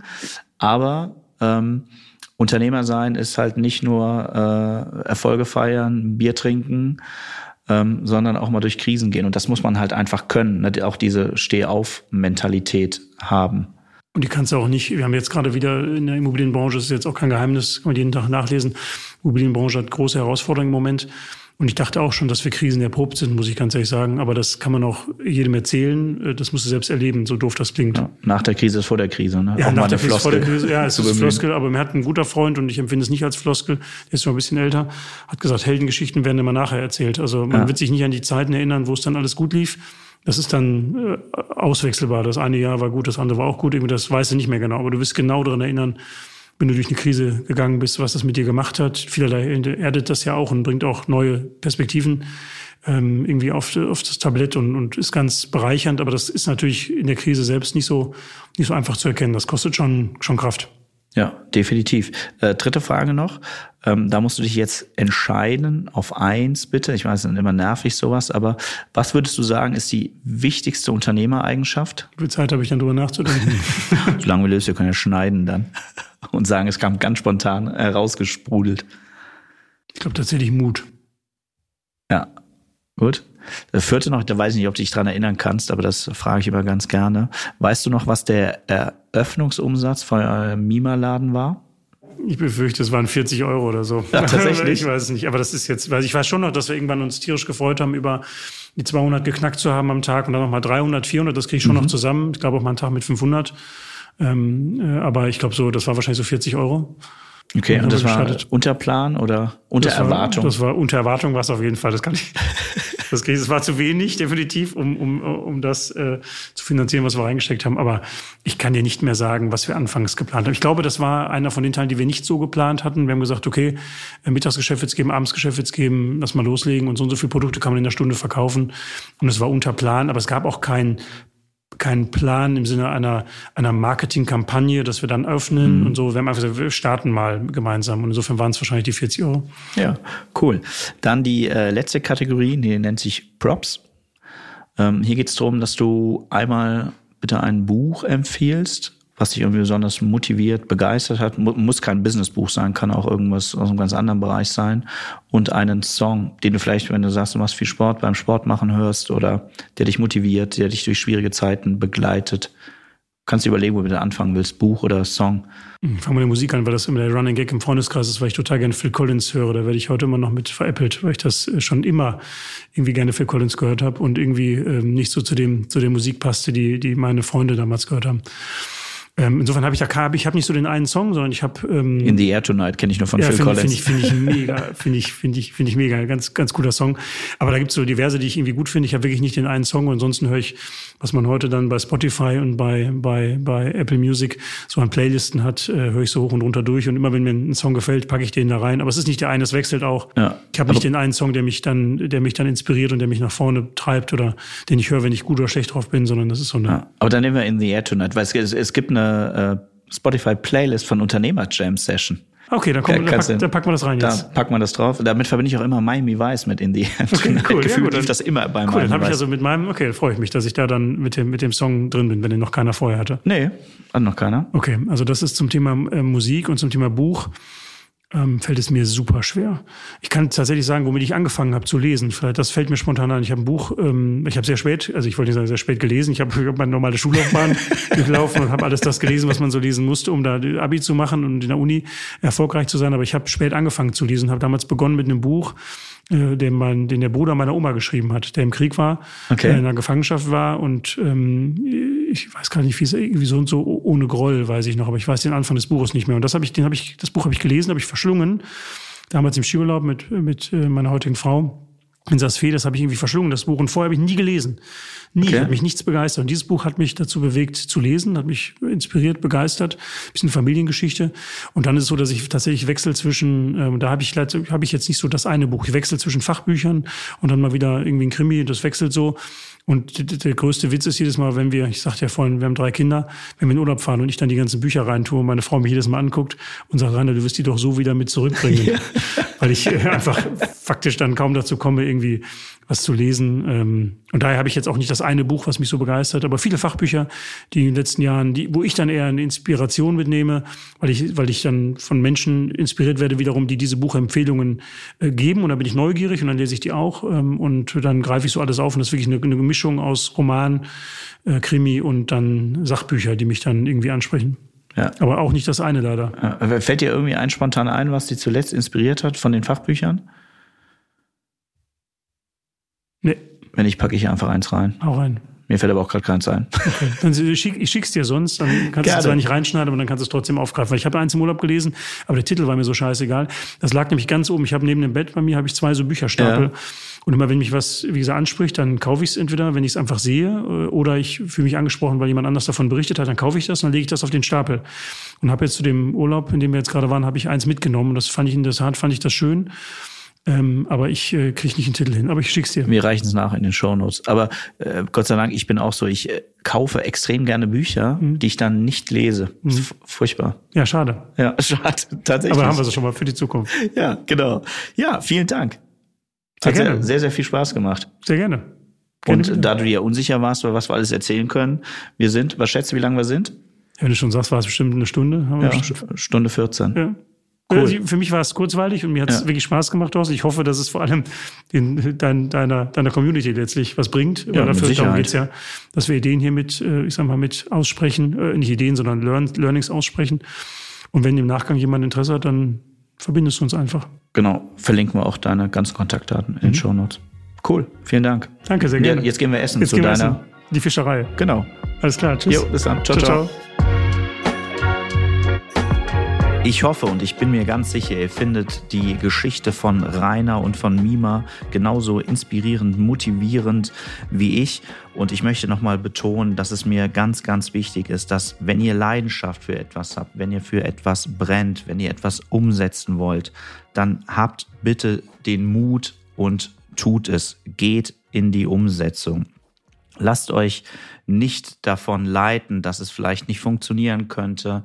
[SPEAKER 2] aber ähm, Unternehmer sein ist halt nicht nur äh, Erfolge feiern, Bier trinken, ähm, sondern auch mal durch Krisen gehen. Und das muss man halt einfach können, ne? Auch diese Steh-auf-Mentalität haben.
[SPEAKER 3] Und die kannst du auch nicht, wir haben jetzt gerade wieder in der Immobilienbranche, das ist jetzt auch kein Geheimnis, kann man jeden Tag nachlesen, die Immobilienbranche hat große Herausforderungen im Moment. Und ich dachte auch schon, dass wir Krisen erprobt sind, muss ich ganz ehrlich sagen. Aber das kann man auch jedem erzählen. Das musst du selbst erleben, so doof das klingt.
[SPEAKER 2] Ja, nach der Krise ist vor der Krise. Ne?
[SPEAKER 3] Ja,
[SPEAKER 2] auch
[SPEAKER 3] nach der Krise ist vor der Krise. Ja, es ist
[SPEAKER 2] bemühen.
[SPEAKER 3] Floskel. Aber mir hat ein guter Freund, und ich empfinde es nicht als Floskel, der ist schon ein bisschen älter, hat gesagt, Heldengeschichten werden immer nachher erzählt. Also man ja. wird sich nicht an die Zeiten erinnern, wo es dann alles gut lief. Das ist dann äh, auswechselbar. Das eine Jahr war gut, das andere war auch gut. Irgendwie das weißt du nicht mehr genau. Aber du wirst genau daran erinnern, wenn du durch eine Krise gegangen bist, was das mit dir gemacht hat. Vielerlei erdet das ja auch und bringt auch neue Perspektiven ähm, irgendwie auf, auf das Tablett und, und ist ganz bereichernd. Aber das ist natürlich in der Krise selbst nicht so, nicht so einfach zu erkennen. Das kostet schon, schon Kraft.
[SPEAKER 2] Ja, definitiv. Äh, dritte Frage noch. Ähm, da musst du dich jetzt entscheiden auf eins, bitte. Ich weiß, es ist immer nervig sowas, aber was würdest du sagen, ist die wichtigste Unternehmereigenschaft?
[SPEAKER 3] Wie viel Zeit habe ich dann drüber nachzudenken?
[SPEAKER 2] Solange wir lösen, wir können ja schneiden dann und sagen, es kam ganz spontan herausgesprudelt.
[SPEAKER 3] Ich glaube tatsächlich Mut.
[SPEAKER 2] Ja, gut. Der vierte noch, da weiß ich nicht, ob du dich dran erinnern kannst, aber das frage ich immer ganz gerne. Weißt du noch, was der Eröffnungsumsatz von eurem Mima-Laden war?
[SPEAKER 3] Ich befürchte, es waren vierzig Euro oder so.
[SPEAKER 2] Ja, tatsächlich?
[SPEAKER 3] Ich weiß es nicht, aber das ist jetzt, ich weiß schon noch, dass wir irgendwann uns tierisch gefreut haben, über die zweihundert geknackt zu haben am Tag und dann nochmal dreihundert, vierhundert, das kriege ich schon mhm. noch zusammen. Ich glaube auch mal einen Tag mit fünfhundert. Ähm, äh, aber ich glaube so, das war wahrscheinlich so vierzig Euro.
[SPEAKER 2] Okay, und, und das war gestartet. Unter Plan oder unter
[SPEAKER 3] das war,
[SPEAKER 2] Erwartung?
[SPEAKER 3] Das war unter Erwartung, war es auf jeden Fall. Das kann ich. Das, das war zu wenig, definitiv, um, um, um das äh, zu finanzieren, was wir reingesteckt haben. Aber ich kann dir nicht mehr sagen, was wir anfangs geplant haben. Ich glaube, das war einer von den Teilen, die wir nicht so geplant hatten. Wir haben gesagt, okay, Mittagsgeschäft wird's geben, Abendsgeschäft wird's geben, lass mal loslegen und so und so viele Produkte kann man in der Stunde verkaufen. Und es war unter Plan, aber es gab auch kein keinen Plan im Sinne einer, einer Marketingkampagne, dass wir dann öffnen mhm. und so. Wir haben einfach gesagt, wir starten mal gemeinsam. Und insofern waren es wahrscheinlich die vierzig Euro.
[SPEAKER 2] Ja, cool. Dann die äh, letzte Kategorie, die nennt sich Props. Ähm, hier geht es darum, dass du einmal bitte ein Buch empfiehlst, was dich irgendwie besonders motiviert, begeistert hat. Muss kein Businessbuch sein, kann auch irgendwas aus einem ganz anderen Bereich sein. Und einen Song, den du vielleicht, wenn du sagst, du machst viel Sport, beim Sport machen hörst oder der dich motiviert, der dich durch schwierige Zeiten begleitet. Kannst du überlegen, wo du da anfangen willst, Buch oder Song?
[SPEAKER 3] Fangen wir mit der Musik an, weil das immer der Running Gag im Freundeskreis ist, weil ich total gerne Phil Collins höre. Da werde ich heute immer noch mit veräppelt, weil ich das schon immer irgendwie gerne Phil Collins gehört habe und irgendwie ähm, nicht so zu dem zu der Musik passte, die die meine Freunde damals gehört haben. Ähm, insofern habe ich da hab ich habe nicht so den einen Song, sondern ich habe ähm,
[SPEAKER 2] In the Air Tonight kenne ich nur von ja, Phil
[SPEAKER 3] find,
[SPEAKER 2] Collins.
[SPEAKER 3] Finde ich finde ich mega, finde ich finde ich finde ich mega, ganz ganz cooler Song. Aber da gibt es so diverse, die ich irgendwie gut finde. Ich habe wirklich nicht den einen Song. Und ansonsten höre ich, was man heute dann bei Spotify und bei bei bei Apple Music so an Playlisten hat, äh, höre ich so hoch und runter durch. Und immer wenn mir ein Song gefällt, packe ich den da rein. Aber es ist nicht der eine, es wechselt auch. Ja, ich habe nicht den einen Song, der mich dann der mich dann inspiriert und der mich nach vorne treibt oder den ich höre, wenn ich gut oder schlecht drauf bin, sondern das ist so eine.
[SPEAKER 2] Ja, aber dann nehmen wir In the Air Tonight, weil es, es gibt eine äh, Spotify-Playlist von Unternehmer-Jam-Session.
[SPEAKER 3] Okay, dann, kommen, dann, pack, dann packen wir das rein jetzt.
[SPEAKER 2] Da packen wir das drauf. Damit verbinde ich auch immer Miami Vice mit In the Air. Okay, cool. Gefühlt ja, lief das immer bei
[SPEAKER 3] cool,
[SPEAKER 2] Miami Vice.
[SPEAKER 3] Dann habe ich also mit meinem, okay, dann freue ich mich, dass ich da dann mit dem, mit dem Song drin bin, wenn den noch keiner vorher hatte.
[SPEAKER 2] Nee, hat noch keiner.
[SPEAKER 3] Okay, also das ist zum Thema äh, Musik und zum Thema Buch. Ähm, fällt es mir super schwer. Ich kann tatsächlich sagen, womit ich angefangen habe zu lesen. Vielleicht, das fällt mir spontan an. Ich habe ein Buch, ähm, ich habe sehr spät, also ich wollte nicht sagen sehr spät gelesen. Ich habe hab meine normale Schullaufbahn durchlaufen und habe alles das gelesen, was man so lesen musste, um da Abi zu machen und in der Uni erfolgreich zu sein. Aber ich habe spät angefangen zu lesen, habe damals begonnen mit einem Buch, äh, den, mein, den der Bruder meiner Oma geschrieben hat, der im Krieg war, okay. der in der Gefangenschaft war und ähm, ich weiß gar nicht, wie es irgendwie so und so ohne Groll, weiß ich noch, aber ich weiß den Anfang des Buches nicht mehr. Und das habe ich, den habe ich, das Buch habe ich gelesen, habe ich verschlungen, damals im Skiurlaub mit mit meiner heutigen Frau in Saas-Fee, das habe ich irgendwie verschlungen, das Buch. Und vorher habe ich nie gelesen. Nie, okay. Hat mich nichts begeistert. Und dieses Buch hat mich dazu bewegt zu lesen, hat mich inspiriert, begeistert. Ein bisschen Familiengeschichte. Und dann ist es so, dass ich tatsächlich wechsle zwischen, ähm, da habe ich habe ich jetzt nicht so das eine Buch. Ich wechsle zwischen Fachbüchern und dann mal wieder irgendwie ein Krimi, das wechselt so. Und der größte Witz ist jedes Mal, wenn wir, ich sagte ja vorhin, wir haben drei Kinder, wenn wir in Urlaub fahren und ich dann die ganzen Bücher reintue und meine Frau mich jedes Mal anguckt und sagt, Rainer, du wirst die doch so wieder mit zurückbringen. Ja. Weil ich einfach faktisch dann kaum dazu komme, irgendwie was zu lesen. Und daher habe ich jetzt auch nicht das eine Buch, was mich so begeistert, aber viele Fachbücher, die in den letzten Jahren, die, wo ich dann eher eine Inspiration mitnehme, weil ich, weil ich dann von Menschen inspiriert werde wiederum, die diese Buchempfehlungen geben. Und dann bin ich neugierig und dann lese ich die auch. Und dann greife ich so alles auf. Und das ist wirklich eine, eine Mischung aus Roman, Krimi und dann Sachbücher, die mich dann irgendwie ansprechen. Ja. Aber auch nicht das eine leider.
[SPEAKER 2] Ja. Fällt dir irgendwie ein spontan ein, was dich zuletzt inspiriert hat von den Fachbüchern?
[SPEAKER 3] Nee.
[SPEAKER 2] Wenn nicht, packe ich hier einfach eins rein.
[SPEAKER 3] Hau rein.
[SPEAKER 2] Mir fällt aber auch gerade keins ein.
[SPEAKER 3] Okay. Dann schick, ich schick's dir sonst, dann kannst du es zwar nicht reinschneiden, aber dann kannst du es trotzdem aufgreifen. Weil ich habe eins im Urlaub gelesen, aber der Titel war mir so scheißegal. Das lag nämlich ganz oben. Ich habe neben dem Bett bei mir habe ich zwei so Bücherstapel. Ja. Und immer wenn mich was, wie gesagt, anspricht, dann kaufe ich es entweder, wenn ich es einfach sehe, oder ich fühle mich angesprochen, weil jemand anders davon berichtet hat, dann kaufe ich das und dann lege ich das auf den Stapel. Und habe jetzt zu dem Urlaub, in dem wir jetzt gerade waren, habe ich eins mitgenommen. Und das fand ich in der Tat, fand ich das schön. Ähm, aber ich äh, kriege nicht den Titel hin. Aber ich schick's dir.
[SPEAKER 2] Mir reichen es nach in den Shownotes. Aber äh, Gott sei Dank, ich bin auch so, ich äh, kaufe extrem gerne Bücher, mhm. die ich dann nicht lese. Mhm. Das ist f- furchtbar.
[SPEAKER 3] Ja, schade.
[SPEAKER 2] Ja, schade, tatsächlich.
[SPEAKER 3] Aber haben wir es schon mal für die Zukunft.
[SPEAKER 2] Ja, genau. Ja, vielen Dank.
[SPEAKER 3] Sehr
[SPEAKER 2] Hat
[SPEAKER 3] gerne.
[SPEAKER 2] Sehr, sehr, sehr viel Spaß gemacht.
[SPEAKER 3] Sehr gerne. gerne
[SPEAKER 2] Und gerne. Da du ja unsicher warst, was wir alles erzählen können, wir sind, was schätzt du, wie lange wir sind?
[SPEAKER 3] Ja, wenn du schon sagst, war es bestimmt eine Stunde. Haben wir
[SPEAKER 2] ja,
[SPEAKER 3] schon.
[SPEAKER 2] Stunde vierzehn.
[SPEAKER 3] Ja. Cool. Für mich war es kurzweilig und mir hat es ja. wirklich Spaß gemacht, Thorsten. Ich hoffe, dass es vor allem in dein, deiner, deiner Community letztlich was bringt.
[SPEAKER 2] Ja,
[SPEAKER 3] dafür, darum geht's ja, dass wir Ideen hier mit, ich sag mal, mit aussprechen, nicht Ideen, sondern Learn, Learnings aussprechen. Und wenn im Nachgang jemand Interesse hat, dann verbindest du uns einfach.
[SPEAKER 2] Genau, verlinken wir auch deine ganzen Kontaktdaten in den mhm. Shownotes. Cool, vielen Dank.
[SPEAKER 3] Danke, sehr gerne.
[SPEAKER 2] Ja, jetzt gehen wir essen
[SPEAKER 3] jetzt
[SPEAKER 2] zu
[SPEAKER 3] gehen wir
[SPEAKER 2] deiner...
[SPEAKER 3] Essen. Die Fischerei.
[SPEAKER 2] Genau.
[SPEAKER 3] Alles klar, tschüss.
[SPEAKER 2] Jo, bis dann. Ciao, ciao, ciao. Ich hoffe und ich bin mir ganz sicher, ihr findet die Geschichte von Rainer und von Mima genauso inspirierend, motivierend wie ich. Und ich möchte nochmal betonen, dass es mir ganz, ganz wichtig ist, dass wenn ihr Leidenschaft für etwas habt, wenn ihr für etwas brennt, wenn ihr etwas umsetzen wollt, dann habt bitte den Mut und tut es. Geht in die Umsetzung. Lasst euch nicht davon leiten, dass es vielleicht nicht funktionieren könnte,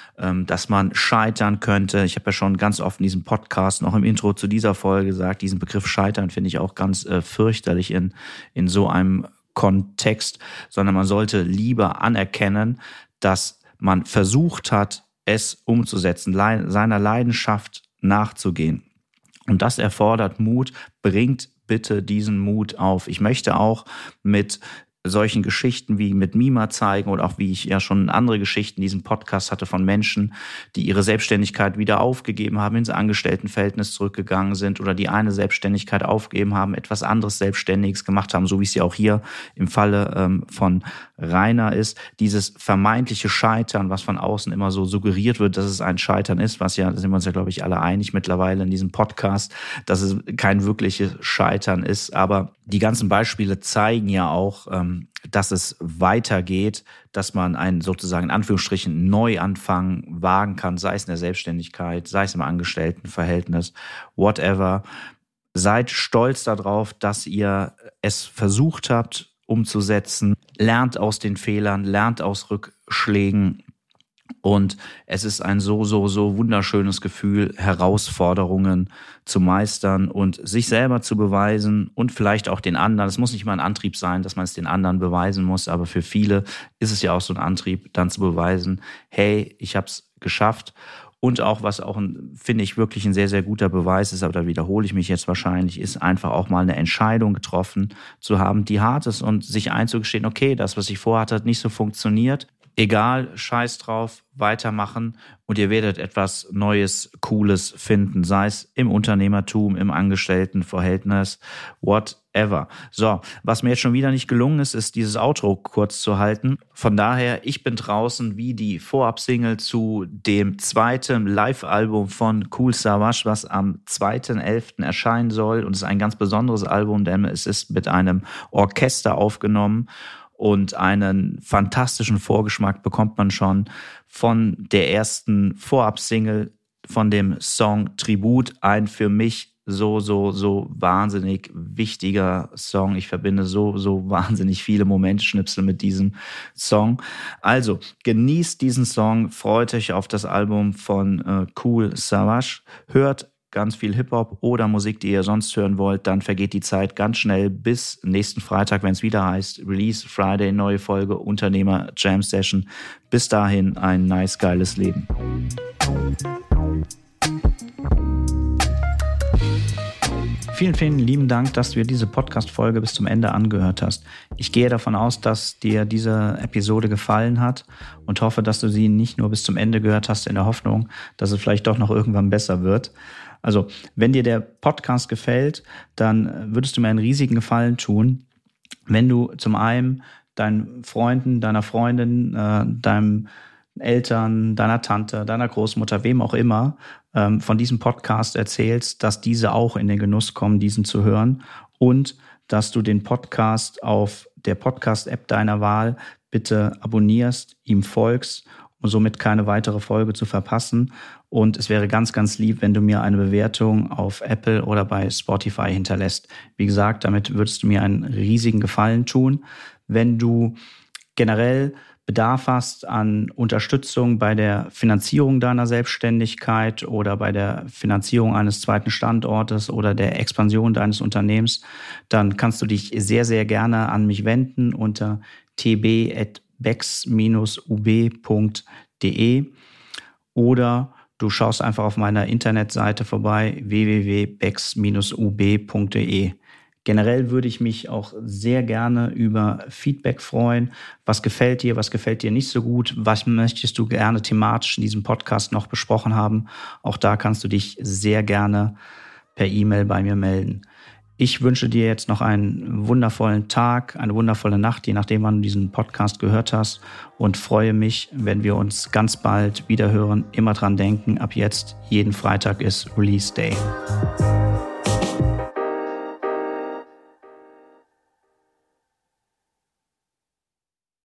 [SPEAKER 2] dass man scheitern könnte. Ich habe ja schon ganz oft in diesem Podcast, noch im Intro zu dieser Folge gesagt, diesen Begriff Scheitern finde ich auch ganz äh, fürchterlich in, in so einem Kontext, sondern man sollte lieber anerkennen, dass man versucht hat, es umzusetzen, le- seiner Leidenschaft nachzugehen. Und das erfordert Mut. Bringt bitte diesen Mut auf. Ich möchte auch mit solchen Geschichten wie mit Mima zeigen oder auch wie ich ja schon andere Geschichten in diesem Podcast hatte von Menschen, die ihre Selbstständigkeit wieder aufgegeben haben, ins Angestelltenverhältnis zurückgegangen sind oder die eine Selbstständigkeit aufgegeben haben, etwas anderes Selbstständiges gemacht haben, so wie es ja auch hier im Falle ähm, von Rainer ist. Dieses vermeintliche Scheitern, was von außen immer so suggeriert wird, dass es ein Scheitern ist, was ja, da sind wir uns ja, glaube ich, alle einig mittlerweile in diesem Podcast, dass es kein wirkliches Scheitern ist. Aber die ganzen Beispiele zeigen ja auch, ähm, dass es weitergeht, dass man einen sozusagen in Anführungsstrichen Neuanfang wagen kann, sei es in der Selbstständigkeit, sei es im Angestelltenverhältnis, whatever. Seid stolz darauf, dass ihr es versucht habt umzusetzen. Lernt aus den Fehlern, lernt aus Rückschlägen. Und es ist ein so, so, so wunderschönes Gefühl, Herausforderungen zu meistern und sich selber zu beweisen und vielleicht auch den anderen. Es muss nicht mal ein Antrieb sein, dass man es den anderen beweisen muss, aber für viele ist es ja auch so ein Antrieb, dann zu beweisen, hey, ich habe es geschafft. Und auch, was auch, ein, finde ich, wirklich ein sehr, sehr guter Beweis ist, aber da wiederhole ich mich jetzt wahrscheinlich, ist einfach auch mal eine Entscheidung getroffen zu haben, die hart ist und sich einzugestehen, okay, das, was ich vorhatte, hat nicht so funktioniert. Egal, scheiß drauf, weitermachen und ihr werdet etwas Neues, Cooles finden, sei es im Unternehmertum, im Angestelltenverhältnis, whatever. So, was mir jetzt schon wieder nicht gelungen ist, ist dieses Outro kurz zu halten. Von daher, ich bin draußen wie die Vorab-Single zu dem zweiten Live-Album von Kool Savas, was am zweiten elften erscheinen soll. Und es ist ein ganz besonderes Album, denn es ist mit einem Orchester aufgenommen. Und einen fantastischen Vorgeschmack bekommt man schon von der ersten Vorab-Single, von dem Song Tribut. Ein für mich so, so, so wahnsinnig wichtiger Song. Ich verbinde so, so wahnsinnig viele Momentschnipsel mit diesem Song. Also genießt diesen Song, freut euch auf das Album von äh, Kool Savas. Hört ganz viel Hip-Hop oder Musik, die ihr sonst hören wollt, dann vergeht die Zeit ganz schnell bis nächsten Freitag, wenn es wieder heißt Release Friday, neue Folge Unternehmer Jam Session. Bis dahin ein nice, geiles Leben. Vielen, vielen lieben Dank, dass du dir diese Podcast-Folge bis zum Ende angehört hast. Ich gehe davon aus, dass dir diese Episode gefallen hat und hoffe, dass du sie nicht nur bis zum Ende gehört hast in der Hoffnung, dass es vielleicht doch noch irgendwann besser wird. Also, wenn dir der Podcast gefällt, dann würdest du mir einen riesigen Gefallen tun, wenn du zum einen deinen Freunden, deiner Freundin, äh, deinem Eltern, deiner Tante, deiner Großmutter, wem auch immer, ähm, von diesem Podcast erzählst, dass diese auch in den Genuss kommen, diesen zu hören und dass du den Podcast auf der Podcast-App deiner Wahl bitte abonnierst, ihm folgst, um somit keine weitere Folge zu verpassen. Und es wäre ganz, ganz lieb, wenn du mir eine Bewertung auf Apple oder bei Spotify hinterlässt. Wie gesagt, damit würdest du mir einen riesigen Gefallen tun. Wenn du generell Bedarf hast an Unterstützung bei der Finanzierung deiner Selbstständigkeit oder bei der Finanzierung eines zweiten Standortes oder der Expansion deines Unternehmens, dann kannst du dich sehr, sehr gerne an mich wenden unter t b at bex dash u b punkt d e oder du schaust einfach auf meiner Internetseite vorbei w w w punkt bex dash u b punkt d e. Generell würde ich mich auch sehr gerne über Feedback freuen. Was gefällt dir, was gefällt dir nicht so gut? Was möchtest du gerne thematisch in diesem Podcast noch besprochen haben? Auch da kannst du dich sehr gerne per E-Mail bei mir melden. Ich wünsche dir jetzt noch einen wundervollen Tag, eine wundervolle Nacht, je nachdem, wann du diesen Podcast gehört hast, und freue mich, wenn wir uns ganz bald wieder hören. Immer dran denken, ab jetzt, jeden Freitag ist Release Day.